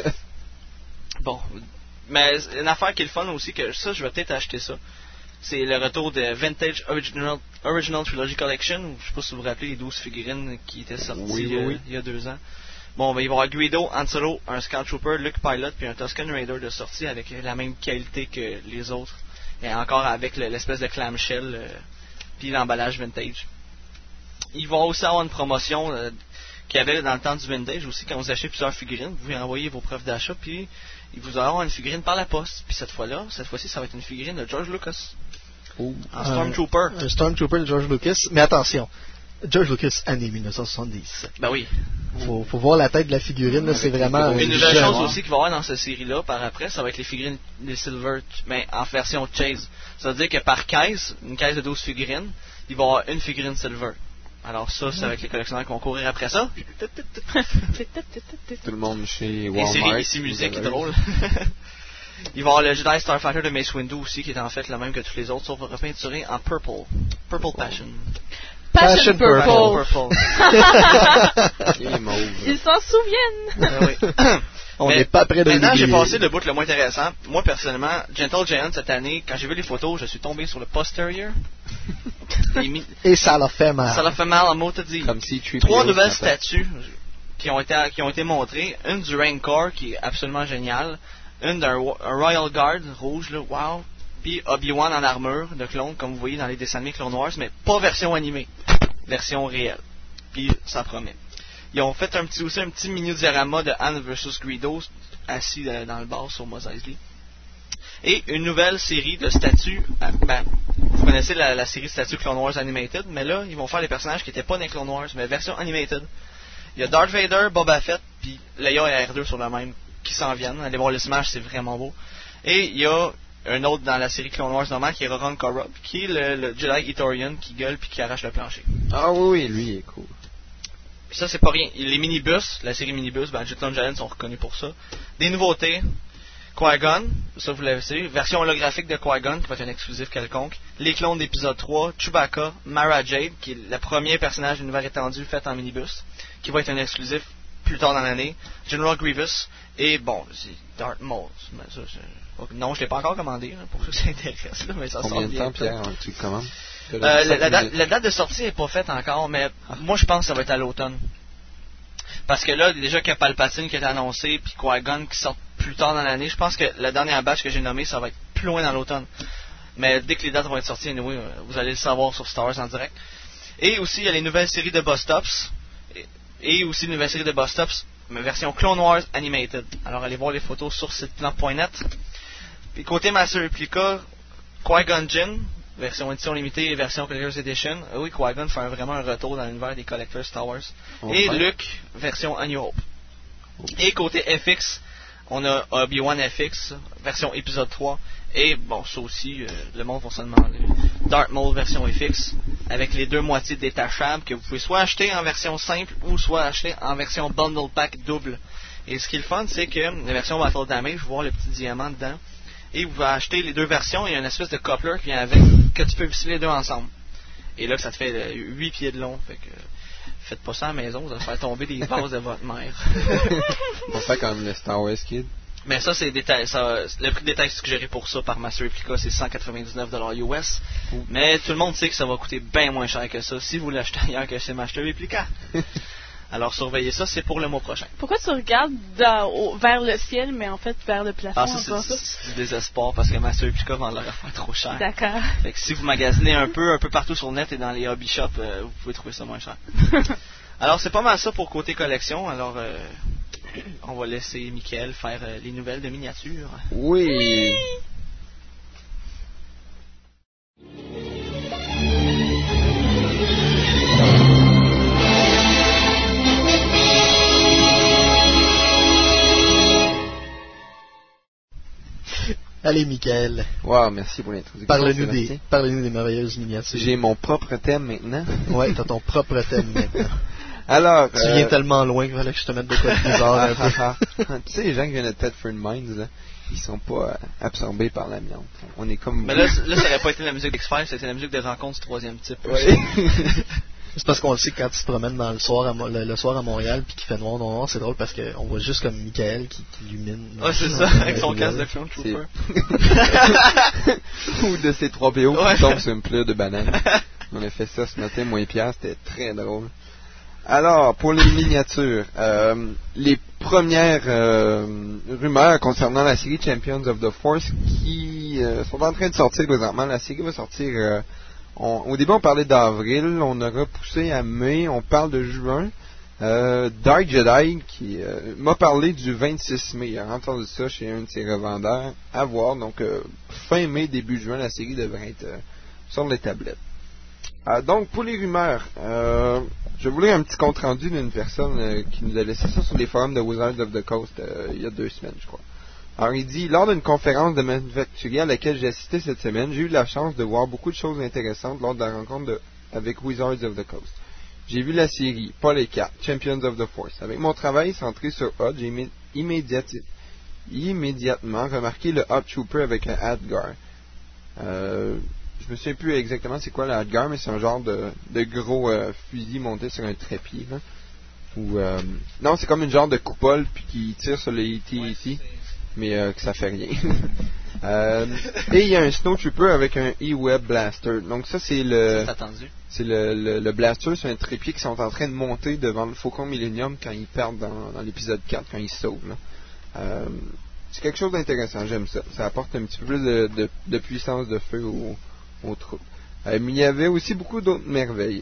Bon, mais une affaire qui est le fun aussi, que ça, je vais peut-être acheter ça. C'est le retour de Vintage Original Trilogy Collection. Je sais pas si vous vous rappelez les 12 figurines qui étaient sorties il y a 2 ans. Bon, ben, il va y avoir Guido, Han Solo, un Scout Trooper, Luke Pilot, puis un Tusken Raider de sortie avec la même qualité que les autres. Et encore avec l'espèce de clamshell, puis l'emballage vintage. Il va aussi avoir une promotion qu'il y avait dans le temps du vintage aussi, quand vous achetez plusieurs figurines, vous pouvez envoyer vos preuves d'achat, puis il vous aura une figurine par la poste. Puis cette fois-ci, ça va être une figurine de George Lucas. Un Stormtrooper. Un Stormtrooper de George Lucas. Mais attention, George Lucas, année 1970. Ben oui. Faut voir la tête de la figurine, là, c'est vraiment... Une nouvelle chose aussi qu'il va y avoir dans cette série-là, par après, ça va être les figurines des Silver, mais en version Chase. Ça veut dire que par caisse, une caisse de 12 figurines, il va y avoir une figurine Silver. Alors ça, c'est avec les collectionneurs qui vont courir après ça. Tout le monde chez Walmart. Et c'est musique drôle. Il va y avoir le Jedi Starfighter de Mace Windu aussi, qui est en fait le même que tous les autres, sauf repeinturé en purple. Purple Passion. Passion Purple. Ils s'en souviennent. On n'est pas près de maintenant, j'ai passé le bout le moins intéressant. Moi, personnellement, Gentle Giant, cette année, quand j'ai vu les photos, je suis tombé sur le posterior. Et ça l'a fait mal. Ça l'a fait mal en mot te dire. Comme si 3 nouvelles statues qui ont été montrées. Une du Rancor, qui est absolument géniale. Une d'un Royal Guard rouge, là, wow. Puis Obi-Wan en armure de clone, comme vous voyez dans les dessins animés Clone Wars, mais pas version animée, version réelle. Puis ça promet. Ils ont fait aussi un petit mini diorama de Han vs Greedo assis dans le bar sur Mos Eisley. Et une nouvelle série de statues. Vous connaissez la série de statues Clone Wars Animated, mais là, ils vont faire les personnages qui n'étaient pas dans Clone Wars, mais version Animated. Il y a Darth Vader, Boba Fett, puis Leia et R2 sur le même, qui s'en viennent. Allez voir les images, c'est vraiment beau. Et il y a un autre dans la série Clone Wars normal qui est Roran Korub, qui est le Jedi Ithorian qui gueule puis qui arrache le plancher. Ah oui, lui il est cool. Puis ça, c'est pas rien. Les minibus, la série minibus, Gentle Giant sont reconnus pour ça. Des nouveautés. Qui-Gon, ça vous l'avez vu, version holographique de Qui-Gon qui va être un exclusif quelconque. Les clones d'épisode 3, Chewbacca, Mara Jade, qui est le premier personnage d'univers étendu fait en minibus, qui va être un exclusif plus tard dans l'année. General Grievous, et bon, c'est Darth Maul. Non, je l'ai pas encore commandé, hein, pour ceux que ça intéresse, là, mais ça sort bientôt. Combien de temps, Pierre, tu le commandes? La date de sortie n'est pas faite encore, mais moi je pense que ça va être à l'automne. Parce que là, déjà qu'il y a Palpatine qui est annoncé, puis Qui-Gon qui sort plus tard dans l'année, je pense que la dernière batch que j'ai nommée, ça va être plus loin dans l'automne. Mais dès que les dates vont être sorties, anyway, vous allez le savoir sur Star Wars en direct. Et aussi, il y a les nouvelles séries de Boss Tops. Et aussi une nouvelle série de Boss Tops, mais version Clone Wars Animated. Alors allez voir les photos sur siteplan.net. Puis côté Master Replica, Qui-Gon Jinn, version édition limitée et version Collector's Edition. Oui, Qui-Gon fait vraiment un retour dans l'univers des collectors Star Wars. Et Luke, version A New Hope. Et côté FX, on a Obi-Wan FX, version épisode 3. Et bon, ça aussi, le monde va se demander. Darth Maul version FX, avec les 2 moitiés détachables que vous pouvez soit acheter en version simple ou soit acheter en version bundle pack double. Et ce qui est le fun, c'est que la version Battle Damage, vous voyez le petit diamant dedans. Et vous pouvez acheter les 2 versions, il y a une espèce de coupler qui vient avec, que tu peux visser les 2 ensemble. Et là, ça te fait 8 pieds de long. Fait que faites pas ça à la maison, vous allez faire tomber des vases de votre mère. On va faire comme le Star Wars Kid. Mais ça, c'est le prix de détail suggéré pour ça par Master Replica, c'est 199$ US. Mais tout le monde sait que ça va coûter bien moins cher que ça si vous l'achetez ailleurs que chez Master Replica. Alors surveillez ça, c'est pour le mois prochain. Pourquoi tu regardes vers le ciel, mais en fait vers le plafond? C'est du désespoir parce que Master Epica vend leur affaire trop cher. D'accord. Fait que si vous magasinez un peu partout sur le net et dans les hobby shops, vous pouvez trouver ça moins cher. Alors c'est pas mal ça pour côté collection. Alors on va laisser Mickaël faire les nouvelles de miniatures. Oui. Allez, Mickaël. Wow, merci pour l'introduction. Parlez-nous des merveilleuses miniatures. J'ai mon propre thème maintenant. Ouais, t'as ton propre thème maintenant. Alors, tu viens tellement loin qu'il fallait que je te mette de quoi de bizarre. Tu sais, les gens qui viennent de Thetford Mines, là, ils sont pas absorbés par l'amiante. On est comme... Mais là, ça aurait pas été la musique d'X-Files, c'était la musique de rencontre du troisième type. Ouais. C'est parce qu'on le sait que quand tu te promènes dans le soir à Montréal puis qu'il fait noir, c'est drôle parce qu'on voit juste comme Mickaël qui illumine. Ah, c'est ça, avec son casque de Clone Trooper. Ou de ces 3 PO qui tombent sur une pleure de banane. On a fait ça ce matin, moi et Pierre, c'était très drôle. Alors, pour les miniatures, les premières rumeurs concernant la série Champions of the Force qui sont en train de sortir présentement. La série va sortir... au début, on parlait d'avril, on a repoussé à mai, on parle de juin. Dark Jedi qui m'a parlé du 26 mai. Il a entendu ça chez un de ses revendeurs. À voir. Donc, fin mai, début juin, la série devrait être sur les tablettes. Donc, pour les rumeurs, je voulais un petit compte rendu d'une personne qui nous a laissé ça sur les forums de Wizards of the Coast il y a 2 semaines, je crois. Alors, il dit, lors d'une conférence de manufacturier à laquelle j'ai assisté cette semaine, j'ai eu la chance de voir beaucoup de choses intéressantes lors de la rencontre avec Wizards of the Coast. J'ai vu la série, pas les 4, Champions of the Force. Avec mon travail centré sur Hot, j'ai immédiatement remarqué le Hot Trooper avec un Hadgar. Je me souviens plus exactement c'est quoi le Hadgar, mais c'est un genre de gros fusil monté sur un trépied. Là. Non, c'est comme une genre de coupole puis qui tire sur le ET. Mais que ça fait rien. Et il y a un Snowtrooper avec un E-Web Blaster. Donc ça, c'est le... C'est attendu. C'est le Blaster, c'est un trépied qui sont en train de monter devant le Faucon Millennium quand ils perdent dans l'épisode 4, quand ils sauvent. Là. C'est quelque chose d'intéressant, j'aime ça. Ça apporte un petit peu plus de puissance de feu aux troupes. Mais il y avait aussi beaucoup d'autres merveilles.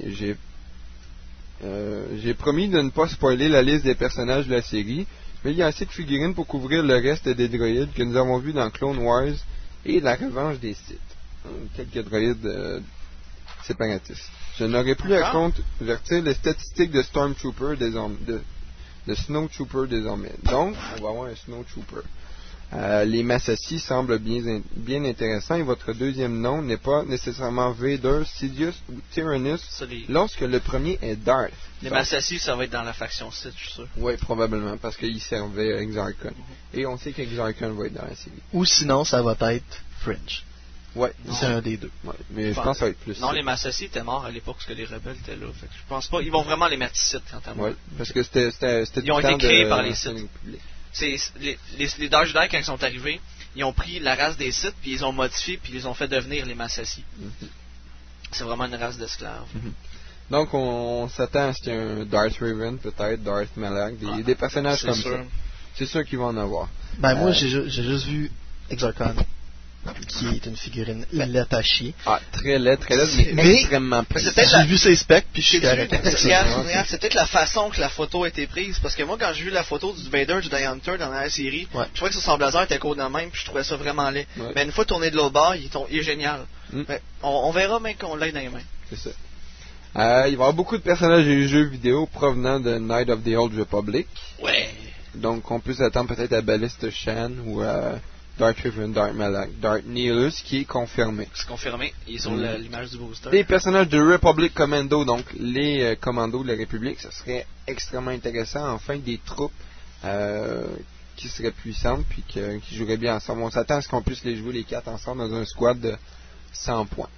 J'ai promis de ne pas spoiler la liste des personnages de la série. Mais il y a assez de figurines pour couvrir le reste des droïdes que nous avons vus dans Clone Wars et la revanche des Sith. Quelques droïdes séparatistes. Je n'aurais plus à convertir les statistiques de Stormtrooper de Snowtrooper désormais. Donc, on va avoir un Snowtrooper. Les Massassi semblent bien intéressants et votre deuxième nom n'est pas nécessairement Vader, Sidious ou Tyrannus lorsque le premier est Darth. Les Massassi, ça va être dans la faction Sith, je suis sûr. Oui, probablement, parce qu'ils servaient Exarchon. Et on sait qu'Exarchon va être dans la série. Ou sinon, ça va être Fringe. Ouais, c'est un des deux. Ouais, mais je pense que ça va être plus. Non, les Massassi étaient morts à l'époque parce que les rebelles étaient là. Fait que je pense pas. Ils vont vraiment les mettre Sith quand même. Oui, parce que c'était ils ont été créés par les Sith. Les Dark Jedi, quand ils sont arrivés, ils ont pris la race des Sith, puis ils ont modifié, puis ils ont fait devenir les Massassi. C'est vraiment une race d'esclaves. Donc, on s'attend à ce qu'il y ait un Darth Revan, peut-être, Darth Malak, des personnages comme ça. C'est sûr qu'ils vont en avoir. Ben, moi, j'ai juste vu Exarchon, qui est une figurine laide à chier. Ah, très laide, mais extrêmement précis. J'ai vu ses specs, puis je suis correct. Regarde, c'est peut-être la façon que la photo a été prise, parce que moi, quand j'ai vu la photo du Vader du Die Hunter dans la série, je trouvais que son blazer était court de même, puis je trouvais ça vraiment laid. Mais une fois tourné de l'autre bord, il est génial. Mais on verra, mais qu'on l'ait dans les mains. C'est ça. Il va y avoir beaucoup de personnages des jeux vidéo provenant de Knight of the Old Republic. Ouais. Donc, on peut s'attendre peut-être à Ballista Shan ou à Darth Revan, Darth Malak, Darth Nihilus, qui est confirmé. C'est confirmé. Il est sur l'image du booster. Des personnages de Republic Commando, donc les commandos de la République, ce serait extrêmement intéressant. Enfin, des troupes qui seraient puissantes puis qui joueraient bien ensemble. On s'attend à ce qu'on puisse les jouer les 4 ensemble dans un squad de 100 points.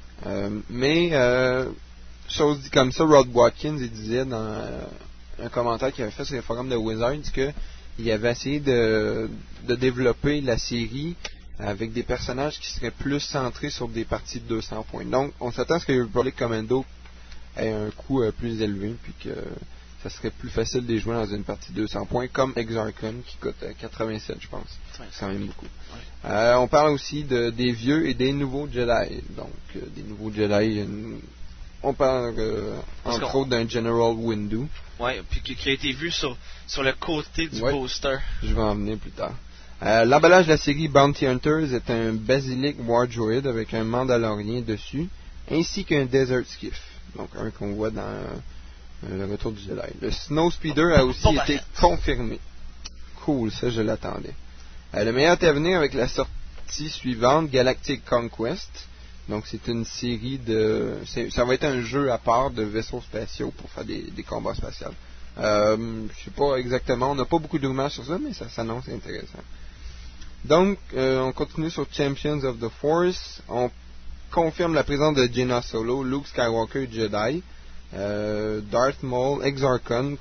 Chose dit comme ça, Rod Watkins, il disait dans un commentaire qu'il avait fait sur les forums de Wizards qu'il avait essayé de développer la série avec des personnages qui seraient plus centrés sur des parties de 200 points. Donc, on s'attend à ce que Republic Commando ait un coût plus élevé, puis que ça serait plus facile de les jouer dans une partie 200 points, comme Exarchon, qui coûte 87, je pense. C'est quand même beaucoup. On parle aussi des vieux et des nouveaux Jedi. Donc, des nouveaux Jedi, on parle entre autres d'un General Windu. Oui, puis qui a été vu sur le côté du poster. Je vais en venir plus tard. L'emballage de la série Bounty Hunters est un Basilic War Droid avec un Mandalorien dessus, ainsi qu'un Desert Skiff. Donc, un qu'on voit dans le Retour du Jedi. Le Snow Speeder a aussi été confirmé. Cool, ça je l'attendais. Le meilleur est à venir avec la sortie suivante, Galactic Conquest. Donc c'est une série ça va être un jeu à part de vaisseaux spatiaux pour faire des combats spatiaux. Je sais pas exactement, on n'a pas beaucoup de rumeurs sur ça, mais ça s'annonce intéressant. Donc, on continue sur Champions of the Force. On confirme la présence de Jaina Solo, Luke Skywalker Jedi, Darth Maul, Exarchon,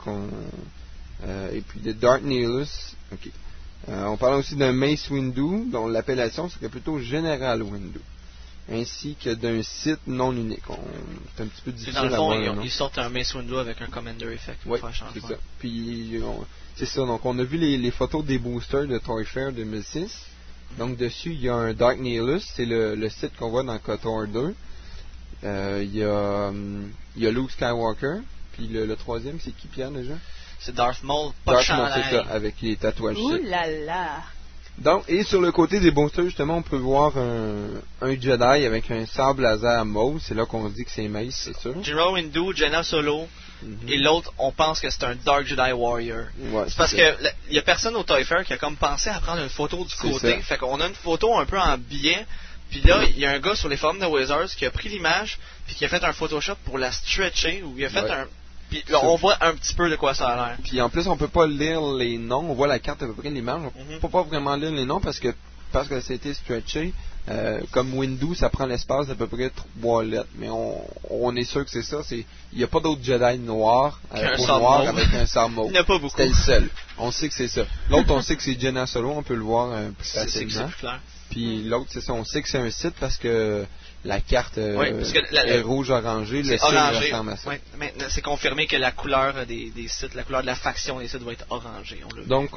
et puis de Darth Nihilus. Okay. On parle aussi d'un Mace Windu, dont l'appellation serait plutôt Général Windu, ainsi que d'un site non unique. C'est un petit peu difficile à voir. Dans le fond, ils sortent un Mace Windu avec un Commander Effect. Oui, c'est ça. Puis, c'est ça. Donc, on a vu les photos des boosters de Toy Fair 2006. Donc, dessus, il y a un Darth Nihilus. C'est le site qu'on voit dans KOTOR 2. Il y a Luke Skywalker. Puis, le troisième, c'est qui, Pierre, déjà? C'est Darth Maul, pas de chandail. C'est ça, avec les tatouages. Ouh là là! Donc, et sur le côté des boosters, justement, on peut voir un Jedi avec un sabre laser mauve. C'est là qu'on se dit que c'est Mace, c'est sûr. General Windu, Jaina Solo, et l'autre, on pense que c'est un Dark Jedi Warrior. Ouais, c'est parce que il y a personne au Toy Fair qui a comme pensé à prendre une photo du côté. Fait qu'on a une photo un peu en biais. Puis là, il y a un gars sur les forums de Wizards qui a pris l'image puis qui a fait un Photoshop pour la stretcher, où il a fait un... Puis là, on voit un petit peu de quoi ça a l'air. Puis en plus, on peut pas lire les noms. On voit la carte à peu près de l'image. On peut pas vraiment lire les noms parce que ça a été stretché. Comme Windu, ça prend l'espace d'à peu près 3 lettres. Mais on est sûr que c'est ça. Il n'y a pas d'autres Jedi noirs avec un sabre mauve. Il n'y en a pas beaucoup. C'était le seul. On sait que c'est ça. L'autre, on sait que c'est Jaina Solo. On peut le voir plus facilement. C'est plus clair. Puis l'autre, c'est ça. On sait que c'est un site parce que la carte est rouge-orangée. Le signe ressemble à ça. Oui, maintenant, c'est confirmé que la couleur des sites, la couleur de la faction des sites va être orangée. Donc,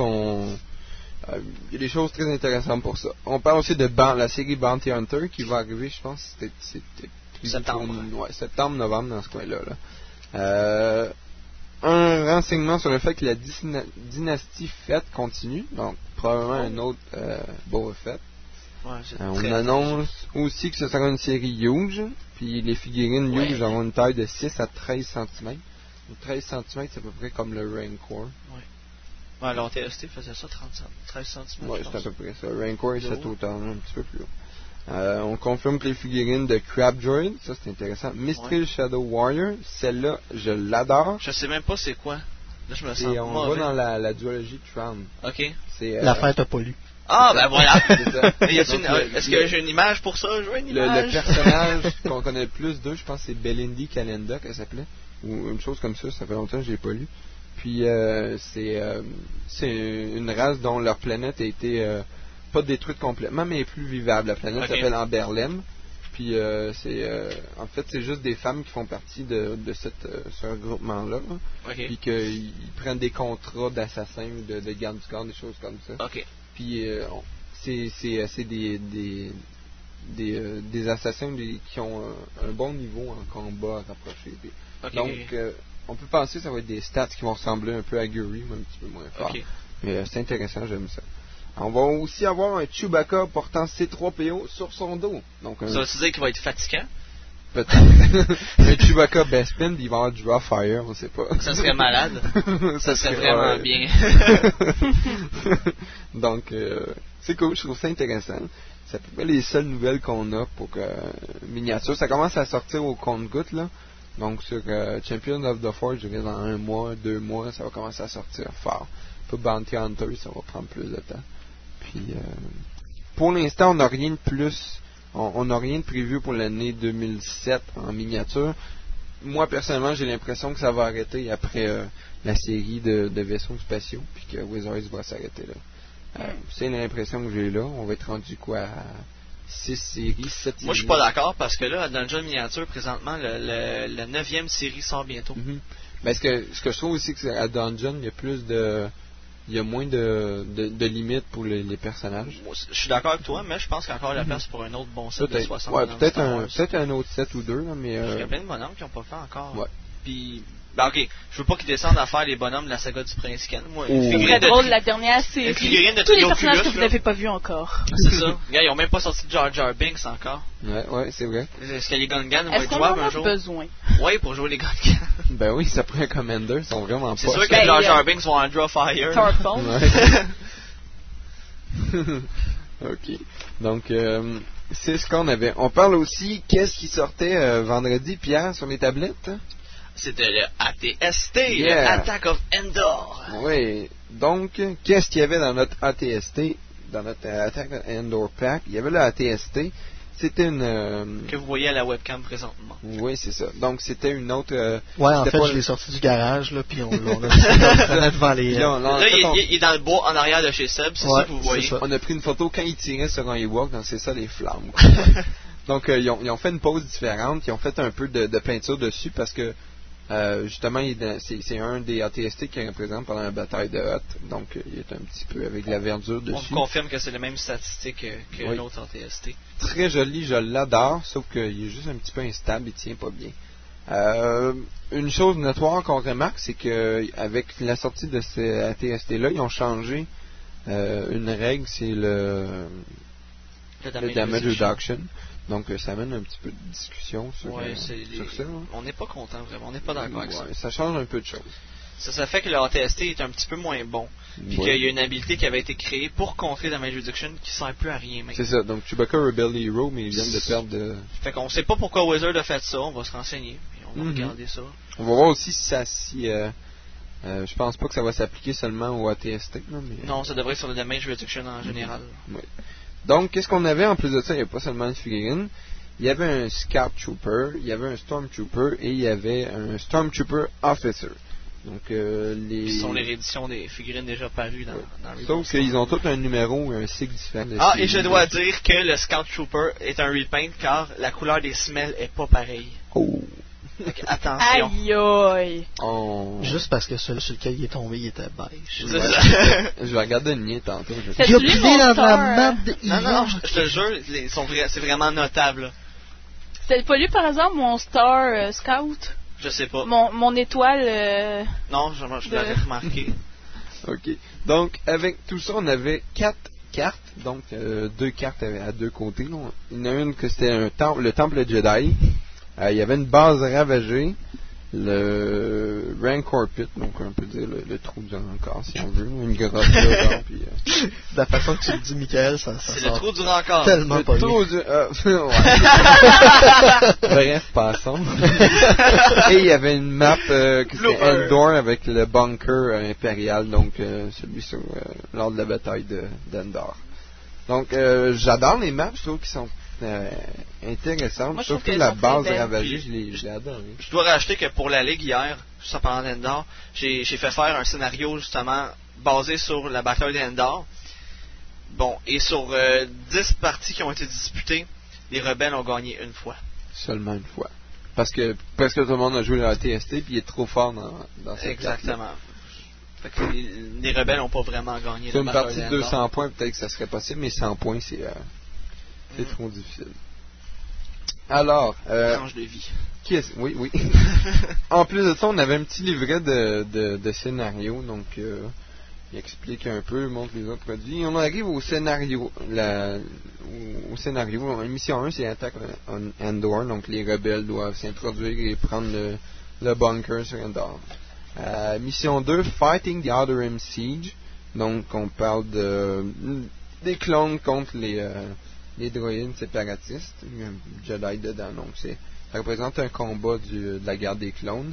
il y a des choses très intéressantes pour ça. On parle aussi de la série Bounty Hunter qui va arriver, je pense, c'était septembre, novembre, dans ce coin-là. Un renseignement sur le fait que la dynastie Fett continue, donc probablement un autre Boba Fett. On annonce aussi que ce sera une série huge, puis les figurines huge auront une taille de 6 à 13 cm. 13 cm, c'est à peu près comme le Rancor. Ouais, alors TST faisait ça 13 cm. Ouais, c'est à peu près ça. Rancor est cette hauteur-là, un petit peu plus haut. On confirme que les figurines de Crab Droid, ça c'est intéressant. Mystery Shadow Warrior, celle-là, je l'adore. Je sais même pas c'est quoi. Là, je me sens on va dans la duologie Tron. Ok. La fête a pas lu. Ah, ben voilà! Est-ce que j'ai une image pour ça? Je veux une image. Le personnage qu'on connaît le plus d'eux, je pense que c'est Belindi Calenda qu'elle s'appelait. Ou une chose comme ça fait longtemps que je l'ai pas lu. Puis c'est une race dont leur planète a été pas détruite complètement, mais plus vivable. La planète s'appelle Amberlem. Puis en fait, c'est juste des femmes qui font partie de ce regroupement-là. Puis qu'ils prennent des contrats d'assassins, de garde du corps, des choses comme ça. Puis c'est des assassins qui ont un bon niveau en combat rapproché. Donc, on peut penser que ça va être des stats qui vont ressembler un peu à Guri, mais un petit peu moins fort. Mais c'est intéressant, j'aime ça. On va aussi avoir un Chewbacca portant C3PO sur son dos. Donc, ça veut dire qu'il va être fatigant? Peut-être. Un Chewbacca Bespin, il va avoir du Raw Fire, on sait pas. Ça serait malade. ça serait vraiment bien. Donc, c'est cool, je trouve ça intéressant. C'est à peu près les seules nouvelles qu'on a pour miniature. Ça commence à sortir au compte-gouttes, là. Donc, sur Champions of the Force, je dirais dans 1 mois, 2 mois, ça va commencer à sortir fort. Pour Bounty Hunter, ça va prendre plus de temps. Puis, pour l'instant, on n'a rien de plus. On n'a rien de prévu pour l'année 2007 en miniature. Moi, personnellement, j'ai l'impression que ça va arrêter après la série de vaisseaux spatiaux, puis que Wizards va s'arrêter là. C'est l'impression que j'ai là. On va être rendu quoi à 6 séries, 7 séries. Moi, je suis pas d'accord parce que là, dans le jeu de miniature, présentement, la 9e série sort bientôt. Mais ce que je trouve aussi, que à Dungeon, il y a moins de limites pour les personnages. Je suis d'accord avec toi, mais je pense qu'il y a encore la place pour un autre bon set de 60 ouais, bonhommes. Peut-être un autre set ou deux, là, mais... Il y a plein de bonhommes qui n'ont pas fait encore. Ouais. Puis... ok, je veux pas qu'ils descendent à faire les bonhommes de la saga du Prince Ken. Moi, C'est très drôle, la dernière série. Tous les personnages que vous n'avez pas vus encore. C'est ça. Regarde, ils ont même pas sorti de Jar Jar Binks encore. Ouais, c'est vrai. Est-ce que les Gungans vont être jouables un jour? Besoin? Ouais, pour jouer les Gungans. Ben oui, ça prend un Commander, ils sont vraiment pas. C'est sûr que Jar Jar Binks vont en Draw Fire. Ok. Donc, c'est ce qu'on avait. On parle aussi, qu'est-ce qui sortait vendredi, Pierre, sur les tablettes? C'était le ATST, le Attack of Endor. Oui. Donc, qu'est-ce qu'il y avait dans notre ATST, dans notre Attack of Endor pack? Il y avait le ATST. C'était une... que vous voyez à la webcam présentement. Oui, c'est ça. Donc, c'était une autre... ouais, en fait, je l'ai sorti du garage, là, puis on l'a devant les... Là, il est dans le bois en arrière de chez Seb, c'est ça que vous voyez. On a pris une photo quand il tirait sur un Ewok, donc c'est ça, les flammes. Donc, ils ont fait une pose différente, ils ont fait un peu de peinture dessus, parce que justement, c'est un des ATST qui représente pendant la bataille de Hoth, donc il est un petit peu avec la verdure dessus. On confirme que c'est les mêmes statistiques que l'autre ATST. Très joli, je l'adore, sauf qu'il est juste un petit peu instable, il tient pas bien. Une chose notoire qu'on remarque, c'est que avec la sortie de ces ATST-là, ils ont changé une règle, c'est le damage reduction. Donc, ça amène un petit peu de discussion sur ça. Hein. On n'est pas content, vraiment. On n'est pas d'accord avec ça. Ça change un peu de choses. Ça fait que le ATST est un petit peu moins bon. Puis qu'il y a une habilité qui avait été créée pour contrer Damage Reduction qui sert plus à rien maintenant. C'est ça. Donc, Chewbacca Rebel Hero, mais ils viennent de perdre de... Fait qu'on sait pas pourquoi Wizard a fait ça. On va se renseigner. Puis on va regarder ça. On va voir aussi si ça... je pense pas que ça va s'appliquer seulement au ATST. Là, mais... Non, ça devrait être sur le Damage Reduction en général. Oui. Donc, qu'est-ce qu'on avait en plus de ça? Il n'y avait pas seulement une figurine. Il y avait un Scout Trooper, il y avait un Stormtrooper et il y avait un Stormtrooper Officer. Donc, ce sont les rééditions des figurines déjà parues dans le sauf qu'ils ont tous un numéro et un sigle différent. Et je dois dire que le Scout Trooper est un repaint car la couleur des semelles est pas pareille. Oh! Donc, attention. Aïe aïe! Oh. Juste parce que celui sur lequel il est tombé, il était beige. Je vais regarder le mien tantôt. Il a plié dans la map de Non, je te jure, c'est vraiment notable. C'était pas lui, par exemple, mon Star Scout? Je sais pas. Mon étoile... Non, je l'avais remarqué. Ok. Donc, avec tout ça, on avait 4 cartes. Donc, 2 cartes à 2 côtés. Il y en a une que c'était le Temple Jedi. Il y avait une base ravagée. Le Rancor Pit, donc on peut dire le trou du Rancor, si on veut. Une grotte là. Puis, de la façon que tu le dis, Michael, c'est le trou du Rancor. Tellement pas trou du... Bref, passons. Et il y avait une map qui c'était Endor avec le bunker impérial, donc celui lors de la bataille d'Endor. Donc, j'adore les maps, je trouve qu'ils sont intéressantes. Moi, surtout la base ravagée, je l'ai adoré. Je dois rajouter que pour la Ligue hier, juste en parlant d'Endor, j'ai fait faire un scénario justement basé sur la bataille d'Endor. Bon, et sur 10 parties qui ont été disputées, les rebelles ont gagné une fois. Seulement une fois. Parce que presque tout le monde a joué le ATST puis il est trop fort dans cette exactement. Fait que les rebelles n'ont pas vraiment gagné. Sur une partie de 200 points, peut-être que ça serait possible, mais 100 points, c'est trop difficile. Alors, tranche de vie. Oui. En plus de ça, on avait un petit livret de scénario, donc il explique un peu, montre les autres produits. On arrive au scénario. Mission 1, c'est Attack on Endor, donc les rebelles doivent s'introduire et prendre le bunker sur Endor. Mission 2, Fighting the Outer Rim Siege, donc on parle des clones contre les droïdes séparatistes. Il y a un Jedi dedans, donc ça représente un combat de la guerre des clones.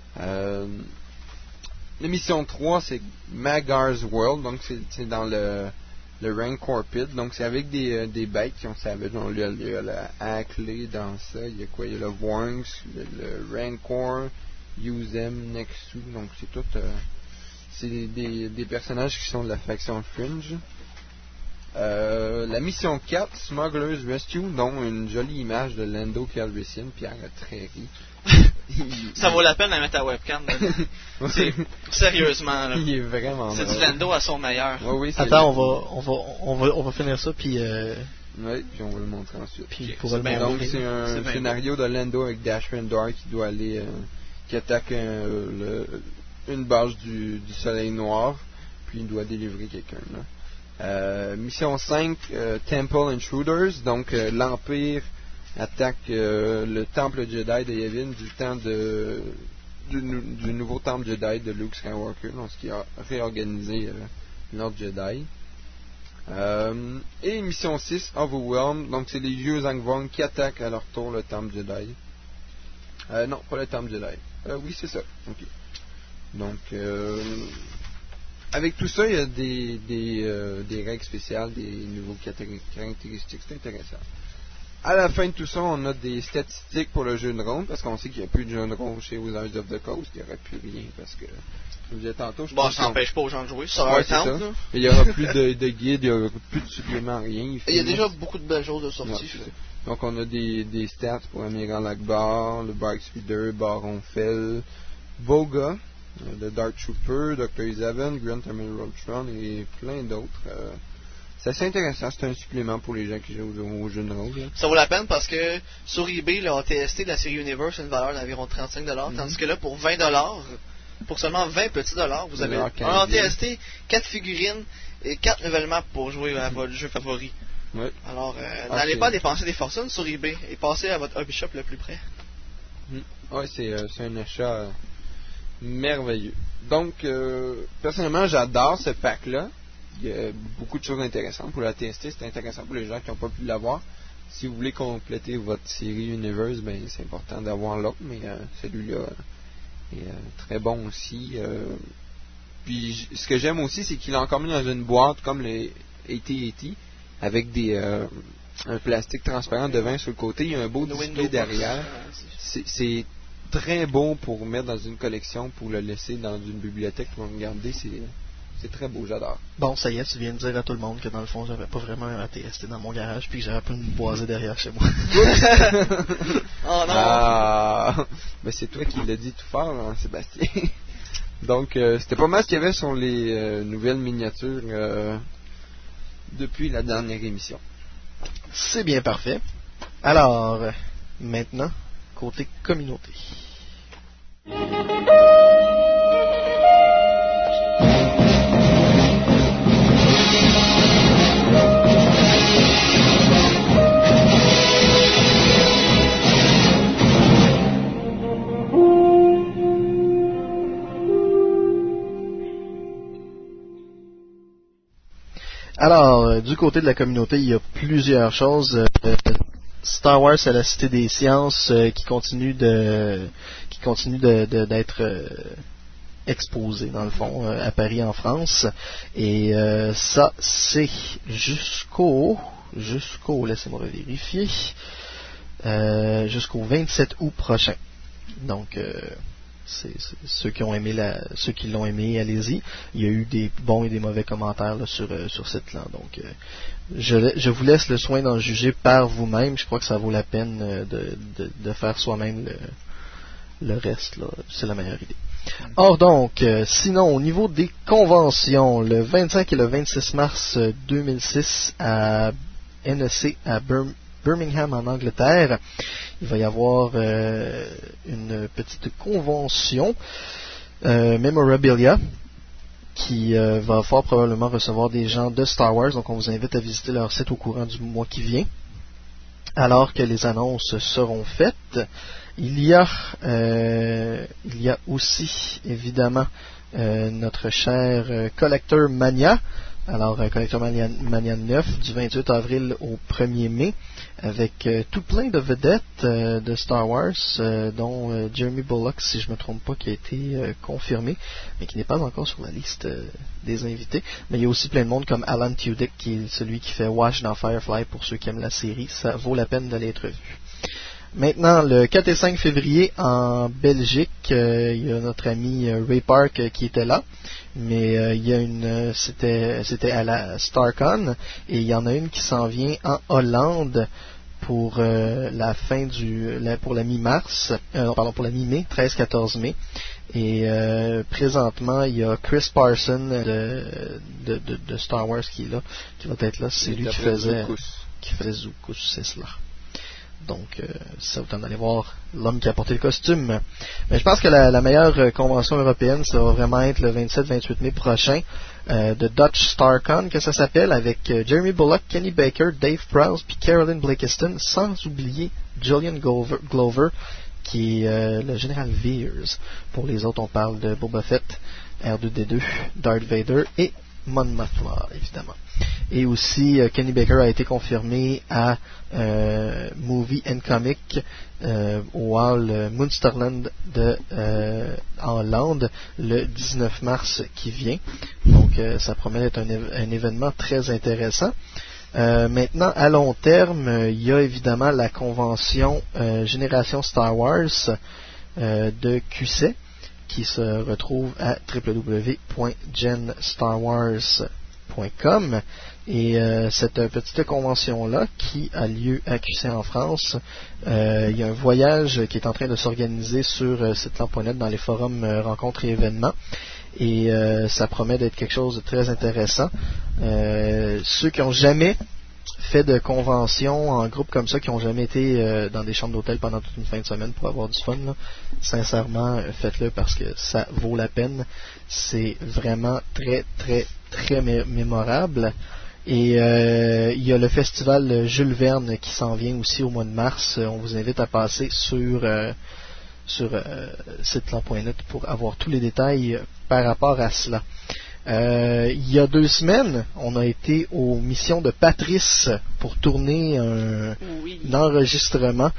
La mission 3, c'est Magar's World, donc c'est dans le Rancor Pit, donc c'est avec des bêtes qui ont savage. Il y a la Ackley dans ça, il y a quoi? Il y a le Warnks, le Rancor, Uzem, Nexu, donc c'est tout... c'est des personnages qui sont de la faction Fringe. La mission 4, Smuggler's Rescue, dont une jolie image de Lando Calrissian, Pierre a très ri. Ça vaut la peine de mettre à webcam. Sérieusement, là. Il est vraiment c'est du Lando à son meilleur. Oui, attends, on va finir ça, puis... Oui, puis on va le montrer ensuite. Puis donc c'est un scénario de Lando avec Dash Rendar qui doit aller... qui attaque une base du Soleil Noir, puis il doit délivrer quelqu'un, là. Mission 5, Temple Intruders, donc l'Empire attaque le temple Jedi de Yavin du temps du nouveau temple Jedi de Luke Skywalker, lorsqu'il a réorganisé l'ordre Jedi. Et mission 6, Overwhelmed, donc c'est les vieux Angvong qui attaquent à leur tour le temple Jedi. Non, pas le temple Jedi. Oui, c'est ça. Okay. Donc, avec tout ça, il y a des règles spéciales, des nouveaux caractéristiques. C'est intéressant. À la fin de tout ça, on a des statistiques pour le jeu de rôle, parce qu'on sait qu'il n'y a plus de jeu de rôle chez Wizards of the Coast. Il n'y aurait plus rien, parce que, comme je disais tantôt, ça n'empêche pas aux gens de jouer. Ça va être il n'y aura plus de guide, il n'y aura plus de suppléments, rien. Il y a déjà beaucoup de belles choses de sortie. Donc, on a des stats pour Amiral Akbar, le Bark Speeder, Baron Fell, Boga, le Dark Trooper, Dr. Isaven, Grand Terminal Roltron et plein d'autres. C'est assez intéressant, c'est un supplément pour les gens qui jouent au jeu de rôle. Ça vaut la peine parce que sur eBay, le ATST de la série Universe a une valeur d'environ 35$, tandis que là, pour 20$, pour seulement 20 petits dollars, vous avez un ATST, 4 figurines et 4 nouvelles maps pour jouer à votre jeu favori. Oui. Alors, n'allez pas dépenser des fortunes sur eBay et passez à votre hobby shop le plus près. Oui, c'est un achat merveilleux. Donc, personnellement, j'adore ce pack-là. Il y a beaucoup de choses intéressantes pour la TST. C'est intéressant pour les gens qui n'ont pas pu l'avoir. Si vous voulez compléter votre série Universe, ben c'est important d'avoir l'autre, mais celui-là est très bon aussi. Puis ce que j'aime aussi, c'est qu'il est encore mis dans une boîte comme le AT-AT avec un plastique transparent de vin sur le côté. Il y a un beau display derrière. C'est très beau pour mettre dans une collection, pour le laisser dans une bibliothèque pour le garder. C'est très beau, j'adore. Bon, ça y est, tu viens de dire à tout le monde que dans le fond, j'avais pas vraiment un ATST dans mon garage, puis que j'avais pas une boisée derrière chez moi. Oh non! Ben c'est toi qui l'as dit tout fort, hein, Sébastien. Donc, c'était pas mal ce qu'il y avait sur les nouvelles miniatures depuis la dernière émission. C'est bien parfait. Alors, maintenant, côté communauté. Alors, du côté de la communauté, il y a plusieurs choses. Star Wars à la Cité des Sciences qui continue d'être exposé dans le fond à Paris en France, et ça c'est jusqu'au laissez-moi vérifier, jusqu'au 27 août prochain. Donc c'est ceux qui l'ont aimé, allez-y. Il y a eu des bons et des mauvais commentaires là, sur ce site-là. Donc, je vous laisse le soin d'en juger par vous-même. Je crois que ça vaut la peine de faire soi-même le reste. Là. C'est la meilleure idée. Or donc, sinon, au niveau des conventions, le 25 et le 26 mars 2006 à NEC à Birmingham en Angleterre, il va y avoir une petite convention Memorabilia qui va fort probablement recevoir des gens de Star Wars, donc on vous invite à visiter leur site au courant du mois qui vient. Alors que les annonces seront faites, il y a aussi évidemment notre cher Collector Mania. Alors, Collector Mania 9 du 28 avril au 1er mai, avec tout plein de vedettes de Star Wars, dont Jeremy Bullock, si je ne me trompe pas, qui a été confirmé, mais qui n'est pas encore sur la liste des invités. Mais il y a aussi plein de monde comme Alan Tudyk, qui est celui qui fait Wash dans Firefly pour ceux qui aiment la série. Ça vaut la peine d'aller être vu. Maintenant, le 4 et 5 février en Belgique, il y a notre ami Ray Park qui était là, mais il y a c'était à la StarCon, et il y en a une qui s'en vient en Hollande pour la fin pour la mi-mars, pour la mi-mai, 13-14 mai. Et présentement, il y a Chris Parson de Star Wars qui est là, qui va être là. C'est lui qui faisait Zookus, c'est cela. Donc, ça vous tente d'aller voir l'homme qui a porté le costume. Mais je pense que la meilleure convention européenne, ça va vraiment être le 27-28 mai prochain, de Dutch StarCon, que ça s'appelle, avec Jeremy Bulloch, Kenny Baker, Dave Prowse, puis Caroline Blakiston, sans oublier Julian Glover, qui est le général Veers. Pour les autres, on parle de Boba Fett, R2-D2, Darth Vader et Mon Mothma, évidemment. Et aussi, Kenny Baker a été confirmé à Movie and Comic au Hall Munsterland en Hollande le 19 mars qui vient. Donc, ça promet d'être un événement très intéressant. Maintenant, à long terme, il y a évidemment la convention Génération Star Wars de QC qui se retrouve à www.genstarwars.com et cette petite convention-là qui a lieu à QC en France, il y a un voyage qui est en train de s'organiser sur siteland.net dans les forums rencontres et événements. Et ça promet d'être quelque chose de très intéressant. Ceux qui n'ont jamais fait de convention en groupe comme ça, qui n'ont jamais été dans des chambres d'hôtel pendant toute une fin de semaine pour avoir du fun, là, sincèrement, faites-le parce que ça vaut la peine. C'est vraiment très, très, très mémorable. Et il y a le festival Jules Verne qui s'en vient aussi au mois de mars. On vous invite à passer sur siteland.net pour avoir tous les détails par rapport à cela. Il y a 2 semaines, on a été aux missions de Patrice pour tourner un enregistrement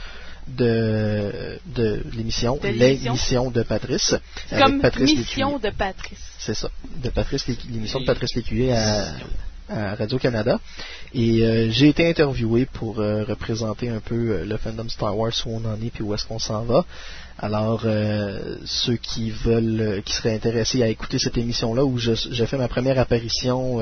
de l'émission, l'émission de Patrice. Comme Patrice mission de Patrice. C'est ça, de Patrice, l'émission de Patrice Lécuyer à Radio-Canada. Et j'ai été interviewé pour représenter un peu le fandom Star Wars, où on en est puis où est-ce qu'on s'en va. Alors, ceux qui seraient intéressés à écouter cette émission-là, où j'ai fait ma première apparition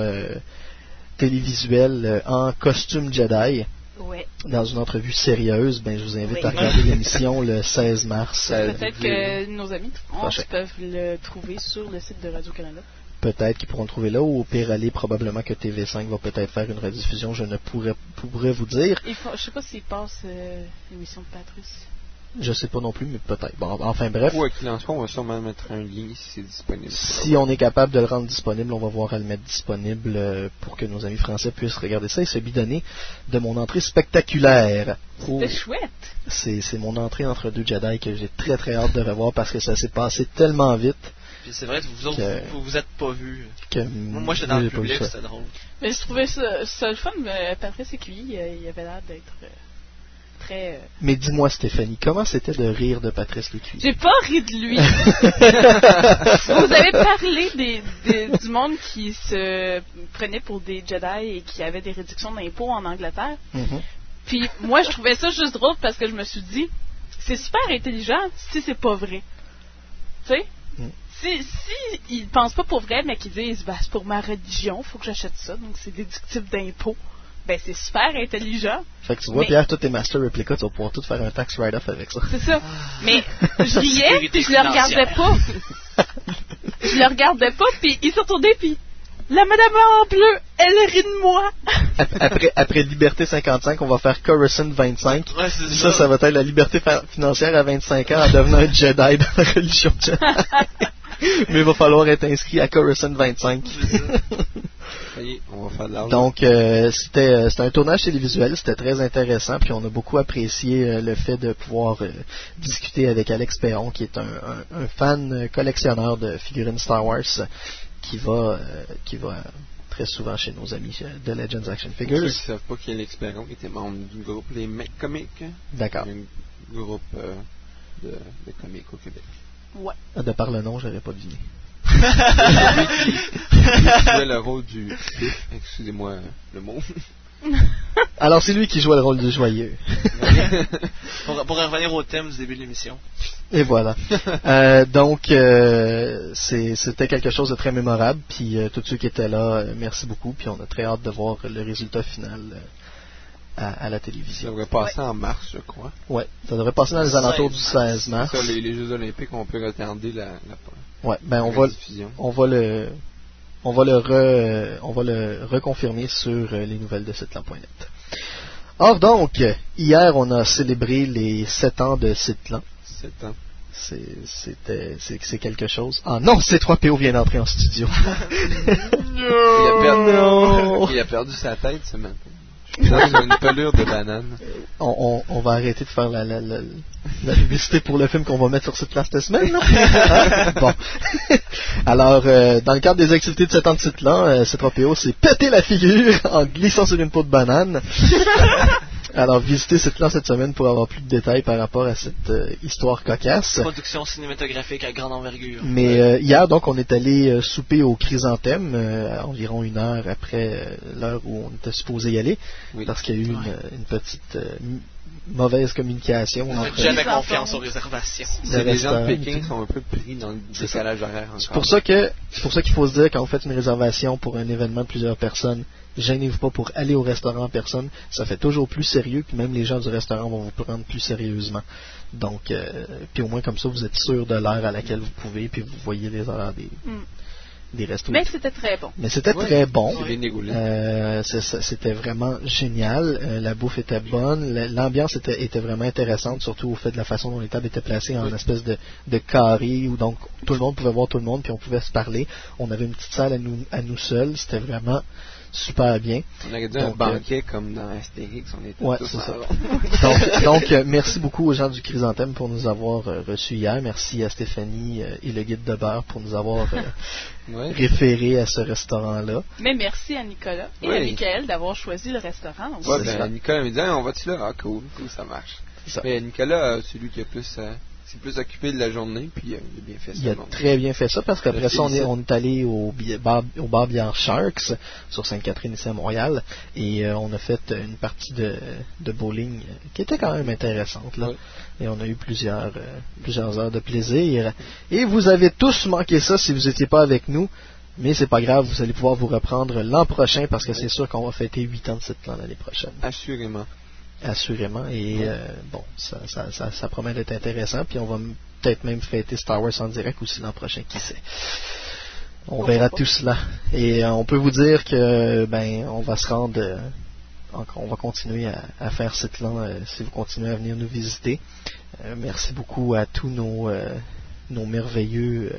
télévisuelle en costume Jedi, dans une entrevue sérieuse, je vous invite à regarder l'émission le 16 mars. Peut-être que nos amis de France peuvent le trouver sur le site de Radio-Canada. Peut-être qu'ils pourront le trouver là, ou au pire aller, probablement que TV5 va peut-être faire une rediffusion, je ne pourrais vous dire. Je sais pas s'ils passent l'émission de Patrice. Je sais pas non plus, mais peut-être. Bon, enfin bref. Ouais, qu'il en soit, on va sûrement mettre un lien si c'est disponible. Si on est capable de le rendre disponible, on va voir à le mettre disponible pour que nos amis français puissent regarder ça et se bidonner de mon entrée spectaculaire. C'était chouette. C'est mon entrée entre 2 Jedi que j'ai très très hâte de revoir parce que ça s'est passé tellement vite. Puis c'est vrai que vous autres, vous êtes pas vus. Moi, j'étais dans le public, c'était drôle. Mais je trouvais ça le fun, mais Patrice Lécuyer, il avait l'air d'être très... Mais dis-moi, Stéphanie, comment c'était de rire de Patrice Lécuyer? J'ai pas ri de lui. Vous avez parlé du monde qui se prenait pour des Jedi et qui avait des réductions d'impôts en Angleterre. Mm-hmm. Puis moi, je trouvais ça juste drôle parce que je me suis dit, c'est super intelligent si c'est pas vrai. Tu sais? Si ils pensent pas pour vrai, mais qu'ils disent c'est pour ma religion, faut que j'achète ça, donc c'est déductible d'impôts, c'est super intelligent. Fait que tu vois, Pierre, tous tes Master Replica, tu vas pouvoir tout faire un tax write-off avec ça. C'est ça. Mais je riais, puis je le regardais pas. Je le regardais pas, puis il s'est retourné, puis la madame en bleu, elle rit de moi. Après Liberté 55, on va faire Coruscant 25. Ouais, ça va être la liberté financière à 25 ans en devenant un Jedi dans la religion Jedi. Mais il va falloir être inscrit à Coruscant 25. On va faire de l'argent. Donc, c'était un tournage télévisuel, c'était très intéressant, puis on a beaucoup apprécié le fait de pouvoir discuter avec Alex Perron, qui est un fan collectionneur de figurines Star Wars, qui va très souvent chez nos amis de Legends Action Figures. Pour ceux qui ne savent pas qui est Alex Perron, il était membre du groupe Les Mecs Comiques. D'accord. Un groupe de comiques au Québec. Ouais. De par le nom, j'aurais pas deviné. Il jouait le rôle du pif, excusez-moi le mot. Alors c'est lui qui jouait le rôle du joyeux. pour revenir au thème du début de l'émission. Et voilà. Donc c'était quelque chose de très mémorable. Puis tous ceux qui étaient là, merci beaucoup. Puis on a très hâte de voir le résultat final à la télévision. Ça devrait passer en mars, je crois. Ouais, ça devrait passer dans les alentours du 16 mars. Ça, les Jeux Olympiques, on peut retarder la ouais, ben on va le reconfirmer sur les nouvelles de Sitlan.net. Or donc, hier on a célébré les 7 ans de Sitlan. 7 ans. C'est quelque chose. Ah non, C3PO vient d'entrer en studio. Il a perdu sa tête ce matin. Dans une pelure de banane. On va arrêter de faire la publicité pour le film qu'on va mettre sur cette place cette semaine. Là. Bon. Alors, dans le cadre des activités de 7 ans de Sitlan, C3PO s'est pété la figure en glissant sur une peau de banane. Alors, visitez Sitlan cette semaine pour avoir plus de détails par rapport à cette histoire cocasse. Production cinématographique à grande envergure. Mais hier, donc, on est allé souper au Chrysanthème, environ 1 heure après l'heure où on était supposé y aller, parce qu'il y a eu une petite mauvaise communication. Jamais confiance aux réservations. Les gens de Pékin sont un peu pris dans le décalage horaire. C'est pour ça qu'il faut se dire, quand vous faites une réservation pour un événement de plusieurs personnes, gênez-vous pas pour aller au restaurant en personne. Ça fait toujours plus sérieux, puis même les gens du restaurant vont vous prendre plus sérieusement. Donc, puis au moins comme ça, vous êtes sûr de l'heure à laquelle vous pouvez, puis vous voyez les horaires des restos. Mais c'était très bon. Très bon. C'était vraiment génial. La bouffe était bonne. L'ambiance était vraiment intéressante, surtout au fait de la façon dont les tables étaient placées en espèce de carré où donc tout le monde pouvait voir tout le monde, puis on pouvait se parler. On avait une petite salle à nous seuls. C'était vraiment super bien. On aurait dit un banquet comme dans Astérix, on était tous ça. donc, merci beaucoup aux gens du Chrysanthème pour nous avoir reçus hier. Merci à Stéphanie et le guide de beurre pour nous avoir référé à ce restaurant-là. Mais merci à Nicolas et à Michael d'avoir choisi le restaurant. Nicolas me dit on va-tu là? Ah cool, ça marche. Mais Nicolas, c'est lui qui a plus occupé de la journée, puis il a bien fait ça. Il a très bien fait ça, parce qu'après ça, on est allé au bar Bière Sharks, sur Sainte-Catherine, ici à Montréal, et on a fait une partie de bowling qui était quand même intéressante, là. Et on a eu plusieurs heures de plaisir. Et vous avez tous manqué ça si vous n'étiez pas avec nous, mais c'est pas grave, vous allez pouvoir vous reprendre l'an prochain, parce que c'est sûr qu'on va fêter 8 ans de Sitlan l'année prochaine. Assurément, et bon, ça promet d'être intéressant, puis on va peut-être même fêter Star Wars en direct aussi l'an prochain, qui sait. On verra tout cela. Et on peut vous dire que on va se rendre, on va continuer à faire Sitlan si vous continuez à venir nous visiter. Merci beaucoup à tous nos merveilleux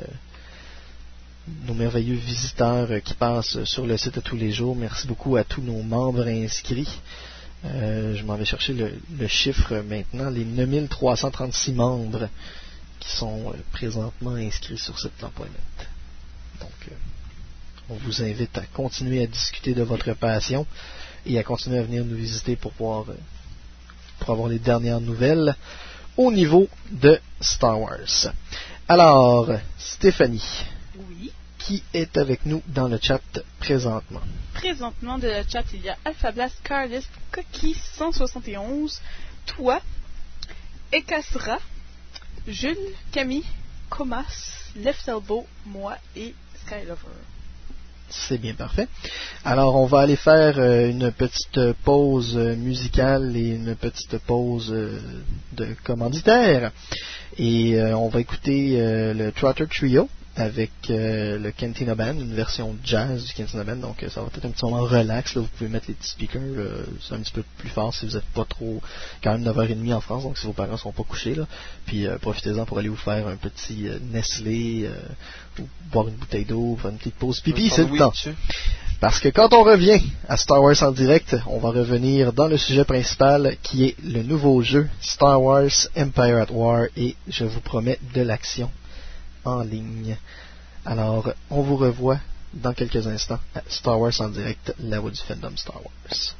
visiteurs qui passent sur le site tous les jours. Merci beaucoup à tous nos membres inscrits. Je m'en vais chercher le chiffre maintenant, les 9336 membres qui sont présentement inscrits sur Sitlan.net. Donc, on vous invite à continuer à discuter de votre passion et à continuer à venir nous visiter pour avoir les dernières nouvelles au niveau de Star Wars. Alors, Stéphanie. Oui. Qui est avec nous dans le chat présentement? Présentement, de le chat, il y a Alphablast, Cardis, Coqui 171, toi, Ekasra, Jules, Camille, Comas, Left Elbow, moi et Skylover. C'est bien parfait. Alors, on va aller faire une petite pause musicale et une petite pause de commanditaire. Et on va écouter le Trotter Trio avec le Cantina Band, une version jazz du Cantina Band, donc ça va être un petit moment relax, là, vous pouvez mettre les petits speakers, c'est un petit peu plus fort si vous n'êtes pas trop, quand même 9h30 en France, donc si vos parents ne sont pas couchés, là, puis profitez-en pour aller vous faire un petit Nestlé, ou boire une bouteille d'eau, faire une petite pause pipi, c'est le temps. Parce que quand on revient à Star Wars en direct, on va revenir dans le sujet principal qui est le nouveau jeu Star Wars Empire at War, et je vous promets de l'action en ligne. Alors, on vous revoit dans quelques instants à Star Wars en direct, la voix du fandom Star Wars.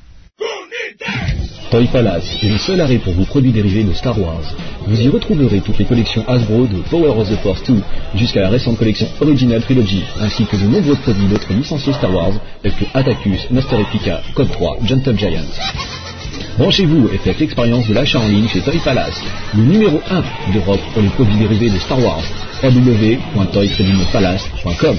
Toy Palace est le seul arrêt pour vos produits dérivés de Star Wars. Vous y retrouverez toutes les collections Hasbro de Power of the Force 2 jusqu'à la récente collection Original Trilogy, ainsi que de nombreux produits d'autres licenciés Star Wars, tels que Atacus, Master Replica, Code 3, Gentle Giant. Branchez-vous et faites l'expérience de l'achat en ligne chez Toy Palace, le numéro 1 d'Europe pour les produits dérivés de Star Wars. www.toy-palace.com.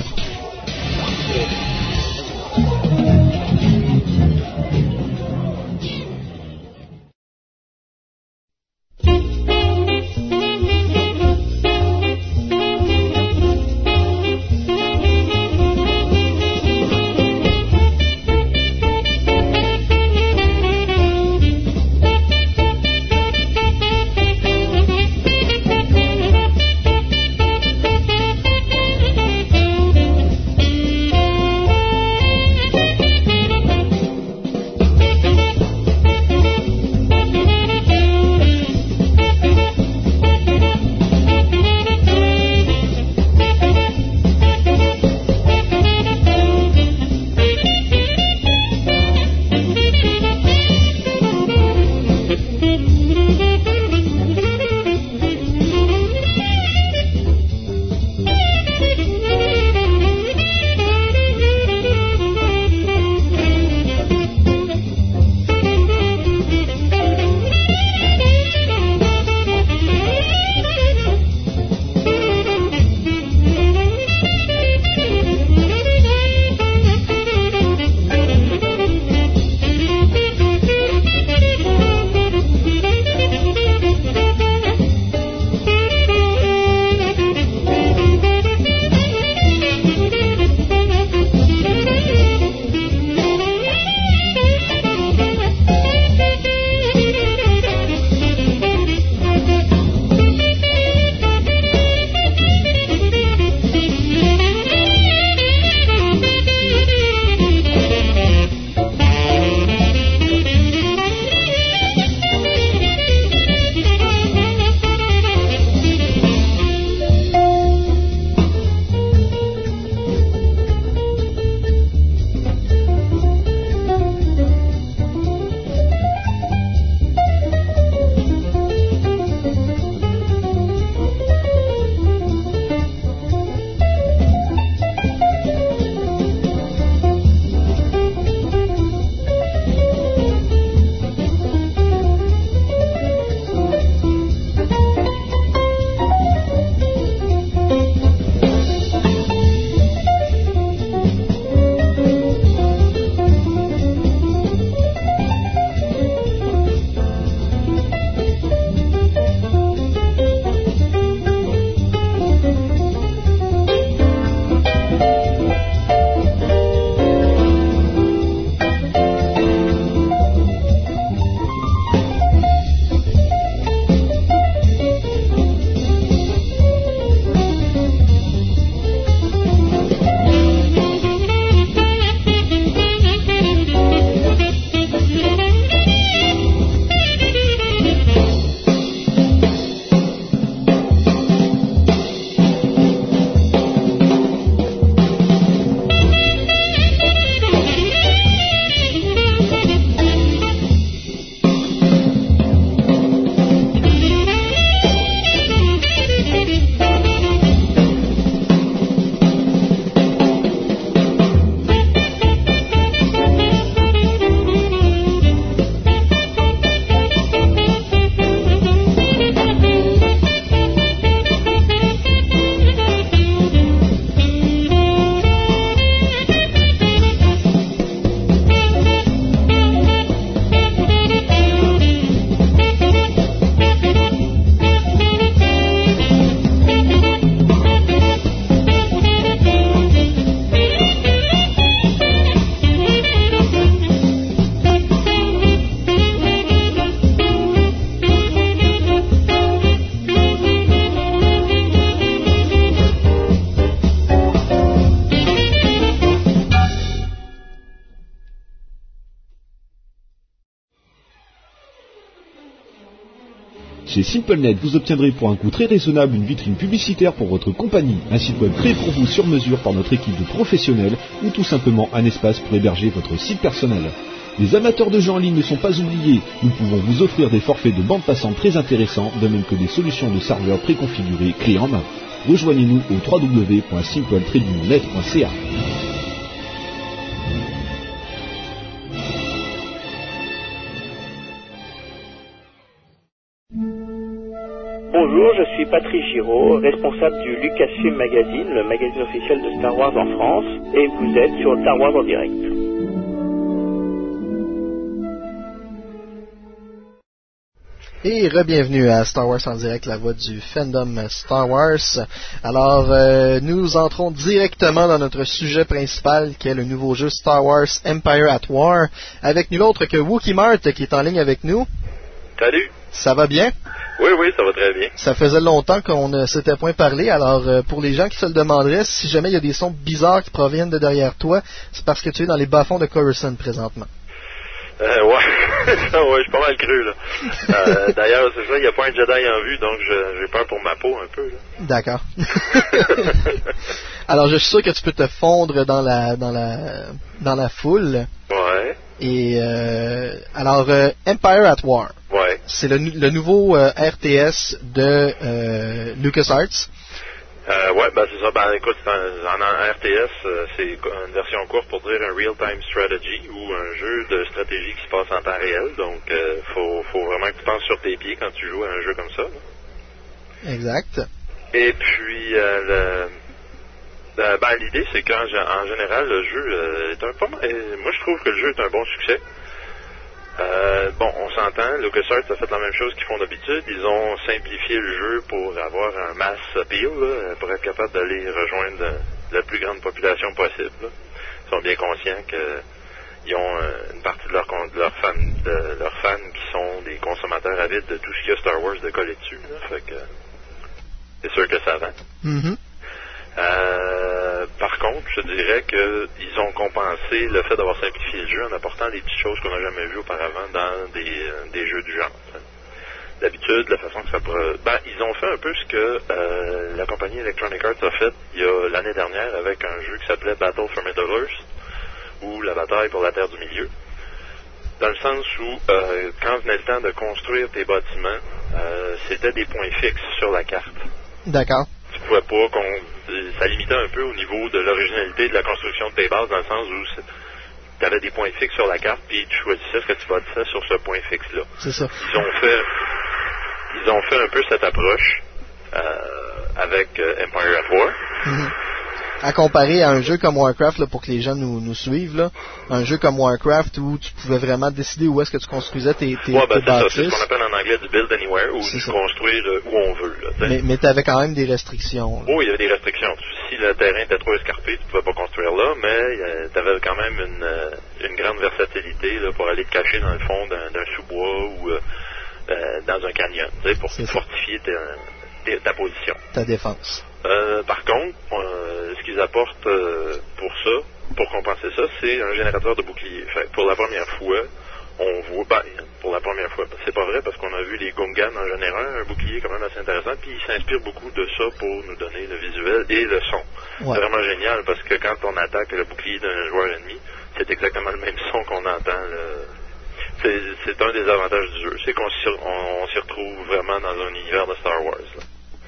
Chez SimpleNet, vous obtiendrez pour un coût très raisonnable une vitrine publicitaire pour votre compagnie, un site web créé pour vous sur mesure par notre équipe de professionnels ou tout simplement un espace pour héberger votre site personnel. Les amateurs de jeux en ligne ne sont pas oubliés. Nous pouvons vous offrir des forfaits de bande passante très intéressants, de même que des solutions de serveurs préconfigurés clés en main. Rejoignez-nous au www.simple-net.ca. Bonjour, je suis Patrice Giraud, responsable du Lucasfilm Magazine, le magazine officiel de Star Wars en France, et vous êtes sur Star Wars en direct. Et re-bienvenue à Star Wars en direct, la voix du fandom Star Wars. Alors, nous entrons directement dans notre sujet principal, qui est le nouveau jeu Star Wars Empire at War, avec nul autre que Wookie Mart, qui est en ligne avec nous. Salut! Ça va bien? Oui, ça va très bien. Ça faisait longtemps qu'on ne s'était point parlé, alors pour les gens qui se le demanderaient, si jamais il y a des sons bizarres qui proviennent de derrière toi, c'est parce que tu es dans les bas-fonds de Coruscant présentement. Ouais, je suis pas mal cru, là. D'ailleurs, c'est ça, il n'y a pas un Jedi en vue, donc j'ai peur pour ma peau un peu, là. D'accord. Alors, je suis sûr que tu peux te fondre dans la foule. Ouais. Et, alors, Empire at War. Ouais. C'est le nouveau RTS de LucasArts. Ouais, c'est ça. Écoute, en RTS, c'est une version courte pour dire un real-time strategy ou un jeu de stratégie qui se passe en temps réel. Donc, faut vraiment que tu penses sur tes pieds quand tu joues à un jeu comme ça. Là. Exact. Et puis, l'idée, c'est qu'en général, le jeu est moi, je trouve que le jeu est un bon succès. On s'entend, LucasArts a fait la même chose qu'ils font d'habitude. Ils ont simplifié le jeu pour avoir un mass appeal, là, pour être capable d'aller rejoindre la plus grande population possible. Là. Ils sont bien conscients qu'ils ont une partie de leurs fans qui sont des consommateurs avides de tout ce qu'il y a Star Wars de coller dessus. Là. Fait que c'est sûr que ça vend. Mm-hmm. Par contre, je dirais qu'ils ont compensé le fait d'avoir simplifié le jeu en apportant des petites choses qu'on n'a jamais vues auparavant dans des jeux du genre. D'habitude, la façon que ça pourrait... ils ont fait un peu ce que la compagnie Electronic Arts a fait l'année dernière avec un jeu qui s'appelait Battle for Middle-earth, ou la bataille pour la Terre du Milieu. Dans le sens où, quand venait le temps de construire tes bâtiments, c'était des points fixes sur la carte. D'accord. Tu pouvais pas ça limitait un peu au niveau de l'originalité de la construction de tes bases, dans le sens où tu avais des points fixes sur la carte, puis tu choisissais ce que tu bâtissais sur ce point fixe-là. C'est ça. Ils ont fait un peu cette approche avec Empire at War. Mm-hmm. À comparer à un jeu comme Warcraft, là, pour que les gens nous suivent, là, un jeu comme Warcraft où tu pouvais vraiment décider où est-ce que tu construisais tes bâtisses. C'est ce qu'on appelle en anglais du build anywhere, où tu construis où on veut. Là, mais tu avais quand même des restrictions. Oui, il y avait des restrictions. Si le terrain était trop escarpé, tu ne pouvais pas construire là, mais tu avais quand même une grande versatilité là, pour aller te cacher dans le fond d'un sous-bois ou dans un canyon, pour fortifier ta position. Ta défense. Par contre, ce qu'ils apportent pour compenser ça, c'est un générateur de boucliers. Fait, pour la première fois, on voit... pour la première fois, c'est pas vrai parce qu'on a vu les Gungans en général, un bouclier quand même assez intéressant, puis ils s'inspirent beaucoup de ça pour nous donner le visuel et le son. Ouais. C'est vraiment génial parce que quand on attaque le bouclier d'un joueur ennemi, c'est exactement le même son qu'on entend. C'est un des avantages du jeu, c'est qu'on s'y retrouve vraiment dans un univers de Star Wars. Là.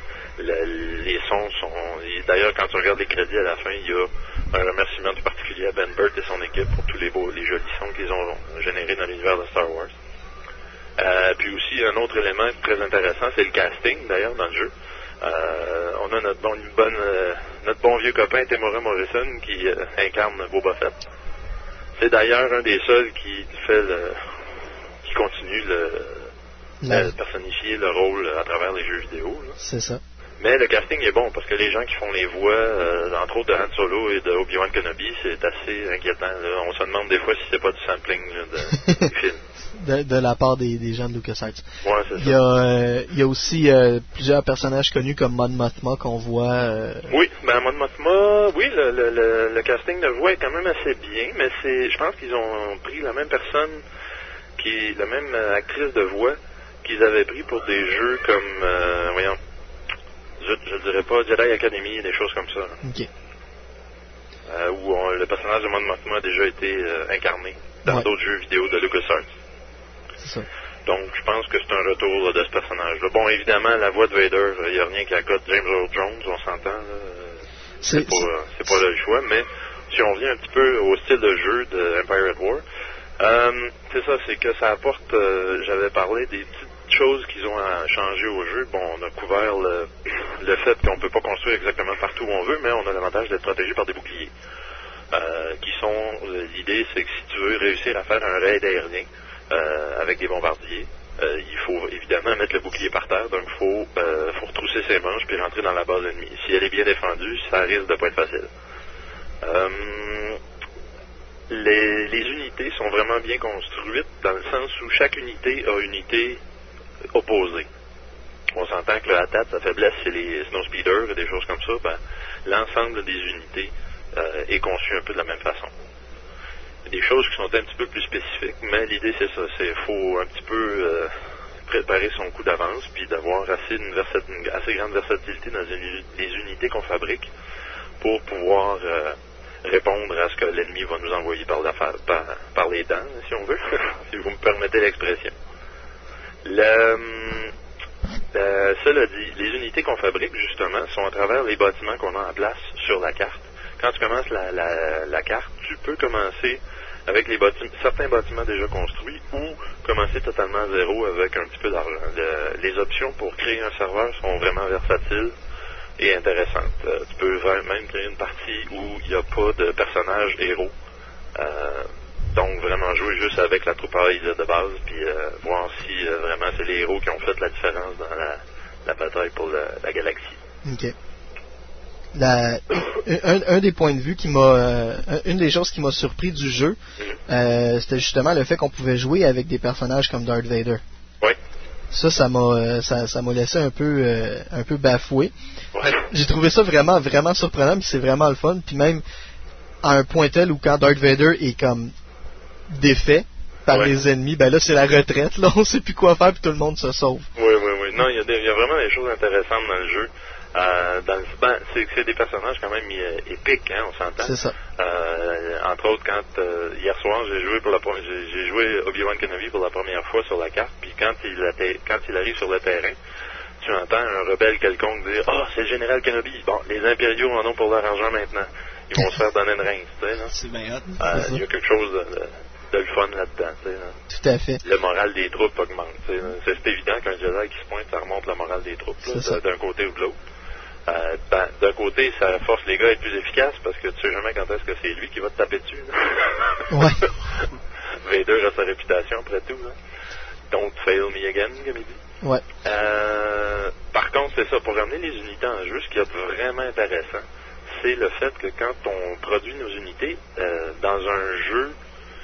Les sons sont... D'ailleurs, quand tu regardes les crédits à la fin, il y a un remerciement tout particulier à Ben Burt et son équipe pour tous les jolis sons qu'ils ont générés dans l'univers de Star Wars. Puis aussi, un autre élément très intéressant, c'est le casting, d'ailleurs, dans le jeu. On a notre bon vieux copain, Temuera Morrison, qui incarne Boba Fett. C'est d'ailleurs un des seuls qui continue de personnifier le rôle à travers les jeux vidéo. Là. C'est ça. Mais le casting est bon, parce que les gens qui font les voix, entre autres de Han Solo et de Obi-Wan Kenobi, c'est assez inquiétant. Là. On se demande des fois si c'est pas du sampling là, du film. De la part des gens de LucasArts. Ouais, c'est ça. Il y a aussi plusieurs personnages connus comme Mon Mothma qu'on voit. Oui, Mon Mothma, oui, le casting de voix est quand même assez bien, mais je pense qu'ils ont pris la même personne, la même actrice de voix, qui qu'ils avaient pris pour des jeux comme, voyons, je dirais pas Jedi Academy, des choses comme ça. OK. Où le personnage de Mon Mothma a déjà été incarné dans d'autres jeux vidéo de LucasArts. C'est ça. Donc, je pense que c'est un retour là, de ce personnage-là. Bon, évidemment, la voix de Vader, il n'y a rien qui accote James Earl Jones, on s'entend. C'est pas le choix, mais si on revient un petit peu au style de jeu de Empire at War, c'est ça, c'est que ça apporte, j'avais parlé des petites choses qu'ils ont à changer au jeu. Bon, on a couvert le fait qu'on peut pas construire exactement partout où on veut, mais on a l'avantage d'être protégé par des boucliers. L'idée, c'est que si tu veux réussir à faire un raid aérien avec des bombardiers, il faut évidemment mettre le bouclier par terre, donc il faut retrousser ses manches puis rentrer dans la base ennemie. Si elle est bien défendue, ça risque de pas être facile. Les unités sont vraiment bien construites dans le sens où chaque unité a une unité opposée. On s'entend que le ATAT, sa faiblesse, c'est les snowspeeders et des choses comme ça. Ben, l'ensemble des unités est conçu un peu de la même façon. Il y a des choses qui sont un petit peu plus spécifiques, mais l'idée c'est ça, c'est faut un petit peu préparer son coup d'avance puis d'avoir une assez grande versatilité dans les unités qu'on fabrique pour pouvoir répondre à ce que l'ennemi va nous envoyer par les dents, si on veut, si vous me permettez l'expression. Cela dit, les unités qu'on fabrique, justement, sont à travers les bâtiments qu'on a en place sur la carte. Quand tu commences la carte, tu peux commencer avec certains bâtiments déjà construits ou commencer totalement à zéro avec un petit peu d'argent. Les options pour créer un serveur sont vraiment versatiles et intéressantes. Tu peux même créer une partie où il n'y a pas de personnage héros. Donc vraiment jouer juste avec la troupaille de base puis voir si vraiment c'est les héros qui ont fait la différence dans la bataille pour la galaxie. OK. Un des points de vue une des choses qui m'a surpris du jeu, c'était justement le fait qu'on pouvait jouer avec des personnages comme Darth Vader. Oui. Ça m'a laissé un peu bafoué. Ouais. J'ai trouvé ça vraiment, vraiment surprenant, puis c'est vraiment le fun. Puis même à un point tel où quand Darth Vader est comme défait par les ennemis, ben là c'est la retraite, là on sait plus quoi faire, puis tout le monde se sauve. Oui. Non, il y a vraiment des choses intéressantes dans le jeu. C'est des personnages quand même épiques, hein, on s'entend. C'est ça. Entre autres, hier soir j'ai joué Obi-Wan Kenobi pour la première fois sur la carte, puis quand il arrive sur le terrain, tu entends un rebelle quelconque dire « Ah, c'est le général Kenobi. Bon, les impériaux en ont pour leur argent maintenant. Ils vont se faire donner une rince. » tu sais, là. C'est bien hot. Il y a quelque chose de le fun là-dedans. Tu sais, là. Tout à fait. Le moral des troupes augmente. Tu sais, c'est évident qu'un Jedi qui se pointe, ça remonte le moral des troupes, là, d'un côté ou de l'autre. D'un côté, ça force les gars à être plus efficaces parce que tu sais jamais quand est-ce que c'est lui qui va te taper dessus. Ouais. Vader a sa réputation après tout. Là. Don't fail me again, comme il dit. Ouais. Par contre, c'est ça, pour ramener les unités en jeu, ce qui est vraiment intéressant, c'est le fait que quand on produit nos unités dans un jeu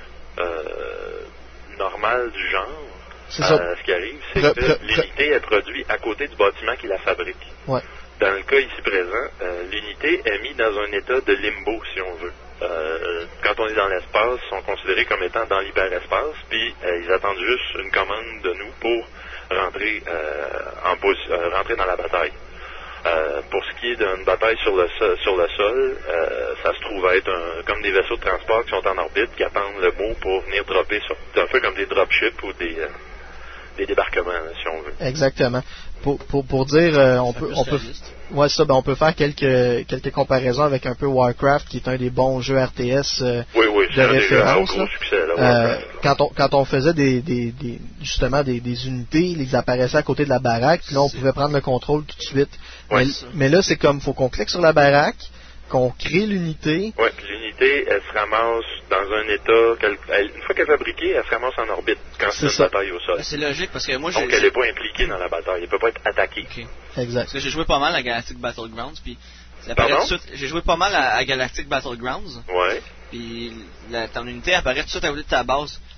normal du genre, ce qui arrive, c'est que l'unité est produite à côté du bâtiment qui la fabrique. Ouais. Dans le cas ici présent, l'unité est mise dans un état de limbo, si on veut. Quand on est dans l'espace, ils sont considérés comme étant dans l'hyperespace, puis ils attendent juste une commande de nous pour rentrer dans la bataille. Pour ce qui est d'une bataille sur le sol, ça se trouve être comme des vaisseaux de transport qui sont en orbite, qui attendent le mot pour venir dropper un peu comme des dropships ou des débarquements, si on veut. Exactement. Pour dire, on peut faire quelques comparaisons avec un peu Warcraft, qui est un des bons jeux RTS de référence. Gros succès, là, quand on faisait justement des unités, ils apparaissaient à côté de la baraque, puis là on pouvait prendre le contrôle tout de suite. Ouais. Mais là c'est comme, faut qu'on clique sur la baraque, qu'on crée l'unité. Oui, puis l'unité, elle se ramasse dans un état, une fois qu'elle est fabriquée, elle se ramasse en orbite quand c'est une bataille au sol. C'est logique parce que moi donc elle n'est pas impliquée dans la bataille, elle ne peut pas être attaquée. Okay. Exact. Parce que j'ai joué pas mal à Galactic Battlegrounds, puis j'ai joué pas mal à Galactic Battlegrounds. Ouais. Puis ton unité apparaît tout de suite à côté de ta base.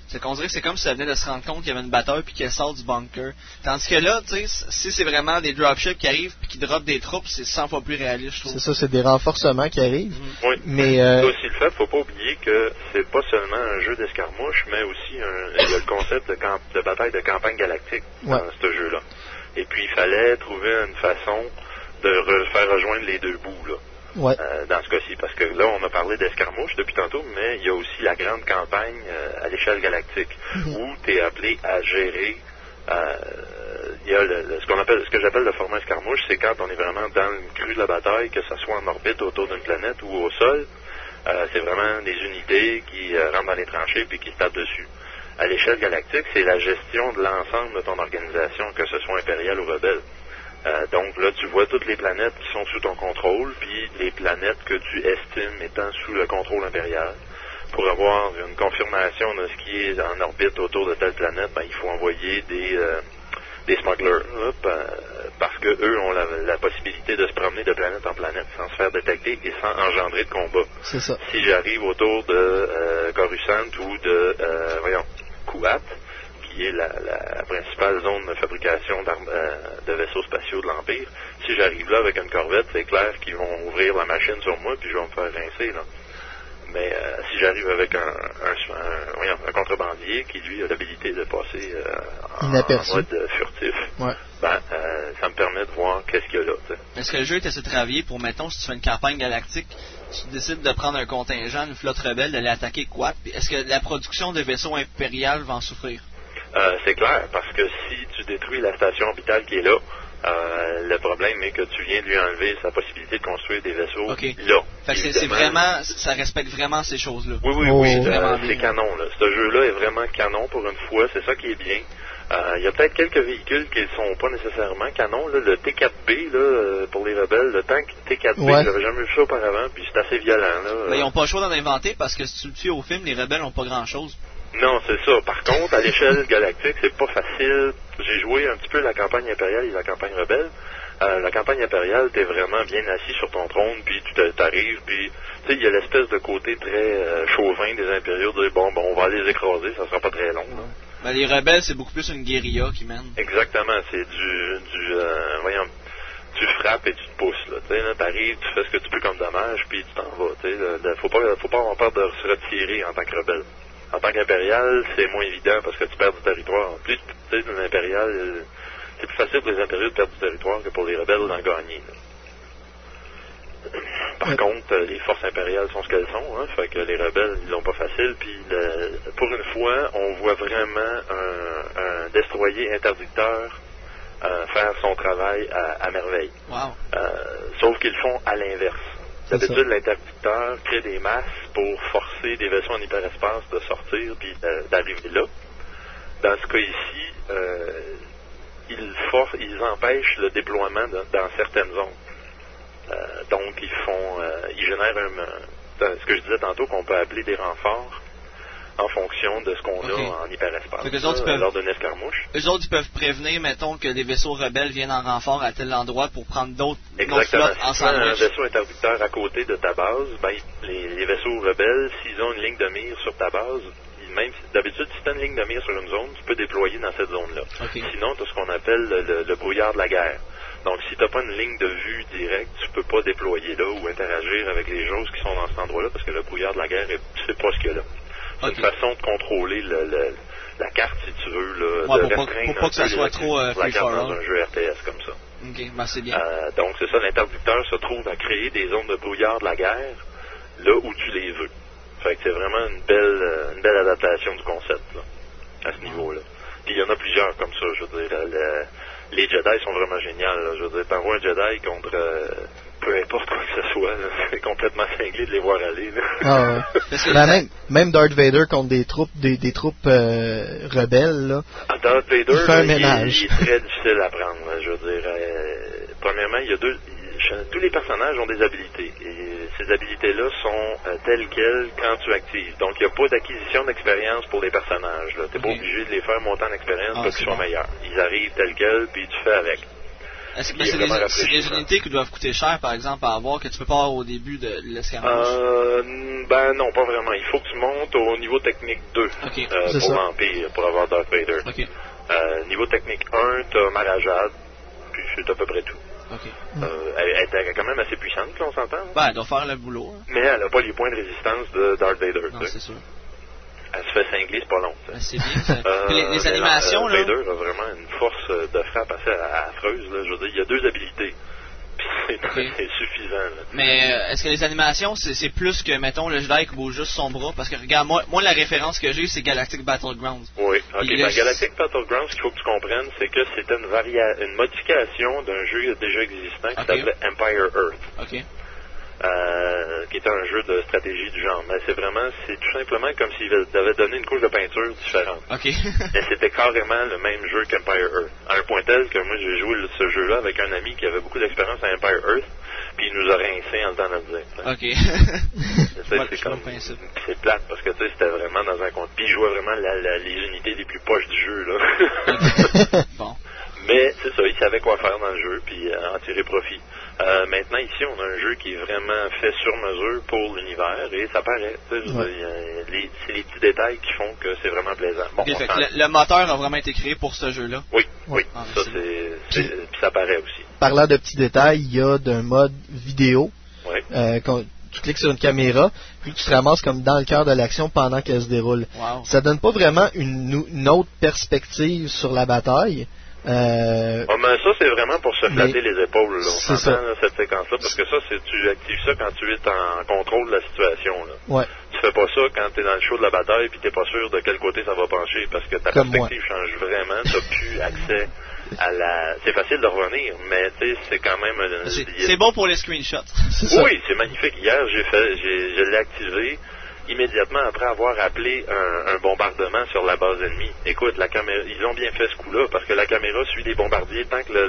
C'est qu'on dirait que c'est comme si ça venait de se rendre compte qu'il y avait une bataille puis qu'elle sort du bunker. Tandis que là, tu sais, si c'est vraiment des dropships qui arrivent puis qui dropent des troupes, c'est 100 fois plus réaliste, je trouve. C'est ça, c'est des renforcements qui arrivent. Oui. Mais c'est aussi le fait, faut pas oublier que c'est pas seulement un jeu d'escarmouche, mais aussi il y a le concept de bataille de campagne galactique dans ce jeu-là. Et puis il fallait trouver une façon de faire rejoindre les deux bouts, là. Ouais. Dans ce cas-ci, parce que là, on a parlé d'escarmouche depuis tantôt, mais il y a aussi la grande campagne à l'échelle galactique, où tu es appelé à gérer. Il y a ce que j'appelle le format escarmouche, c'est quand on est vraiment dans le cru de la bataille, que ce soit en orbite autour d'une planète ou au sol. C'est vraiment des unités qui rentrent dans les tranchées puis qui se tapent dessus. À l'échelle galactique, c'est la gestion de l'ensemble de ton organisation, que ce soit impériale ou rebelle. Donc là, tu vois toutes les planètes qui sont sous ton contrôle, puis les planètes que tu estimes étant sous le contrôle impérial. Pour avoir une confirmation de ce qui est en orbite autour de telle planète, ben, il faut envoyer des smugglers, parce que eux ont la possibilité de se promener de planète en planète sans se faire détecter et sans engendrer de combat. C'est ça. Si j'arrive autour de Coruscant ou de Kuat, qui est la principale zone de fabrication de vaisseaux spatiaux de l'Empire, si j'arrive là avec une corvette, c'est clair qu'ils vont ouvrir la machine sur moi puis je vais me faire rincer, là. Mais si j'arrive avec un contrebandier qui, lui, a l'habilité de passer en mode furtif, ça me permet de voir qu'est-ce qu'il y a là. T'sais. Est-ce que le jeu est assez travaillé pour, mettons, si tu fais une campagne galactique, tu décides de prendre un contingent, une flotte rebelle, d'aller attaquer Kuat, est-ce que la production de vaisseaux impérial va en souffrir? C'est clair, parce que si tu détruis la station orbitale qui est là, le problème est que tu viens de lui enlever sa possibilité de construire des vaisseaux là. Fait que c'est vraiment, ça respecte vraiment ces choses-là. Oui, c'est canon, là. Ce jeu-là est vraiment canon pour une fois, c'est ça qui est bien. Il y a peut-être quelques véhicules qui ne sont pas nécessairement canons, là. Le T4B, là, pour les rebelles, le tank T4B, j'avais jamais vu ça auparavant, puis c'est assez violent, là. Mais ils n'ont pas le choix d'en inventer, parce que si tu le tues au film, les rebelles n'ont pas grand-chose. Non, c'est ça. Par contre, à l'échelle galactique, c'est pas facile. J'ai joué un petit peu la campagne impériale et la campagne rebelle. La campagne impériale, t'es vraiment bien assis sur ton trône, puis tu t'arrives, puis tu sais, il y a l'espèce de côté très chauvin des impériaux, de dire bon, on va les écraser, ça sera pas très long. Là. Ben, les rebelles, c'est beaucoup plus une guérilla qui mène. Exactement, c'est tu frappes et tu te pousses, là. Tu sais, là, t'arrives, tu fais ce que tu peux comme dommage, puis tu t'en vas. Tu sais, faut pas avoir peur de se retirer en tant que rebelle. En tant qu'impérial, c'est moins évident parce que tu perds du territoire. Plus tu es un impérial, c'est plus facile pour les impériaux de perdre du territoire que pour les rebelles d'en gagner. Là. Par contre, les forces impériales sont ce qu'elles sont, hein, fait que les rebelles, ils l'ont pas facile. Puis pour une fois, on voit vraiment un destroyer interdicteur faire son travail à merveille. Wow. Sauf qu'ils le font à l'inverse. D'habitude, l'interdicteur crée des masses pour forcer des vaisseaux en hyperespace de sortir puis d'arriver là. Dans ce cas ici, ils empêchent le déploiement dans certaines zones. Donc, ils génèrent ce que je disais tantôt qu'on peut appeler des renforts en fonction de ce qu'on a en hyperespace lors d'une escarmouche. Eux autres, ils peuvent prévenir, mettons, que les vaisseaux rebelles viennent en renfort à tel endroit pour prendre d'autres flottes en sandwich. Si tu as un vaisseau interdicteur à côté de ta base, ben, les vaisseaux rebelles, s'ils ont une ligne de mire sur ta base, même d'habitude, si tu as une ligne de mire sur une zone, tu peux déployer dans cette zone-là. Sinon, tu as ce qu'on appelle le brouillard de la guerre. Donc, si tu n'as pas une ligne de vue directe, tu peux pas déployer là ou interagir avec les choses qui sont dans cet endroit-là parce que le brouillard de la guerre, tu sais pas ce qu'il y a là. C'est une façon de contrôler la carte, si tu veux, là, de restreindre pour pas que ça soit trop la carte dans un jeu RTS comme ça. Ok, ben c'est bien. Donc, c'est ça, l'interdicteur se trouve à créer des zones de brouillard de la guerre là où tu les veux. Fait que c'est vraiment une belle adaptation du concept, là, à ce niveau-là. Puis il y en a plusieurs comme ça, je veux dire. Les Jedi sont vraiment géniaux, là. Je veux dire, t'envoies un Jedi contre peu importe quoi que ce soit, là, c'est complètement cinglé de les voir aller, là. Ah ouais. même Darth Vader contre des troupes rebelles, là. Darth Vader, il fait un ménage. Il est très difficile à prendre, là, je veux dire. Premièrement, tous les personnages ont des habilités. Et ces habilités-là sont telles quelles quand tu actives. Donc, il n'y a pas d'acquisition d'expérience pour les personnages. Tu n'es pas obligé de les faire monter en expérience pour qu'ils soient meilleurs. Ils arrivent tels quels, puis tu fais avec. Est-ce que c'est des unités qui doivent coûter cher, par exemple, à avoir, que tu peux pas avoir au début de l'escarmouche? Ben non, pas vraiment. Il faut que tu montes au niveau technique 2 pour l'Empire, pour avoir Darth Vader. Niveau technique 1, t'as Marajad, puis c'est à peu près tout. Elle est quand même assez puissante, là, on s'entend. Ben, elle doit faire le boulot. Hein. Mais elle n'a pas les points de résistance de Darth Vader. Non, c'est sûr. Elle se fait cingler, c'est pas long. C'est bien, ça. Les animations, là... Vader a vraiment une force de frappe assez affreuse, là. Je veux dire, il y a 2 habilités. C'est suffisant, là. Mais est-ce que les animations, c'est plus que, mettons, le Jedi qui bouge juste son bras? Parce que, regarde, moi la référence que j'ai, c'est Galactic Battlegrounds. Oui, ok. Galactic Battlegrounds, ce qu'il faut que tu comprennes, c'est que c'était une modification d'un jeu déjà existant qui s'appelait Empire Earth. Qui était un jeu de stratégie du genre. Mais c'est tout simplement comme s'il avait donné une couche de peinture différente. Mais c'était carrément le même jeu qu'Empire Earth. À un point tel que moi j'ai joué ce jeu-là avec un ami qui avait beaucoup d'expérience à Empire Earth, puis il nous a rincé en le temps de le dire. C'est plate parce que c'était vraiment dans un compte. Puis il jouait vraiment les unités les plus poches du jeu, là. Bon. Mais c'est ça, il savait quoi faire dans le jeu, puis en tirer profit. Maintenant, ici, on a un jeu qui est vraiment fait sur mesure pour l'univers, et ça paraît. C'est les petits détails qui font que c'est vraiment plaisant. Bon, fait que le moteur a vraiment été créé pour ce jeu-là. Oui. Ça, puis ça paraît aussi. Parlant de petits détails, il y a d'un mode vidéo. Quand tu cliques sur une caméra, puis tu te ramasses comme dans le cœur de l'action pendant qu'elle se déroule. Ça donne pas vraiment une autre perspective sur la bataille. Mais ça, c'est vraiment pour se flatter les épaules, là. On s'entend, là, cette séquence-là, parce que ça, tu actives ça quand tu es en contrôle de la situation, là. Tu fais pas ça quand tu es dans le show de la bataille puis t'es pas sûr de quel côté ça va pencher, parce que ta perspective change vraiment, t'as plus accès à la... C'est facile de revenir, mais tu sais, c'est quand même... C'est bon pour les screenshots. Oui, c'est magnifique. Hier, je l'ai activé immédiatement après avoir appelé un bombardement sur la base ennemie. Écoute, la caméra, ils ont bien fait ce coup-là, parce que la caméra suit les bombardiers tant que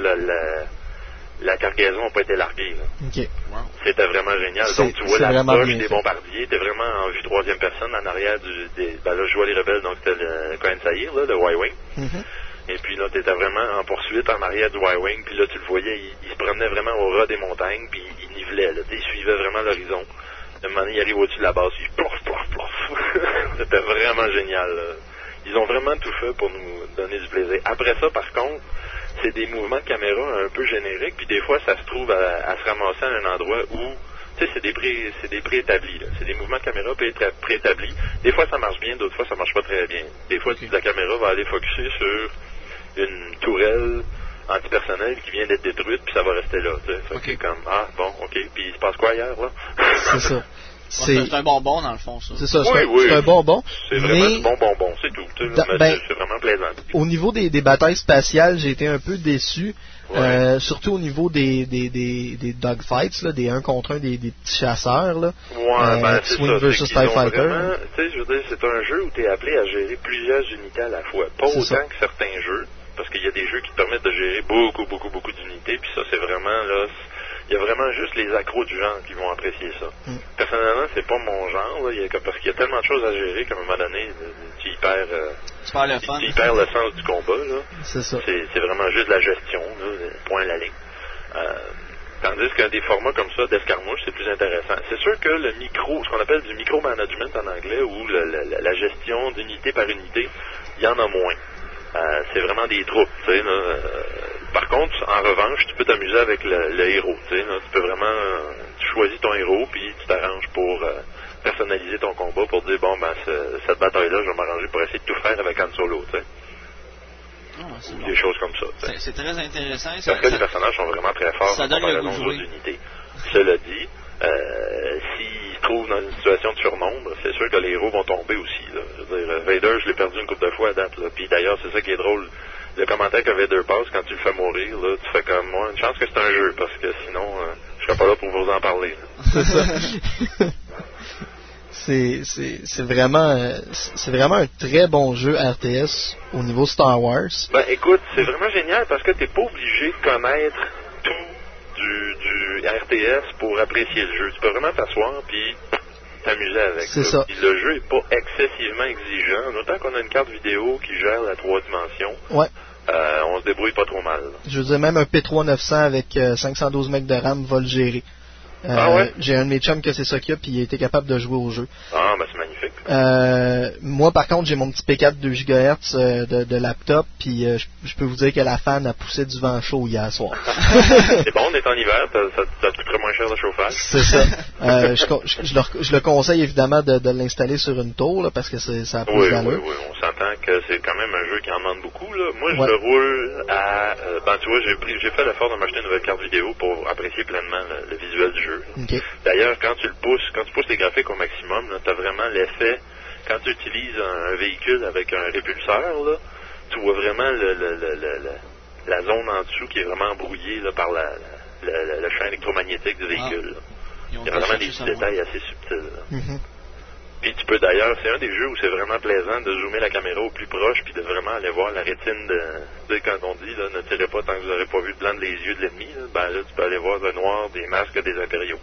la cargaison n'a pas été larguée. C'était vraiment génial. Donc tu vois la poche des bombardiers, t'es vraiment en vue troisième personne en arrière là je vois les rebelles, donc c'était le Kohen Sahir, là, le Y-Wing. Et puis là, t'étais vraiment en poursuite en arrière du Y-Wing, puis là tu le voyais, il se promenait vraiment au ras des montagnes, puis il nivelait, là, il suivait vraiment l'horizon. À un moment donné, il arrive au-dessus de la base, il plof. C'était vraiment génial, là. Ils ont vraiment tout fait pour nous donner du plaisir. Après ça, par contre, c'est des mouvements de caméra un peu génériques, puis des fois, ça se trouve à se ramasser à un endroit où, tu sais, c'est des préétablis, là. C'est des mouvements de caméra préétablis. Des fois, ça marche bien, d'autres fois, ça marche pas très bien. Des fois, la caméra va aller focusser sur une tourelle antipersonnelle qui vient d'être détruite, puis ça va rester là, tu sais. Fait que comme, puis il se passe quoi ailleurs, là? C'est ça. C'est un bonbon, dans le fond, ça. C'est ça, c'est un bonbon. C'est vraiment du bonbon, c'est tout. C'est vraiment plaisant. Au niveau des batailles spatiales, j'ai été un peu déçu. Surtout au niveau des dogfights, là, des 1 contre 1 des petits chasseurs, là. C'est Swing ça. versus TIE Fighter. Tu sais, je veux dire, c'est un jeu où tu es appelé à gérer plusieurs unités à la fois. Pas autant que certains jeux, parce qu'il y a des jeux qui te permettent de gérer beaucoup d'unités, puis ça, c'est vraiment, là... Il y a vraiment juste les accros du genre qui vont apprécier ça. Personnellement, c'est pas mon genre, là, parce qu'il y a tellement de choses à gérer qu'à un moment donné, tu perds le sens du combat. Là. C'est ça. C'est vraiment juste la gestion, là, point à la ligne. Tandis qu'un des formats comme ça d'escarmouche, c'est plus intéressant. C'est sûr que le ce qu'on appelle du micromanagement en anglais, ou la gestion d'unité par unité, il y en a moins. C'est vraiment des troupes, tu sais, là. Par contre, en revanche, tu peux t'amuser avec le héros, tu sais, là. Tu peux vraiment, tu choisis ton héros, puis tu t'arranges pour personnaliser ton combat, pour dire, bon, ben, cette bataille-là, je vais m'arranger pour essayer de tout faire avec Han Solo, tu sais. Des choses comme ça. C'est très intéressant. Parce que les personnages sont vraiment très forts. Ça donne le goût de jouer. D'unités. Cela dit, s'ils se trouvent dans une situation de surnombre, c'est sûr que les héros vont tomber aussi. Là. Je veux dire, Vader, je l'ai perdu une couple de fois à date. Là. Puis d'ailleurs, c'est ça qui est drôle. Le commentaire que Vader passe, quand tu le fais mourir, là, tu fais comme moi, une chance que c'est un jeu, parce que sinon, je serais pas là pour vous en parler. C'est ça. c'est vraiment un très bon jeu RTS au niveau Star Wars. Ben écoute, c'est vraiment génial parce que t'es pas obligé de connaître tout du RTS pour apprécier le jeu. Tu peux vraiment t'asseoir puis t'amuser avec. C'est ça. Puis le jeu est pas excessivement exigeant. Autant qu'on a une carte vidéo qui gère la 3 dimensions. Ouais. on se débrouille pas trop mal. Je veux dire, même un P3-900 avec 512 MB de RAM va le gérer. J'ai un de mes chums que c'est ça qu'il a, puis il a été capable de jouer au jeu. Ah, ben c'est magnifique. Moi, par contre, j'ai mon petit P4 2 GHz de laptop, puis je peux vous dire que la fan a poussé du vent chaud hier soir. C'est bon, on est en hiver, ça te coûterait moins cher de chauffage. C'est ça. Je le conseille évidemment de l'installer sur une tour, là, parce que ça a plus d'allure. Oui, on s'entend que c'est quand même un jeu qui en demande beaucoup. Là. Moi, je le roule à... tu vois, j'ai fait l'effort de m'acheter une nouvelle carte vidéo pour apprécier pleinement le visuel du jeu. Okay. D'ailleurs, quand tu pousses les graphiques au maximum, tu as vraiment l'effet, quand tu utilises un véhicule avec un répulseur, là, tu vois vraiment la zone en dessous qui est vraiment embrouillée là, par le champ électromagnétique du véhicule. Il y a vraiment des petits détails assez subtils. Mm-hmm. Puis tu peux d'ailleurs, c'est un des jeux où c'est vraiment plaisant de zoomer la caméra au plus proche puis de vraiment aller voir la rétine de quand on dit là, ne tirez pas tant que vous n'aurez pas vu le blanc des yeux de l'ennemi, là, tu peux aller voir le noir des masques des impériaux.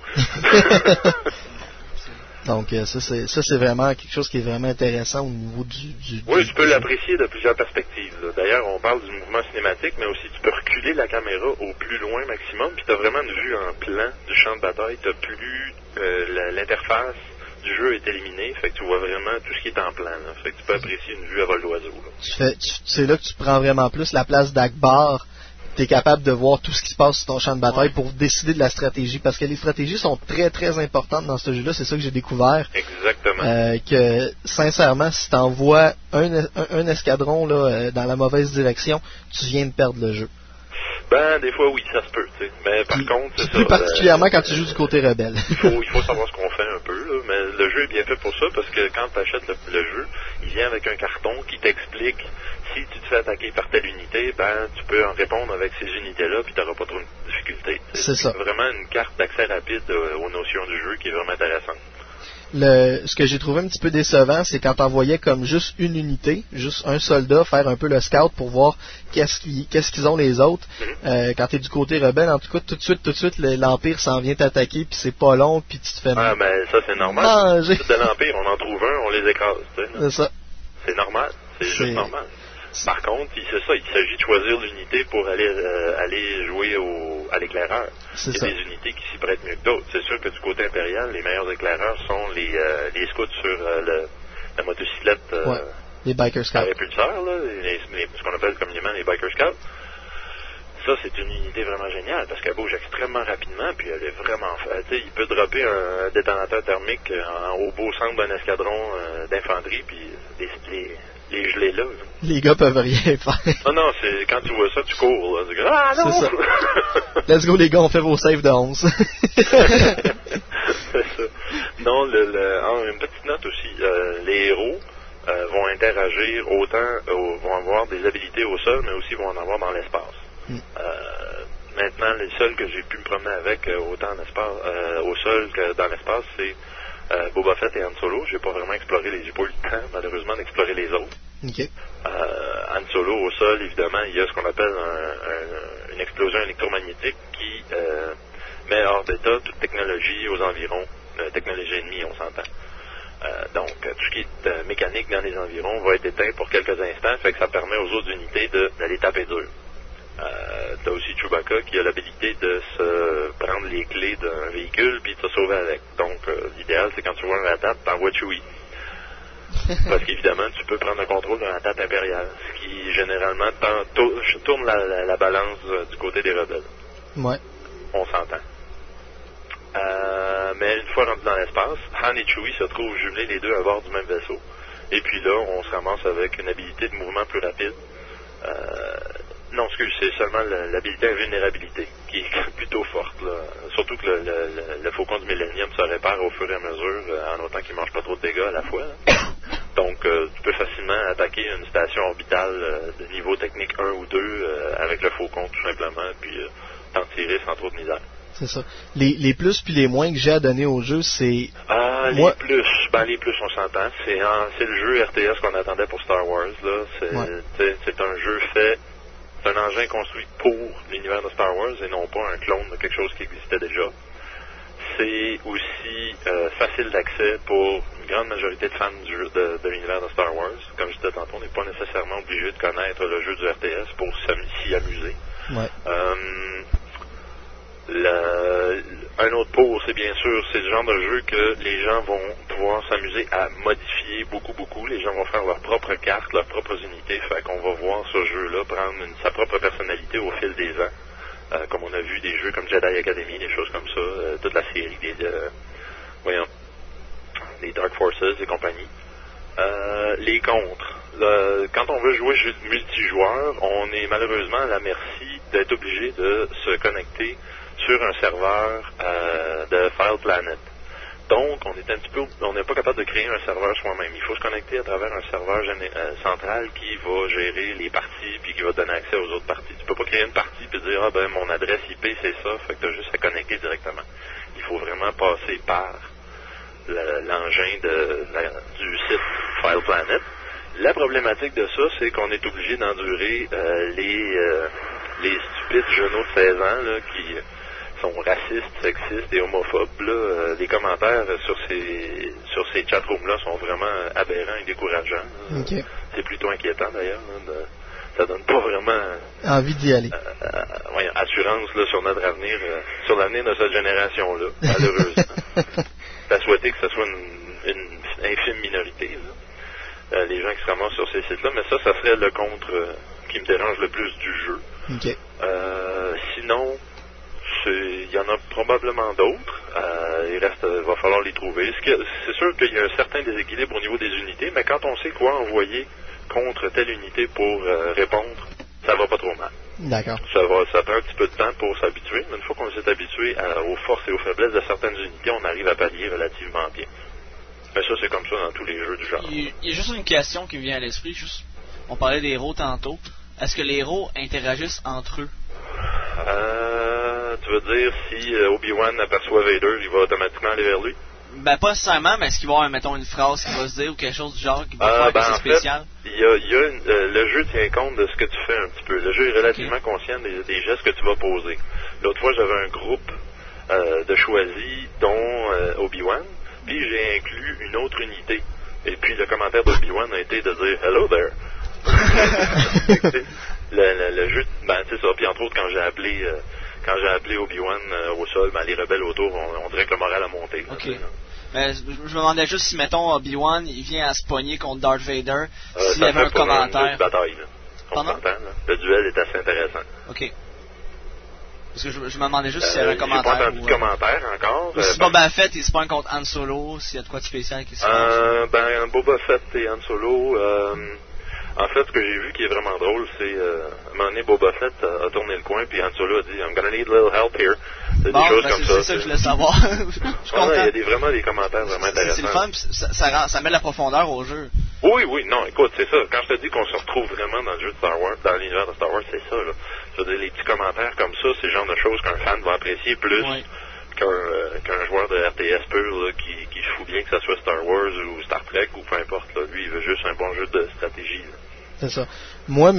Donc ça c'est vraiment quelque chose qui est vraiment intéressant au niveau du oui, tu peux l'apprécier de plusieurs perspectives. Là. D'ailleurs, on parle du mouvement cinématique, mais aussi tu peux reculer la caméra au plus loin maximum, puis tu as vraiment une vue en plan du champ de bataille, tu n'as plus l'interface du jeu est éliminé, fait que tu vois vraiment tout ce qui est en plan, là. Fait que tu peux apprécier une vue à vol d'oiseau. C'est là que tu prends vraiment plus la place d'Akbar. Tu es capable de voir tout ce qui se passe sur ton champ de bataille pour décider de la stratégie, parce que les stratégies sont très très importantes dans ce jeu-là, c'est ça que j'ai découvert. Exactement. Que sincèrement, si tu envoies un escadron là, dans la mauvaise direction, tu viens de perdre le jeu. Ben, des fois, oui, ça se peut, tu sais. Mais par contre, c'est ça. Plus particulièrement quand tu joues du côté rebelle. Il faut savoir ce qu'on fait un peu, là. Mais le jeu est bien fait pour ça, parce que quand tu achètes le jeu, il vient avec un carton qui t'explique si tu te fais attaquer par telle unité, ben, tu peux en répondre avec ces unités-là, puis tu n'auras pas trop de difficultés. C'est ça. Vraiment une carte d'accès rapide aux notions du jeu qui est vraiment intéressante. Ce que j'ai trouvé un petit peu décevant, c'est quand t'envoyais comme juste une unité, juste un soldat faire un peu le scout pour voir qu'est-ce qu'ils ont les autres. Quand t'es du côté rebelle, en tout cas, tout de suite, l'Empire s'en vient t'attaquer, puis c'est pas long, puis tu te fais ah, mais ça c'est normal. De l'Empire, on en trouve un, on les écrase. C'est ça. C'est normal, c'est juste normal. Par contre, il s'agit de choisir l'unité pour aller jouer à l'éclaireur. Il y a des unités qui s'y prêtent mieux que d'autres. C'est sûr que du côté impérial, les meilleurs éclaireurs sont les scouts sur la motocyclette. Les Biker Scouts. À répulseur, là, ce qu'on appelle communément les Biker Scouts. Ça, c'est une unité vraiment géniale parce qu'elle bouge extrêmement rapidement, puis elle est vraiment... il peut dropper un détonateur thermique au beau centre d'un escadron d'infanterie, puis les geler là. Les gars peuvent rien faire. Non, c'est quand tu vois ça, tu cours. Là, ah non! C'est ça. Let's go les gars, on fait vos saves de 11. C'est ça. Non, une petite note aussi. Les héros vont interagir vont avoir des habilités au sol, mais aussi vont en avoir dans l'espace. Maintenant, les seuls que j'ai pu me promener avec autant au sol que dans l'espace, c'est Boba Fett et Han Solo. J'ai pas vraiment exploré j'ai pas eu le temps, malheureusement, d'explorer les autres. Okay. Han Solo, au sol, évidemment, il y a ce qu'on appelle une explosion électromagnétique qui met hors d'état toute technologie aux environs, technologie ennemie, on s'entend. Donc, tout ce qui est mécanique dans les environs va être éteint pour quelques instants, fait que ça permet aux autres unités d'aller taper dur. T'as aussi Chewbacca qui a l'habilité de se prendre les clés d'un véhicule puis de se sauver avec. Donc, l'idéal, c'est quand tu vois un ratat, t'envoies Chewie. Parce qu'évidemment, tu peux prendre le contrôle d'un ratat impérial, ce qui, généralement, tourne la balance du côté des rebelles. Ouais. On s'entend. Mais une fois rendu dans l'espace, Han et Chewie se trouvent jumelés les deux à bord du même vaisseau. Et puis là, on se ramasse avec une habilité de mouvement plus rapide. Non, c'est seulement l'habilité invulnérabilité, qui est plutôt forte, là. Surtout que le faucon du Millennium se répare au fur et à mesure, en autant qu'il ne mange pas trop de dégâts à la fois. Donc, tu peux facilement attaquer une station orbitale de niveau technique 1 ou 2 avec le faucon, tout simplement, puis t'en tirer sans trop de misère. C'est ça. Les plus puis les moins que j'ai à donner au jeu, c'est... les plus, on s'entend. C'est le jeu RTS qu'on attendait pour Star Wars, là. C'est un jeu fait... C'est un engin construit pour l'univers de Star Wars et non pas un clone de quelque chose qui existait déjà. c'est aussi facile d'accès pour une grande majorité de fans de l'univers de Star Wars. Comme je disais tantôt, on n'est pas nécessairement obligé de connaître le jeu du RTS pour s'y amuser. Ouais. Un autre pour, c'est bien sûr, c'est le genre de jeu que les gens vont pouvoir s'amuser à modifier beaucoup. Les gens vont faire leurs propres cartes, leurs propres unités. Fait qu'on va voir ce jeu-là prendre sa propre personnalité au fil des ans. Comme on a vu des jeux comme Jedi Academy, des choses comme ça, toute la série des Dark Forces et compagnie. Les contres. Quand on veut jouer jeu multijoueur, on est malheureusement à la merci d'être obligé de se connecter sur un serveur de File Planet. Donc, on n'est pas capable de créer un serveur soi-même. Il faut se connecter à travers un serveur central qui va gérer les parties puis qui va donner accès aux autres parties. Tu peux pas créer une partie puis dire mon adresse IP c'est ça, fait que tu as juste à connecter directement. Il faut vraiment passer par l'engin du site File Planet. La problématique de ça, c'est qu'on est obligé d'endurer les stupides genoux de 16 ans là, qui sont racistes, sexistes et homophobes. Là, les commentaires sur ces chatrooms-là sont vraiment aberrants et décourageants. Okay. C'est plutôt inquiétant d'ailleurs. Ça donne pas vraiment envie d'y aller. Assurance là, sur notre avenir, sur l'avenir de cette génération-là, malheureusement. C'est à souhaiter que ce soit une infime minorité, là, les gens qui se ramassent sur ces sites-là, mais ça serait le contre qui me dérange le plus du jeu. Okay. Sinon, il y en a probablement d'autres. Il va falloir les trouver. C'est sûr qu'il y a un certain déséquilibre au niveau des unités, mais quand on sait quoi envoyer contre telle unité pour répondre, ça va pas trop mal. D'accord. Ça prend un petit peu de temps pour s'habituer, mais une fois qu'on s'est habitué aux forces et aux faiblesses de certaines unités, on arrive à pallier relativement bien. Mais ça, c'est comme ça dans tous les jeux du genre. Il y a juste une question qui me vient à l'esprit. On parlait des héros tantôt. Est-ce que les héros interagissent entre eux? Tu veux dire si Obi-Wan aperçoit Vader, il va automatiquement aller vers lui? Ben, pas nécessairement, mais est-ce qu'il va y avoir, mettons, une phrase qui va se dire ou quelque chose du genre qui va faire que c'est spécial? Le jeu tient compte de ce que tu fais un petit peu. Le jeu est relativement conscient des gestes que tu vas poser. L'autre fois, j'avais un groupe de choisis, dont Obi-Wan, puis j'ai inclus une autre unité. Et puis le commentaire d'Obi-Wan a été de dire « Hello there ». Le jeu, c'est ça. Puis entre autres, quand j'ai appelé Obi-Wan au sol, les rebelles autour, on dirait que le moral a monté. OK. Mais je me demandais juste si, mettons, Obi-Wan, il vient à se pogner contre Darth Vader, s'il y avait un commentaire. Bataille, là. On s'entend, là. Le duel est assez intéressant. OK. Parce que je me demandais juste s'il y avait un commentaire. J'ai pas entendu de commentaire encore. Si Boba Fett, il se pogne contre Han Solo, s'il y a de quoi de spécial qui se passe. Boba Fett et Han Solo... En fait, ce que j'ai vu qui est vraiment drôle, c'est à un moment donné, Boba Fett a tourné le coin, puis Han Solo a dit « I'm gonna need a little help here ». C'est des choses comme ça. C'est ça que je voulais savoir. Il y a vraiment des commentaires vraiment intéressants. C'est le fun, puis ça met de la profondeur au jeu. Oui, non, écoute, c'est ça. Quand je te dis qu'on se retrouve vraiment dans le jeu de Star Wars, dans l'univers de Star Wars, c'est ça, là. Je veux dire, les petits commentaires comme ça, c'est le genre de choses qu'un fan va apprécier plus qu'un joueur de RTS pur là, qui se fout bien que ça soit Star Wars ou Star Trek ou peu importe. Là. Lui, il veut juste un bon jeu de stratégie. Là. C'est ça. Moi,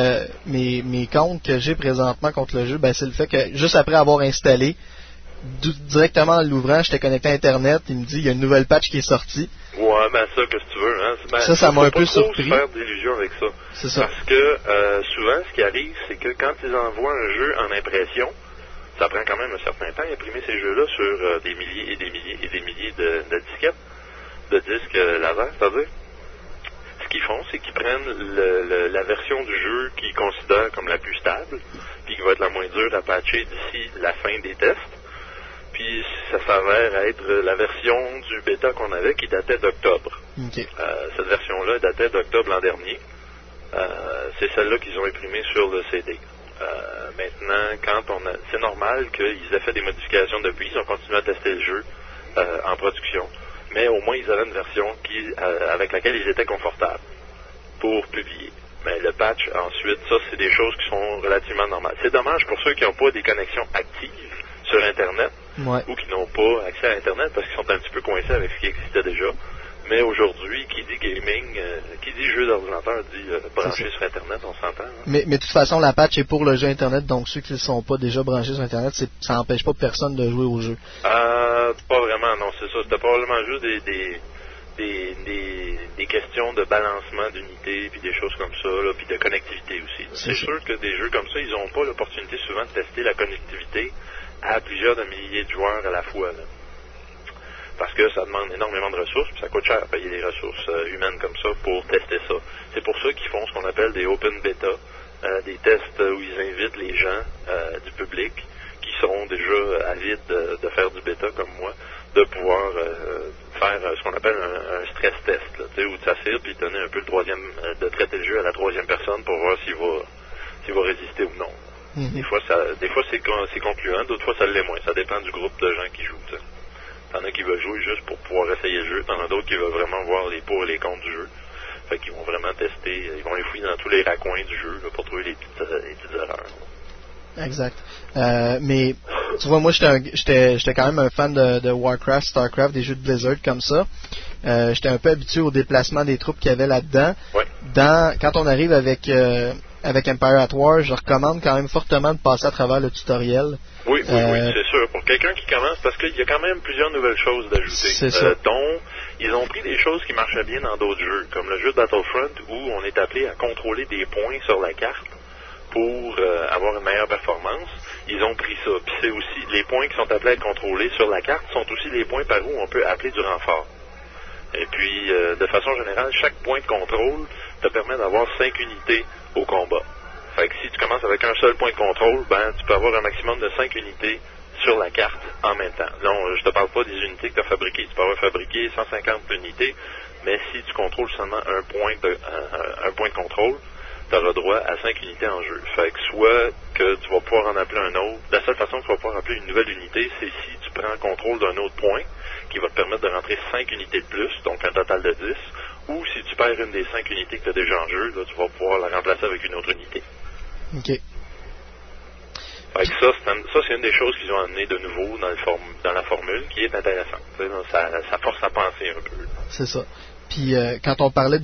mes comptes que j'ai présentement contre le jeu, c'est le fait que juste après avoir installé, directement en l'ouvrant, j'étais connecté à Internet, il me dit il y a une nouvelle patch qui est sortie. Ouais, ça, que si tu veux. Hein, ça m'a un peu surpris. Faut pas trop se faire d'illusions avec ça. C'est ça. Parce que souvent, ce qui arrive, c'est que quand ils envoient un jeu en impression, ça prend quand même un certain temps d'imprimer ces jeux-là sur des milliers et des milliers et des milliers de disquettes, de disques laser, c'est-à-dire. Ce qu'ils font, c'est qu'ils prennent la version du jeu qu'ils considèrent comme la plus stable, puis qui va être la moins dure à patcher d'ici la fin des tests. Puis ça s'avère être la version du bêta qu'on avait qui datait d'octobre. Okay. Cette version-là datait d'octobre l'an dernier. C'est celle-là qu'ils ont imprimée sur le CD. Maintenant, c'est normal qu'ils aient fait des modifications depuis. Ils ont continué à tester le jeu en production. Mais au moins, ils avaient une version avec laquelle ils étaient confortables pour publier. Mais le patch, ensuite, ça, c'est des choses qui sont relativement normales. C'est dommage pour ceux qui n'ont pas des connexions actives sur Internet ou qui n'ont pas accès à Internet parce qu'ils sont un petit peu coincés avec ce qui existait déjà. Mais aujourd'hui, qui dit gaming, qui dit jeu d'ordinateur, dit branché sur Internet, on s'entend. Hein? Mais de toute façon, la patch est pour le jeu Internet, donc ceux qui ne sont pas déjà branchés sur Internet, ça n'empêche pas personne de jouer au jeu. pas vraiment, non, c'est ça. C'était probablement juste des questions de balancement d'unités, puis des choses comme ça, là, puis de connectivité aussi. C'est sûr que des jeux comme ça, ils n'ont pas l'opportunité souvent de tester la connectivité à plusieurs de milliers de joueurs à la fois, là. Parce que ça demande énormément de ressources, puis ça coûte cher payer des ressources humaines comme ça pour tester ça. C'est pour ça qu'ils font ce qu'on appelle des open beta, des tests où ils invitent les gens du public qui sont déjà avides de faire du bêta comme moi, de pouvoir faire ce qu'on appelle un stress test, là, où tu t'assires puis donner un peu le troisième, de traiter le jeu à la troisième personne pour voir s'il va résister ou non. Des fois c'est concluant, d'autres fois ça l'est moins. Ça dépend du groupe de gens qui jouent. T'sais. T'en as qui veulent jouer juste pour pouvoir essayer le jeu, t'en as d'autres qui veulent vraiment voir les pour et les contre du jeu. Fait qu'ils vont vraiment tester, ils vont les fouiller dans tous les raccoins du jeu là, pour trouver les petites erreurs. Exact. Mais tu vois, moi j'étais quand même un fan de Warcraft, Starcraft, des jeux de Blizzard comme ça. J'étais un peu habitué au déplacement des troupes qu'il y avait là-dedans. Ouais. Quand on arrive avec Empire at War, je recommande quand même fortement de passer à travers le tutoriel. Oui, c'est sûr. Pour quelqu'un qui commence, parce qu'il y a quand même plusieurs nouvelles choses d'ajouter. C'est ça. Dont ils ont pris des choses qui marchaient bien dans d'autres jeux, comme le jeu de Battlefront, où on est appelé à contrôler des points sur la carte pour avoir une meilleure performance. Ils ont pris ça. Puis c'est aussi, les points qui sont appelés à être contrôlés sur la carte sont aussi les points par où on peut appeler du renfort. Et puis, de façon générale, chaque point de contrôle te permet d'avoir 5 unités au combat. Fait que si tu commences avec un seul point de contrôle, ben tu peux avoir un maximum de 5 unités sur la carte en même temps. Non, je te parle pas des unités que tu as fabriquées. Tu peux avoir fabriqué 150 unités, mais si tu contrôles seulement un point de contrôle, tu auras droit à 5 unités en jeu. Fait que soit que tu vas pouvoir en appeler un autre, la seule façon que tu vas pouvoir appeler une nouvelle unité, c'est si tu prends contrôle d'un autre point qui va te permettre de rentrer 5 unités de plus, donc un total de 10, ou si tu perds une des 5 unités que tu as déjà en jeu, là, tu vas pouvoir la remplacer avec une autre unité. OK. Fait que ça, c'est une des choses qu'ils ont amené de nouveau dans la formule, qui est intéressante. Ça force à penser un peu. C'est ça. Puis quand on parlait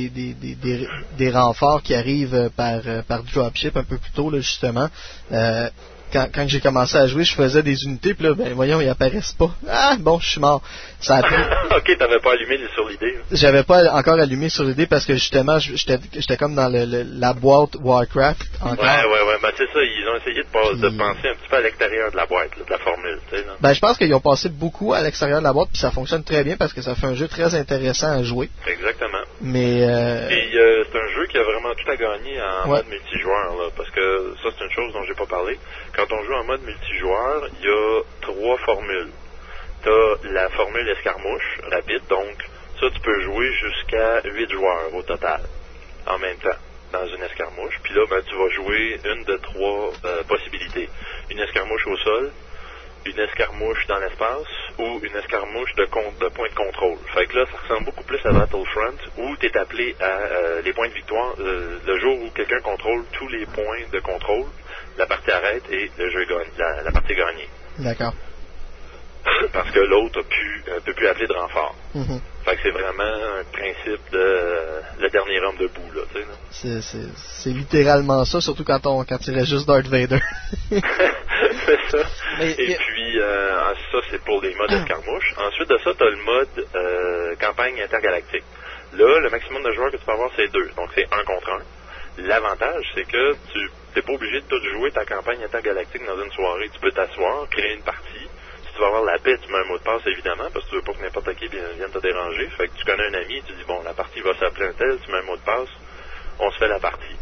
des renforts qui arrivent par dropship un peu plus tôt, là, justement, quand j'ai commencé à jouer, je faisais des unités, puis là, ben voyons, ils apparaissent pas. Ah, bon, je suis mort. Ça a pris... OK, t'avais pas allumé sur l'idée. J'avais pas encore allumé sur l'idée parce que justement, j'étais comme dans la boîte Warcraft encore. Ouais, ben c'est ça, ils ont essayé de penser un petit peu à l'extérieur de la boîte, là, de la formule, tu sais. Ben, je pense qu'ils ont passé beaucoup à l'extérieur de la boîte, puis ça fonctionne très bien parce que ça fait un jeu très intéressant à jouer. Exactement. Mais et c'est un jeu qui a vraiment tout à gagner en mode multijoueur, là, parce que ça, c'est une chose dont j'ai pas parlé. Quand on joue en mode multijoueur, il y a 3 formules. T'as la formule escarmouche, rapide, donc ça, tu peux jouer jusqu'à 8 joueurs au total, en même temps, dans une escarmouche. Puis là, ben, tu vas jouer une de 3 possibilités. Une escarmouche au sol, une escarmouche dans l'espace, ou une escarmouche de point de contrôle. Fait que là, ça ressemble beaucoup plus à Battlefront, où tu es appelé à les points de victoire. Le jour où quelqu'un contrôle tous les points de contrôle, la partie arrête et le jeu gagne, la partie est gagnée. D'accord. Parce que l'autre ne peut plus appeler de renfort. Mm-hmm. Fait que c'est vraiment un principe de le dernier homme debout, là, tu sais. C'est littéralement ça, surtout quand il reste juste Darth Vader. C'est ça. Et puis, ça, c'est pour les modes escarmouche. Ensuite de ça, tu as le mode campagne intergalactique. Là, le maximum de joueurs que tu peux avoir, c'est 2. Donc, c'est 1 contre 1. L'avantage, c'est que tu n'es pas obligé de tout jouer ta campagne intergalactique dans une soirée. Tu peux t'asseoir, créer une partie. Si tu vas avoir la paix, tu mets un mot de passe, évidemment, parce que tu veux pas que n'importe qui vienne te déranger. Fait que tu connais un ami, tu dis, bon, la partie va s'appeler un tel, tu mets un mot de passe, on se fait la partie.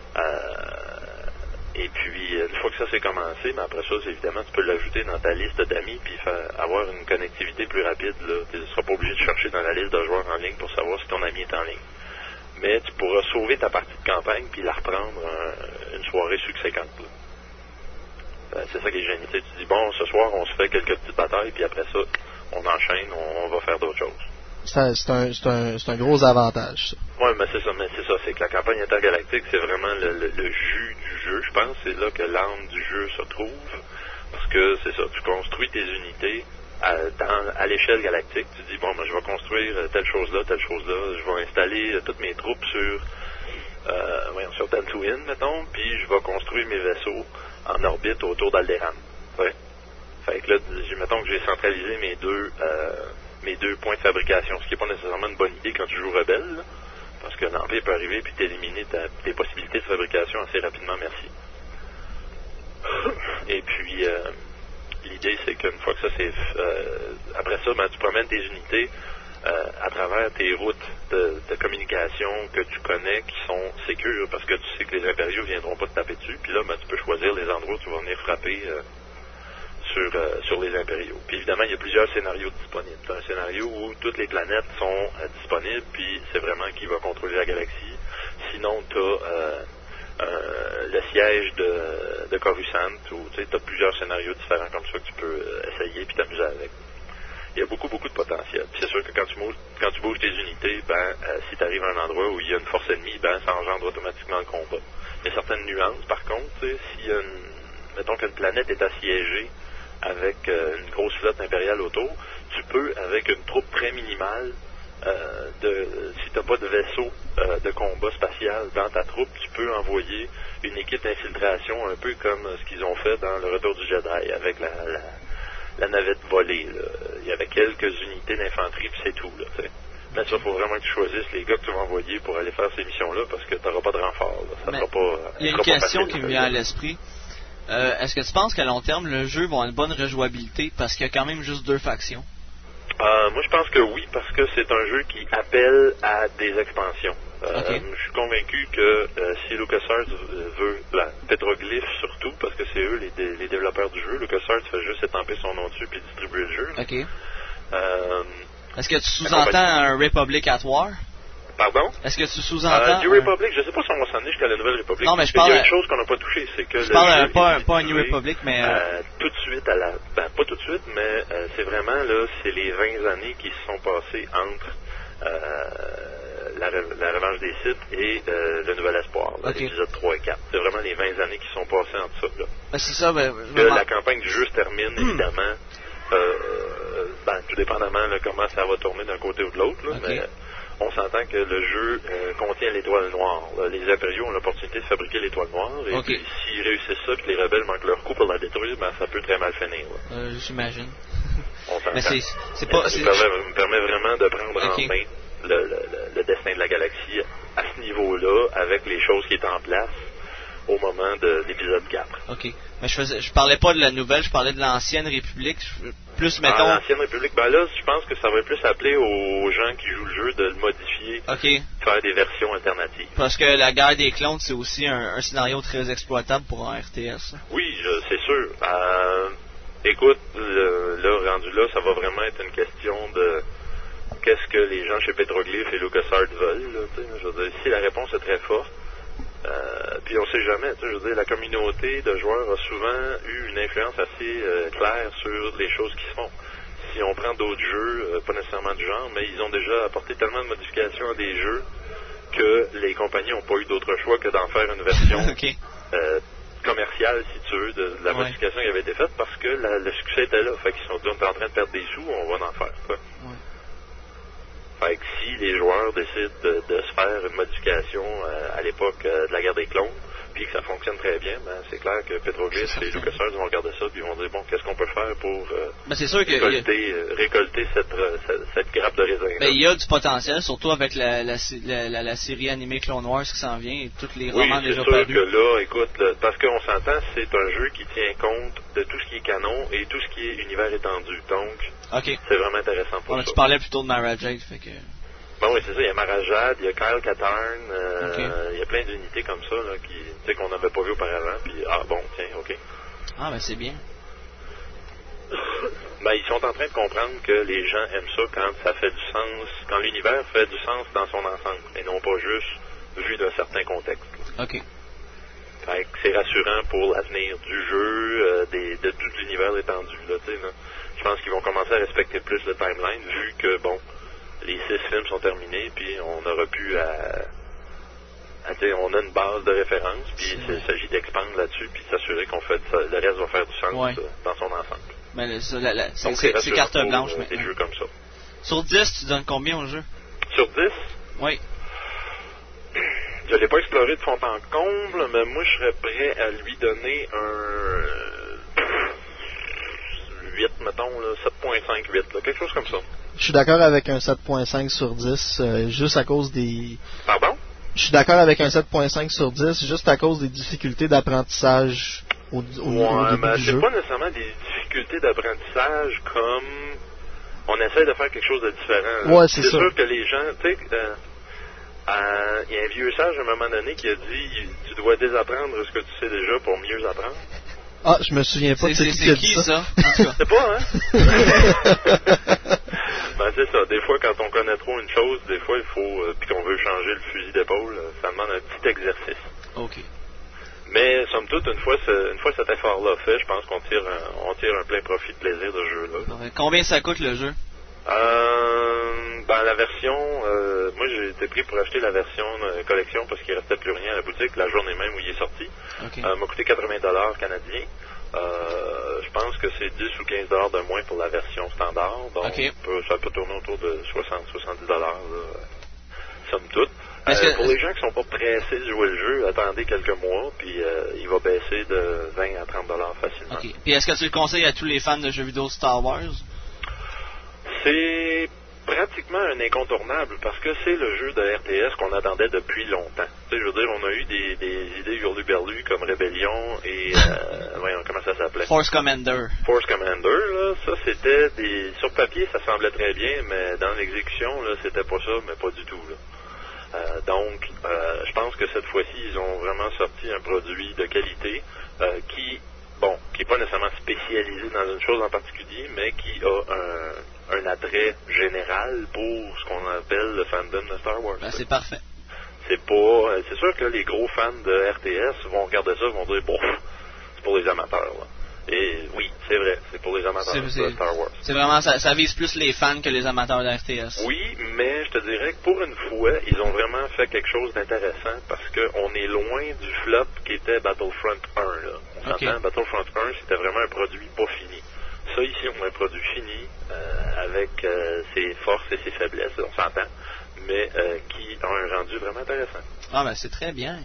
Et puis, une fois que ça s'est commencé, mais après ça, évidemment, tu peux l'ajouter dans ta liste d'amis, puis avoir une connectivité plus rapide. Tu ne seras pas obligé de chercher dans la liste de joueurs en ligne pour savoir si ton ami est en ligne. Mais tu pourras sauver ta partie de campagne puis la reprendre une soirée succédente. C'est ça qui est génial. Tu dis, bon, ce soir, on se fait quelques petites batailles, puis après ça, on enchaîne, on va faire d'autres choses. C'est un gros avantage, ça. Oui, mais c'est ça. C'est que la campagne intergalactique, c'est vraiment le jus du jeu, je pense. C'est là que l'âme du jeu se trouve. Parce que c'est ça, tu construis tes unités à l'échelle galactique. Tu dis, bon, ben, je vais construire telle chose-là, je vais installer toutes mes troupes sur Tatooine, mettons, puis je vais construire mes vaisseaux en orbite autour d'Alderaan. Ouais. Fait que là, mettons que j'ai centralisé mes deux points de fabrication, ce qui n'est pas nécessairement une bonne idée quand tu joues rebelle, là, parce que l'Empire peut arriver et t'éliminer tes possibilités de fabrication assez rapidement, merci. Et puis, l'idée, c'est qu'une fois que ça c'est... après ça, tu promènes tes unités à travers tes routes de communication que tu connais, qui sont sécures, parce que tu sais que les impériaux ne viendront pas te taper dessus. Puis là, tu peux choisir les endroits où tu vas venir frapper sur les impériaux. Puis évidemment, il y a plusieurs scénarios disponibles. Tu as un scénario où toutes les planètes sont disponibles, puis c'est vraiment qui va contrôler la galaxie. Sinon, tu as le siège de Coruscant, où tu as plusieurs scénarios différents comme ça que tu peux essayer puis t'amuser avec. Il y a beaucoup de potentiel. Puis c'est sûr que quand tu bouges tes unités, si tu arrives à un endroit où il y a une force ennemie, ça engendre automatiquement le combat. Il y a certaines nuances, par contre, si mettons qu'une planète est assiégée avec une grosse flotte impériale autour, tu peux, avec une troupe très minimale, si tu n'as pas de vaisseau de combat spatial dans ta troupe, tu peux envoyer une équipe d'infiltration, un peu comme ce qu'ils ont fait dans le Retour du Jedi, avec la navette volée. Là. Il y avait quelques unités d'infanterie, puis c'est tout. Là, mais ça, il faut vraiment que tu choisisses les gars que tu vas envoyer pour aller faire ces missions-là, parce que tu n'auras pas de renfort. Là. Ça sera pas, il y a une question qui me vient à l'esprit. Est-ce que tu penses qu'à long terme, le jeu va avoir une bonne rejouabilité, parce qu'il y a quand même juste 2 factions? Moi, je pense que oui, parce que c'est un jeu qui appelle à des expansions. Okay. Je suis convaincu que si LucasArts veut, Petroglyph surtout, parce que c'est eux les développeurs du jeu, LucasArts fait juste étamper son nom dessus puis distribuer le jeu. OK. Est-ce que tu sous-entends un Republic at War? Pardon? Est-ce que tu sous-entends... du Republic, je sais pas si on va s'en aller jusqu'à la Nouvelle République. Non, mais je parle... Il y a une chose qu'on n'a pas touchée, c'est que... Je parle pas un New Republic, mais... tout de suite pas tout de suite, mais c'est vraiment, là, c'est les 20 années qui se sont passées entre la Revanche des Sith et le Nouvel Espoir, l'épisode 3 et 4. C'est vraiment les 20 années qui sont passées entre ça, là. C'est ça, la campagne du jeu se termine, évidemment, tout dépendamment de comment ça va tourner d'un côté ou de l'autre, là, mais... On s'entend que le jeu contient l'étoile noire. Les impériaux ont l'opportunité de fabriquer l'étoile noire. Et puis, s'ils réussissent ça, puis les rebelles manquent leur coup pour la détruire, ça peut très mal finir. J'imagine. On s'entend. Mais c'est pas... Ça me permet vraiment de prendre en main le destin de la galaxie à ce niveau-là, avec les choses qui étaient en place au moment de l'épisode 4. OK. Mais je parlais pas de la nouvelle, je parlais de l'ancienne République. Plus, mettons... l'ancienne République, là, je pense que ça va plus appeler aux gens qui jouent le jeu de le modifier, faire des versions alternatives. Parce que la guerre des clones, c'est aussi un scénario très exploitable pour un RTS. Oui, c'est sûr. Écoute, là, rendu là, ça va vraiment être une question de qu'est-ce que les gens chez Petroglyph et LucasArts veulent. Là, je veux dire, si la réponse est très forte, puis on sait jamais, je veux dire, la communauté de joueurs a souvent eu une influence assez claire sur les choses qui se font. Si on prend d'autres jeux, pas nécessairement du genre, mais ils ont déjà apporté tellement de modifications à des jeux que les compagnies n'ont pas eu d'autre choix que d'en faire une version commerciale, si tu veux, de la modification qui avait été faite, parce que le succès était là. Fait qu'ils sont en train de perdre des sous, on va en faire, quoi. Fait que si les joueurs décident de se faire une modification à l'époque de la guerre des clones, puis que ça fonctionne très bien, c'est clair que Petroglyph et LucasArts vont regarder ça puis vont dire, bon, qu'est-ce qu'on peut faire pour c'est sûr récolter cette grappe de raisin. Il y a du potentiel, surtout avec la série animée Clone Wars qui s'en vient et tous les romans déjà parus. Oui, c'est sûr que là, écoute, parce qu'on s'entend, c'est un jeu qui tient compte de tout ce qui est canon et tout ce qui est univers étendu. Donc, c'est vraiment intéressant pour ça. Tu parlais plutôt de Mara Jade, fait que... Oui, c'est ça, il y a Mara Jade, il y a Kyle Katarn, il y a plein d'unités comme ça là, qu'on n'avait pas vu auparavant, puis c'est bien. Ils sont en train de comprendre que les gens aiment ça quand ça fait du sens, quand l'univers fait du sens dans son ensemble, et non pas juste vu d'un certain contexte. Fait que c'est rassurant pour l'avenir du jeu, de tout l'univers étendu. Là. Je pense qu'ils vont commencer à respecter plus le timeline, vu que, les 6 films sont terminés, puis on aura pu on a une base de référence, puis il s'agit d'expandre là-dessus, puis s'assurer qu'on fait le reste va faire du sens dans son ensemble. Mais c'est carte blanche maintenant. Des jeux comme ça. Sur 10, tu donnes combien au jeu? Sur 10? Oui. Je l'ai pas exploré de fond en comble, mais moi je serais prêt à lui donner un 8, mettons, là, 7.5, 8, là, quelque chose comme ça. Je suis d'accord avec un 7.5 sur 10, juste à cause des... Pardon? Je suis d'accord avec un 7.5 sur 10, juste à cause des difficultés d'apprentissage au début du jeu. C'est pas nécessairement des difficultés d'apprentissage comme on essaie de faire quelque chose de différent. Ouais, c'est ça. sûr que les gens, tu sais, il y a un vieux sage à un moment donné qui a dit tu dois désapprendre ce que tu sais déjà pour mieux apprendre. Ah, je me souviens pas de c'est qui ça? C'est pas, hein? Ben, c'est ça. Des fois, quand on connaît trop une chose, des fois, il faut, puis qu'on veut changer le fusil d'épaule, ça demande un petit exercice. OK. Mais, somme toute, une fois cet effort-là fait, je pense qu'on tire un plein profit de plaisir de ce jeu-là. Combien ça coûte le jeu? La version, moi j'ai été pris pour acheter la version collection parce qu'il restait plus rien à la boutique la journée même où il est sorti. Okay. M'a coûté 80$ canadiens. Je pense que c'est 10 ou 15$ de moins pour la version standard. Donc ça peut tourner autour de 60-70$, somme toute. Pour les gens qui sont pas pressés de jouer le jeu, attendez quelques mois, puis il va baisser de 20 à 30$ facilement. Okay. Puis est-ce que tu le conseilles à tous les fans de jeux vidéo Star Wars? C'est pratiquement un incontournable parce que c'est le jeu de RTS qu'on attendait depuis longtemps. Tu sais, je veux dire, on a eu des idées hurluberlues comme Rébellion et voyons comment ça s'appelait. Force Commander. Force Commander, là, ça c'était sur papier ça semblait très bien, mais dans l'exécution là, c'était pas ça, mais pas du tout là. Donc, je pense que cette fois-ci, ils ont vraiment sorti un produit de qualité qui n'est pas nécessairement spécialisé dans une chose en particulier, mais qui a un attrait général pour ce qu'on appelle le fandom de Star Wars. Ben, c'est parfait. C'est sûr que les gros fans de RTS vont regarder ça et vont dire, bon, c'est pour les amateurs, là. Et oui, c'est vrai, c'est pour les amateurs de Star Wars. C'est vraiment, ça vise plus les fans que les amateurs de RTS. Oui, mais je te dirais que pour une fois, ils ont vraiment fait quelque chose d'intéressant parce qu'on est loin du flop qui était Battlefront 1, là. On s'entend, Battlefront 1, c'était vraiment un produit pas fini. Ça, ici, on a un produit fini, avec ses forces et ses faiblesses, on s'entend, mais qui a un rendu vraiment intéressant. Ah, ben c'est très bien.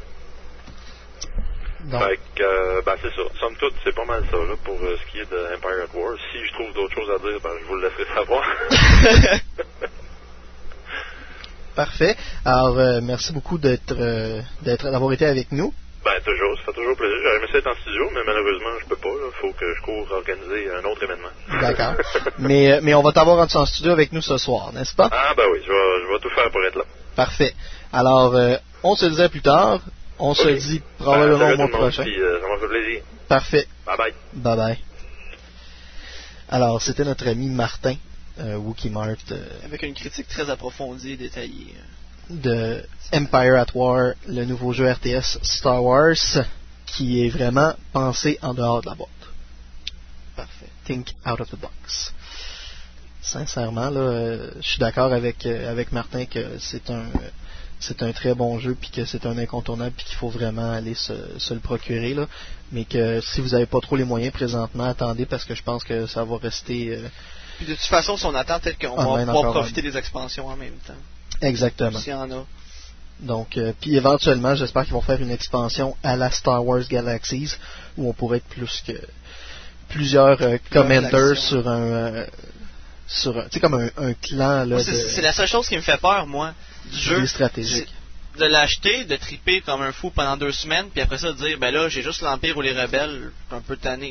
Fait que, c'est ça. Somme toute, c'est pas mal ça, là, pour ce qui est de Empire at War. Si je trouve d'autres choses à dire, je vous le laisserai savoir. Parfait. Alors, merci beaucoup d'avoir été avec nous. Toujours, ça fait toujours plaisir. J'aurais aimé ça être en studio, mais malheureusement, je peux pas. Il faut que je cours organiser un autre événement. D'accord. mais on va t'avoir en studio avec nous ce soir, n'est-ce pas? Ah, oui, je vais tout faire pour être là. Parfait. Alors, on se disait plus tard. On se dit probablement au mois prochain. Puis, ça m'a fait plaisir. Parfait. Bye-bye. Bye-bye. Alors, c'était notre ami Martin, Wookie Mart. Avec une critique très approfondie et détaillée. De Empire at War, le nouveau jeu RTS Star Wars, qui est vraiment pensé en dehors de la boîte. Parfait. Think out of the box. Sincèrement, là, je suis d'accord avec Martin que c'est un très bon jeu, puis que c'est un incontournable, puis qu'il faut vraiment aller se le procurer, là. Mais que si vous n'avez pas trop les moyens présentement, attendez, parce que je pense que ça va rester... Puis de toute façon, si on attend, peut-être qu'on va pouvoir profiter des expansions en même temps. Exactement. S'il y en a. Donc, puis éventuellement, j'espère qu'ils vont faire une expansion à la Star Wars Galaxies, où on pourrait être plus que plusieurs commanders sur tu sais, comme un clan, là. C'est la seule chose qui me fait peur, moi, du jeu. Stratégique. De l'acheter, de triper comme un fou pendant 2 semaines, puis après ça de dire, là, j'ai juste l'Empire ou les rebelles, un peu tanné.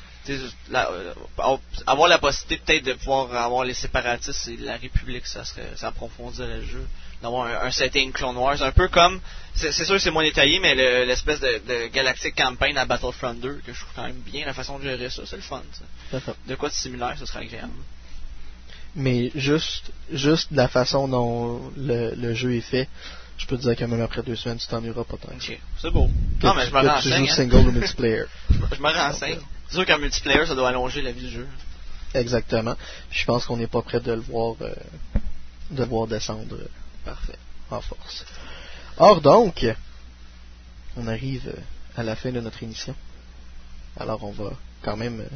Avoir la possibilité peut-être de pouvoir avoir les séparatistes et la République, ça approfondirait le jeu. D'avoir un setting Clone Wars, un peu comme, c'est sûr que c'est moins détaillé, mais l'espèce de Galactic Campaign à Battlefront 2, que je trouve quand même bien la façon de gérer ça, c'est le fun. Ça. De quoi de similaire, ce serait agréable. Mais juste la façon dont le jeu est fait, je peux te dire que même après 2 semaines, tu t'ennuieras pas tant. Ok, c'est beau. Non, mais je me renseigne. Tu joues single ou multiplayer. Je me renseigne. C'est sûr qu'un multiplayer, ça doit allonger la vie du jeu. Exactement. Je pense qu'on n'est pas prêt de le voir descendre en force. Or donc, on arrive à la fin de notre émission. Alors on va quand même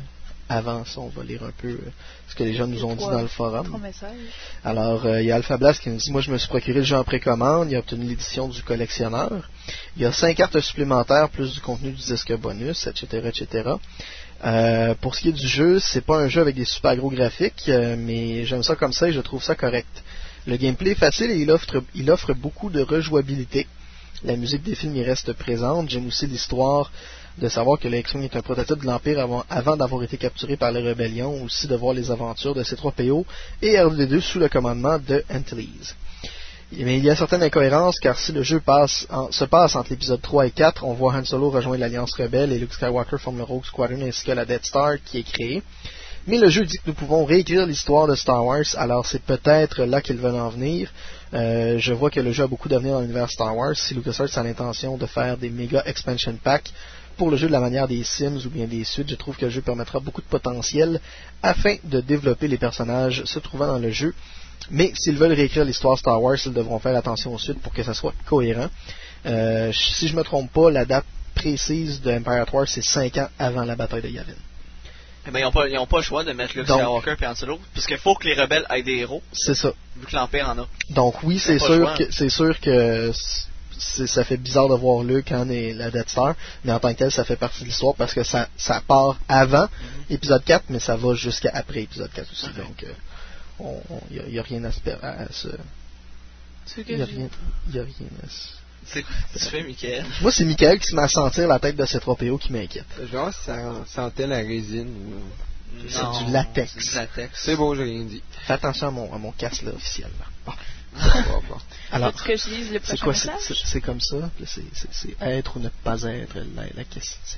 avant ça, on va lire un peu ce que les gens nous ont dit dans le forum. 3 messages. Alors, il y a Alpha Blast qui nous dit, moi je me suis procuré le jeu en précommande, il a obtenu l'édition du collectionneur. Il y a 5 cartes supplémentaires, plus du contenu du disque bonus, etc., etc. Pour ce qui est du jeu, c'est pas un jeu avec des super gros graphiques, mais j'aime ça comme ça et je trouve ça correct. Le gameplay est facile et il offre beaucoup de rejouabilité. La musique des films y reste présente. J'aime aussi l'histoire de savoir que le X-Wing est un prototype de l'Empire avant d'avoir été capturé par les rébellions, aussi de voir les aventures de C-3PO et R2-D2 sous le commandement de Antilles. Mais il y a certaines incohérences, car si le jeu se passe entre l'épisode 3 et 4, on voit Han Solo rejoindre l'Alliance Rebelle et Luke Skywalker forme le Rogue Squadron ainsi que la Death Star qui est créée. Mais le jeu dit que nous pouvons réécrire l'histoire de Star Wars, alors c'est peut-être là qu'ils veulent en venir. Je vois que le jeu a beaucoup d'avenir dans l'univers Star Wars. Si LucasArts a l'intention de faire des méga expansion packs pour le jeu de la manière des Sims ou bien des suites, je trouve que le jeu permettra beaucoup de potentiel afin de développer les personnages se trouvant dans le jeu. Mais s'ils veulent réécrire l'histoire Star Wars, ils devront faire attention aux suites pour que ça soit cohérent. Si je me trompe pas, la date précise de Empire at War, c'est 5 ans avant la bataille de Yavin. Eh ben, ils n'ont pas le choix de mettre Luke Skywalker et Han Solo, parce qu'il faut que les rebelles aient des héros. C'est ça. Vu que l'Empire en a. Donc oui, c'est sûr que ça fait bizarre de voir Luke en et la Death Star, mais en tant que tel, ça fait partie de l'histoire parce que ça part avant épisode 4, mais ça va jusqu'à après épisode 4 aussi. Okay. Donc il n'y a rien à se... Il n'y a rien à se... C'est quoi tu fais, Michael? Moi, c'est Michael qui se met à sentir la tête de C-3PO qui m'inquiète. Genre, ça sentait la résine ou... C'est du latex. C'est beau, j'ai rien dit. Fais attention à mon casque, là, officiellement. Bon. Alors, est-ce que je lise le prochain message? C'est comme ça. C'est être ou ne pas être la question.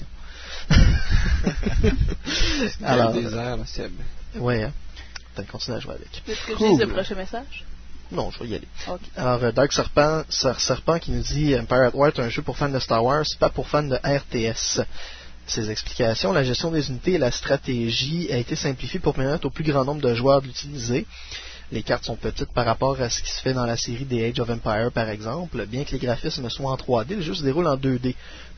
Alors, le désert, là, Seb. Ouais, hein. T'as continué à jouer avec. Est-ce que je lise le prochain message? Non, je vais y aller. Okay. Alors, Dark Serpent qui nous dit Empire at War est un jeu pour fans de Star Wars, pas pour fans de RTS. Ses explications, la gestion des unités et la stratégie a été simplifiée pour permettre au plus grand nombre de joueurs de l'utiliser. Les cartes sont petites par rapport à ce qui se fait dans la série des Age of Empire, par exemple. Bien que les graphismes soient en 3D, le jeu se déroule en 2D,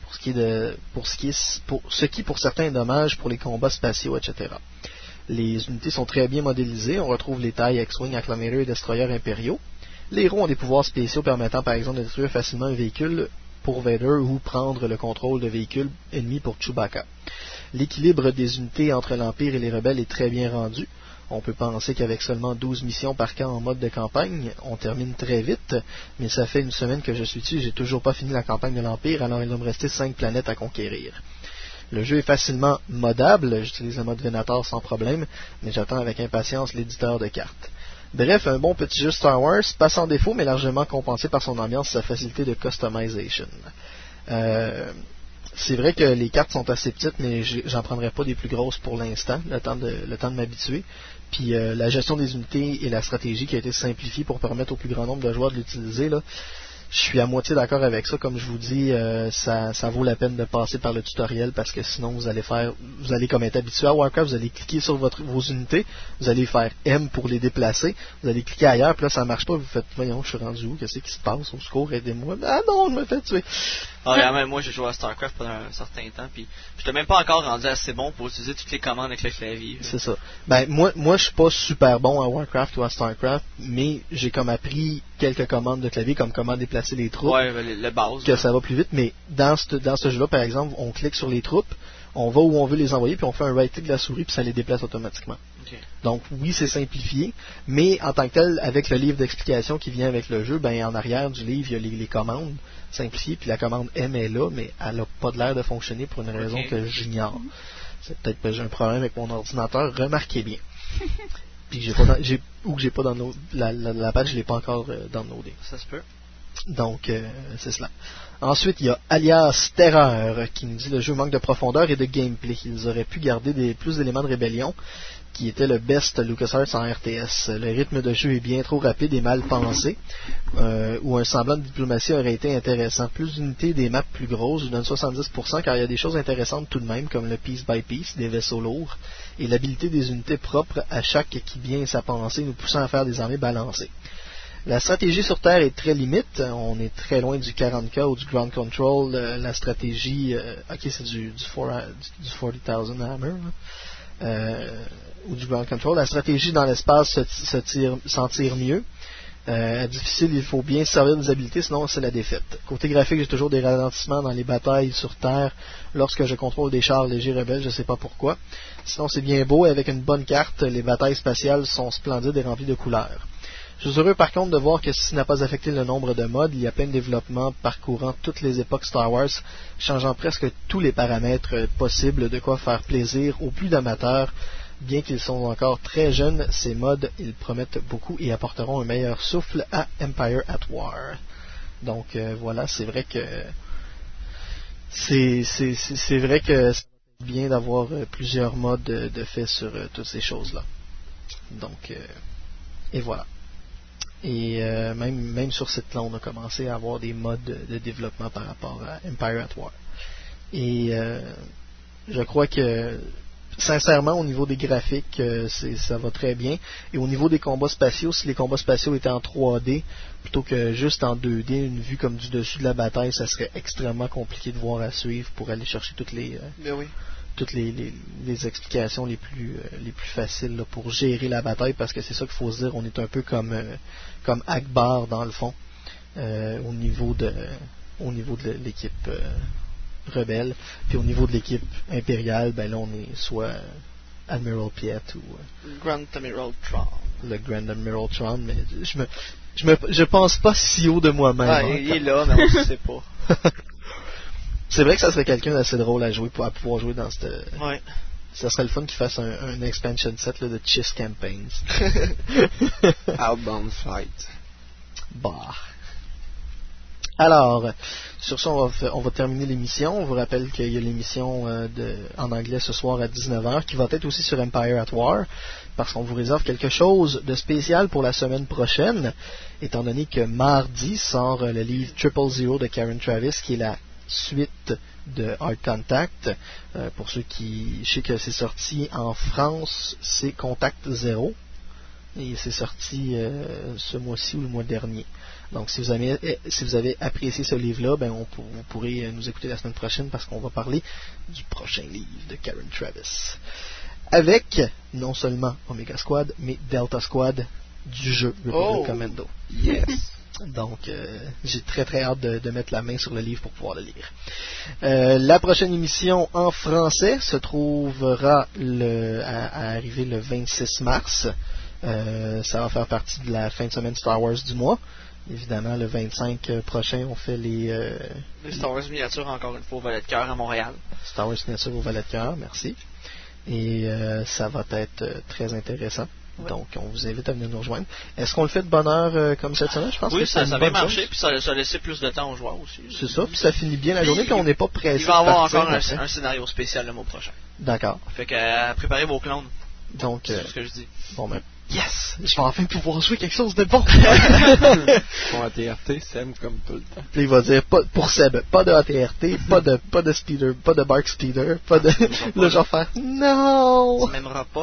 ce qui pour certains est dommage pour les combats spatiaux, etc. Les unités sont très bien modélisées. On retrouve les tailles X-Wing, Acclamator et Destroyers impériaux. Les héros ont des pouvoirs spéciaux permettant par exemple de détruire facilement un véhicule pour Vader ou prendre le contrôle de véhicules ennemis pour Chewbacca. L'équilibre des unités entre l'Empire et les rebelles est très bien rendu. On peut penser qu'avec seulement 12 missions par camp en mode de campagne, on termine très vite, mais ça fait une semaine que je suis dessus et j'ai toujours pas fini la campagne de l'Empire, alors il va me rester 5 planètes à conquérir. Le jeu est facilement modable, j'utilise le mode Venator sans problème, mais j'attends avec impatience l'éditeur de cartes. Bref, un bon petit jeu Star Wars, pas sans défaut, mais largement compensé par son ambiance et sa facilité de customization. C'est vrai que les cartes sont assez petites, mais j'en prendrai pas des plus grosses pour l'instant, le temps de m'habituer. Puis la gestion des unités et la stratégie qui a été simplifiée pour permettre au plus grand nombre de joueurs de l'utiliser, là, je suis à moitié d'accord avec ça. Comme je vous dis, ça vaut la peine de passer par le tutoriel parce que sinon vous allez comme être habitué à Warcraft, vous allez cliquer sur vos unités, vous allez faire M pour les déplacer, vous allez cliquer ailleurs, puis là ça marche pas, vous faites voyons, je suis rendu où, qu'est-ce qui se passe, au secours, aidez-moi. Ah non, je me fais tuer. Même moi j'ai joué à StarCraft pendant un certain temps, puis j'étais même pas encore rendu assez bon pour utiliser toutes les commandes avec le clavier. C'est ça. Ben moi je suis pas super bon à Warcraft ou à StarCraft, mais j'ai comme appris quelques commandes de clavier, comme comment déplacer les troupes. Ouais, le base. Que ça va plus vite, mais dans ce jeu-là, par exemple, on clique sur les troupes, on va où on veut les envoyer, puis on fait un right-click de la souris, puis ça les déplace automatiquement. Okay. Donc oui, c'est simplifié, mais en tant que tel, avec le livre d'explication qui vient avec le jeu, ben en arrière du livre, il y a les commandes simplifiées, puis la commande M est là, mais elle n'a pas de l'air de fonctionner pour une raison que j'ignore. C'est peut-être que j'ai un problème avec mon ordinateur, remarquez bien. Puis j'ai pas download la page, je l'ai pas encore downloadée. Ça se peut. Donc c'est cela. Ensuite, il y a Alias Terreur qui nous dit le jeu manque de profondeur et de gameplay. Ils auraient pu garder plus d'éléments de rébellion qui était le best LucasArts en RTS. Le rythme de jeu est bien trop rapide et mal pensé, où un semblant de diplomatie aurait été intéressant. Plus d'unités et des maps plus grosses, je donne 70%, car il y a des choses intéressantes tout de même, comme le piece by piece, des vaisseaux lourds, et l'habilité des unités propres à chaque qui vient sa pensée, nous poussant à faire des armées balancées. La stratégie sur Terre est très limite, on est très loin du 40K ou du Ground Control, la stratégie, ok c'est du 40,000 Hammer, ou du ground control. La stratégie dans l'espace s'en tire mieux. Difficile, il faut bien se servir des habilités, sinon c'est la défaite. Côté graphique, j'ai toujours des ralentissements dans les batailles sur Terre lorsque je contrôle des chars légers rebelles, je sais pas pourquoi. Sinon c'est bien beau et avec une bonne carte, les batailles spatiales sont splendides et remplies de couleurs. Je suis heureux par contre de voir que ceci n'a pas affecté le nombre de modes. Il y a plein de développements parcourant toutes les époques Star Wars, changeant presque tous les paramètres possibles, de quoi faire plaisir aux plus d'amateurs. Bien qu'ils sont encore très jeunes, ces modes, ils promettent beaucoup et apporteront un meilleur souffle à Empire at War. Donc voilà, c'est vrai que c'est vrai que c'est bien d'avoir plusieurs modes de fait sur toutes ces choses-là. Donc et voilà. Et même sur cette là, on a commencé à avoir des modes de développement par rapport à Empire at War. Et je crois que sincèrement, au niveau des graphiques, ça va très bien. Et au niveau des combats spatiaux, si les combats spatiaux étaient en 3D plutôt que juste en 2D, une vue comme du dessus de la bataille, ça serait extrêmement compliqué de voir à suivre pour aller chercher toutes les explications les plus faciles là, pour gérer la bataille, parce que c'est ça qu'il faut se dire, on est un peu comme Akbar dans le fond, au niveau de l'équipe rebelle, puis au niveau de l'équipe impériale, ben là on est soit Admiral Piet ou Grand Admiral Thrawn. Le Grand Admiral Thrawn, mais je pense pas si haut de moi-même. Ah, il est là, mais on ne sait pas. C'est vrai que ça serait quelqu'un d'assez drôle à jouer à pouvoir jouer dans cette. Ouais. Ça serait le fun qu'il fasse un expansion set là, de Chiss Campaigns. Outbound Fight. Bah. Alors, sur ça, on va terminer l'émission. On vous rappelle qu'il y a l'émission en anglais ce soir à 19h, qui va être aussi sur Empire at War, parce qu'on vous réserve quelque chose de spécial pour la semaine prochaine, étant donné que mardi sort le livre 000 de Karen Traviss, qui est la suite de Hard Contact. Pour ceux qui... Je sais que c'est sorti en France, c'est Contact 0. Et c'est sorti ce mois-ci ou le mois dernier. Donc, si vous avez apprécié ce livre-là, ben vous pourrez nous écouter la semaine prochaine, parce qu'on va parler du prochain livre de Karen Traviss. Avec non seulement Omega Squad, mais Delta Squad du jeu Republic Commando. Yes! Donc, j'ai très très hâte de mettre la main sur le livre pour pouvoir le lire. La prochaine émission en français se trouvera à arriver le 26 mars. Ça va faire partie de la fin de semaine Star Wars du mois. Évidemment, le 25 prochain, on fait les Star Wars miniatures encore une fois au Valet de Cœur à Montréal. Star Wars miniatures au Valet de Cœur, merci. Et ça va être très intéressant. Ouais. Donc, on vous invite à venir nous rejoindre. Est-ce qu'on le fait de bonne heure comme cette semaine? Je pense oui, que ça va marcher, puis ça a laissé plus de temps aux joueurs aussi. C'est ça, puis ça finit bien la journée, puis on n'est pas pressé. Il va y avoir encore un scénario spécial le mois prochain. D'accord. Fait que préparez vos clones. Donc, c'est ce que je dis. Bon, ben. Yes! Je vais enfin pouvoir jouer quelque chose de bon! Pour ATRT, Seb comme tout le temps. Puis il va dire, pour Seb, pas de ATRT, pas de speeder, pas de Bark Speeder, pas de... Là, je vais faire, non! Tu m'aimeras pas.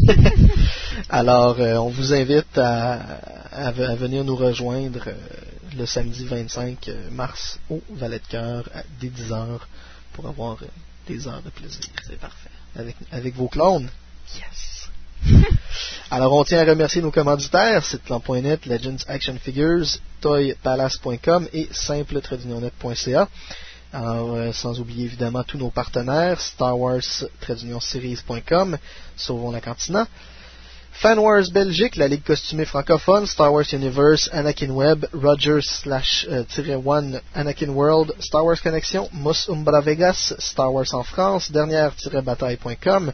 Alors, on vous invite à venir nous rejoindre le samedi 25 mars au Valet de Cœur dès 10h pour avoir des heures de plaisir. C'est parfait. Avec vos clones. Yes! Alors, on tient à remercier nos commanditaires, Sitclan.net, Legends Action Figures, ToyPalace.com et simple-net.ca. Alors, sans oublier évidemment tous nos partenaires, Star Wars-series.com, Sauvons la Cantina, Fan Wars Belgique, la Ligue costumée francophone, Star Wars Universe, Anakin Web, Rogers/1 Anakin World, Star Wars Connexion, Mus Umbra Vegas, Star Wars en France, dernière-bataille.com,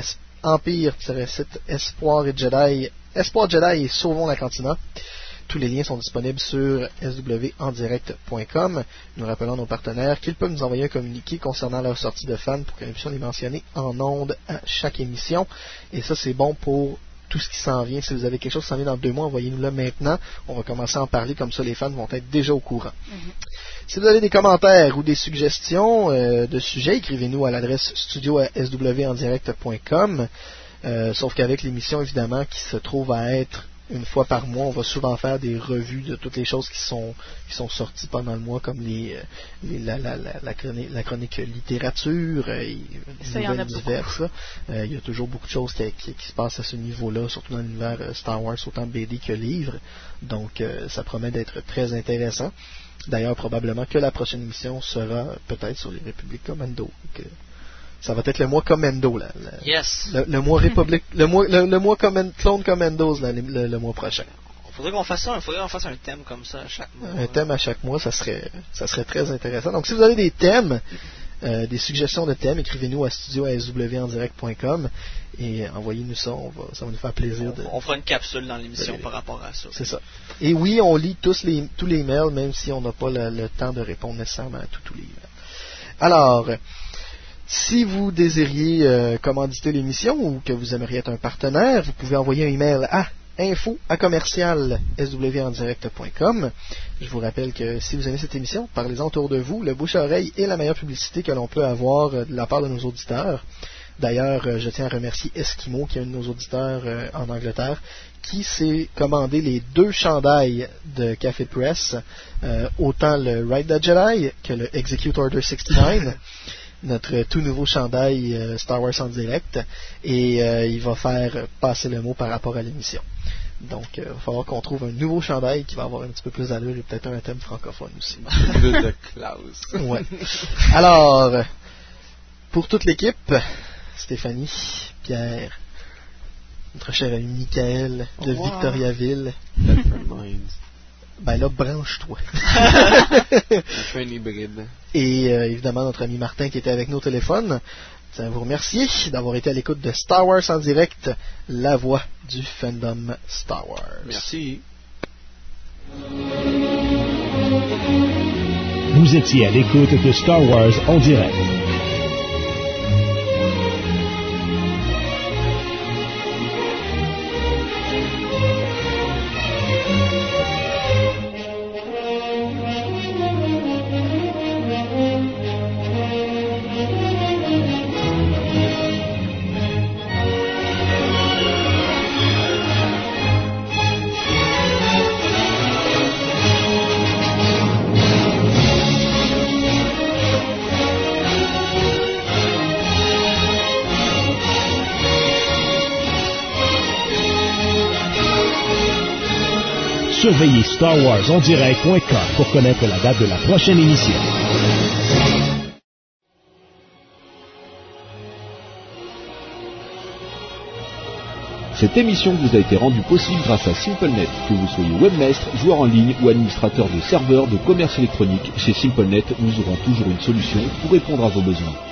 Empire-site Espoir Jedi et Sauvons la Cantina. Tous les liens sont disponibles sur swendirect.com. Nous rappelons nos partenaires qu'ils peuvent nous envoyer un communiqué concernant leur sortie de fans pour que nous puissions les mentionner en ondes à chaque émission. Et ça, c'est bon pour tout ce qui s'en vient. Si vous avez quelque chose qui s'en vient dans 2 mois, envoyez-nous-le maintenant. On va commencer à en parler, comme ça les fans vont être déjà au courant. Si vous avez des commentaires ou des suggestions de sujets, écrivez-nous à l'adresse studio@swendirect.com. Sauf qu'avec l'émission, évidemment, qui se trouve à être une fois par mois, on va souvent faire des revues de toutes les choses qui sont sorties pendant le mois, comme la chronique littérature, les nouvelles diverses. Il y a toujours beaucoup de choses qui se passent à ce niveau-là, surtout dans l'univers Star Wars, autant BD que livre. Donc, ça promet d'être très intéressant. D'ailleurs, probablement que la prochaine émission sera peut-être sur les Républiques Commando. Ça va être le mois Commando, là. Yes. Le mois République, le mois Clone Commandos, là, le mois prochain. Faudrait qu'on fasse ça. Faudrait qu'on fasse un thème comme ça à chaque mois. Un thème à chaque mois, ça serait très intéressant. Donc, si vous avez des thèmes, des suggestions de thèmes, écrivez-nous à studio@swondirect.com et envoyez-nous ça. Ça va nous faire plaisir. On fera une capsule dans l'émission par rapport à ça. C'est ça. Et oui, on lit tous les mails, même si on n'a pas le temps de répondre nécessairement à tous les mails. Alors, si vous désiriez commanditer l'émission ou que vous aimeriez être un partenaire, vous pouvez envoyer un email à info@swondirect.com. Je vous rappelle que si vous aimez cette émission, parlez-en autour de vous. Le bouche-à-oreille est la meilleure publicité que l'on peut avoir de la part de nos auditeurs. D'ailleurs, je tiens à remercier Eskimo, qui est un de nos auditeurs en Angleterre, qui s'est commandé les 2 chandails de Café Press, autant le Ride the Jedi que le Execute Order 69. Notre tout nouveau chandail Star Wars en direct, et il va faire passer le mot par rapport à l'émission. Donc, il va falloir qu'on trouve un nouveau chandail qui va avoir un petit peu plus d'allure et peut-être un thème francophone aussi. De classe. Ouais. Alors, pour toute l'équipe, Stéphanie, Pierre, notre cher ami Michael de Victoriaville. Ben là, branche-toi. Je fais un hybride. Et évidemment, notre ami Martin qui était avec nous au téléphone. Je tiens à vous remercier d'avoir été à l'écoute de Star Wars en direct, la voix du fandom Star Wars. Merci. Vous étiez à l'écoute de Star Wars en direct. Surveillez StarWarsOnDirect.com pour connaître la date de la prochaine émission. Cette émission vous a été rendue possible grâce à SimpleNet. Que vous soyez webmaster, joueur en ligne ou administrateur de serveurs de commerce électronique, chez SimpleNet, nous aurons toujours une solution pour répondre à vos besoins.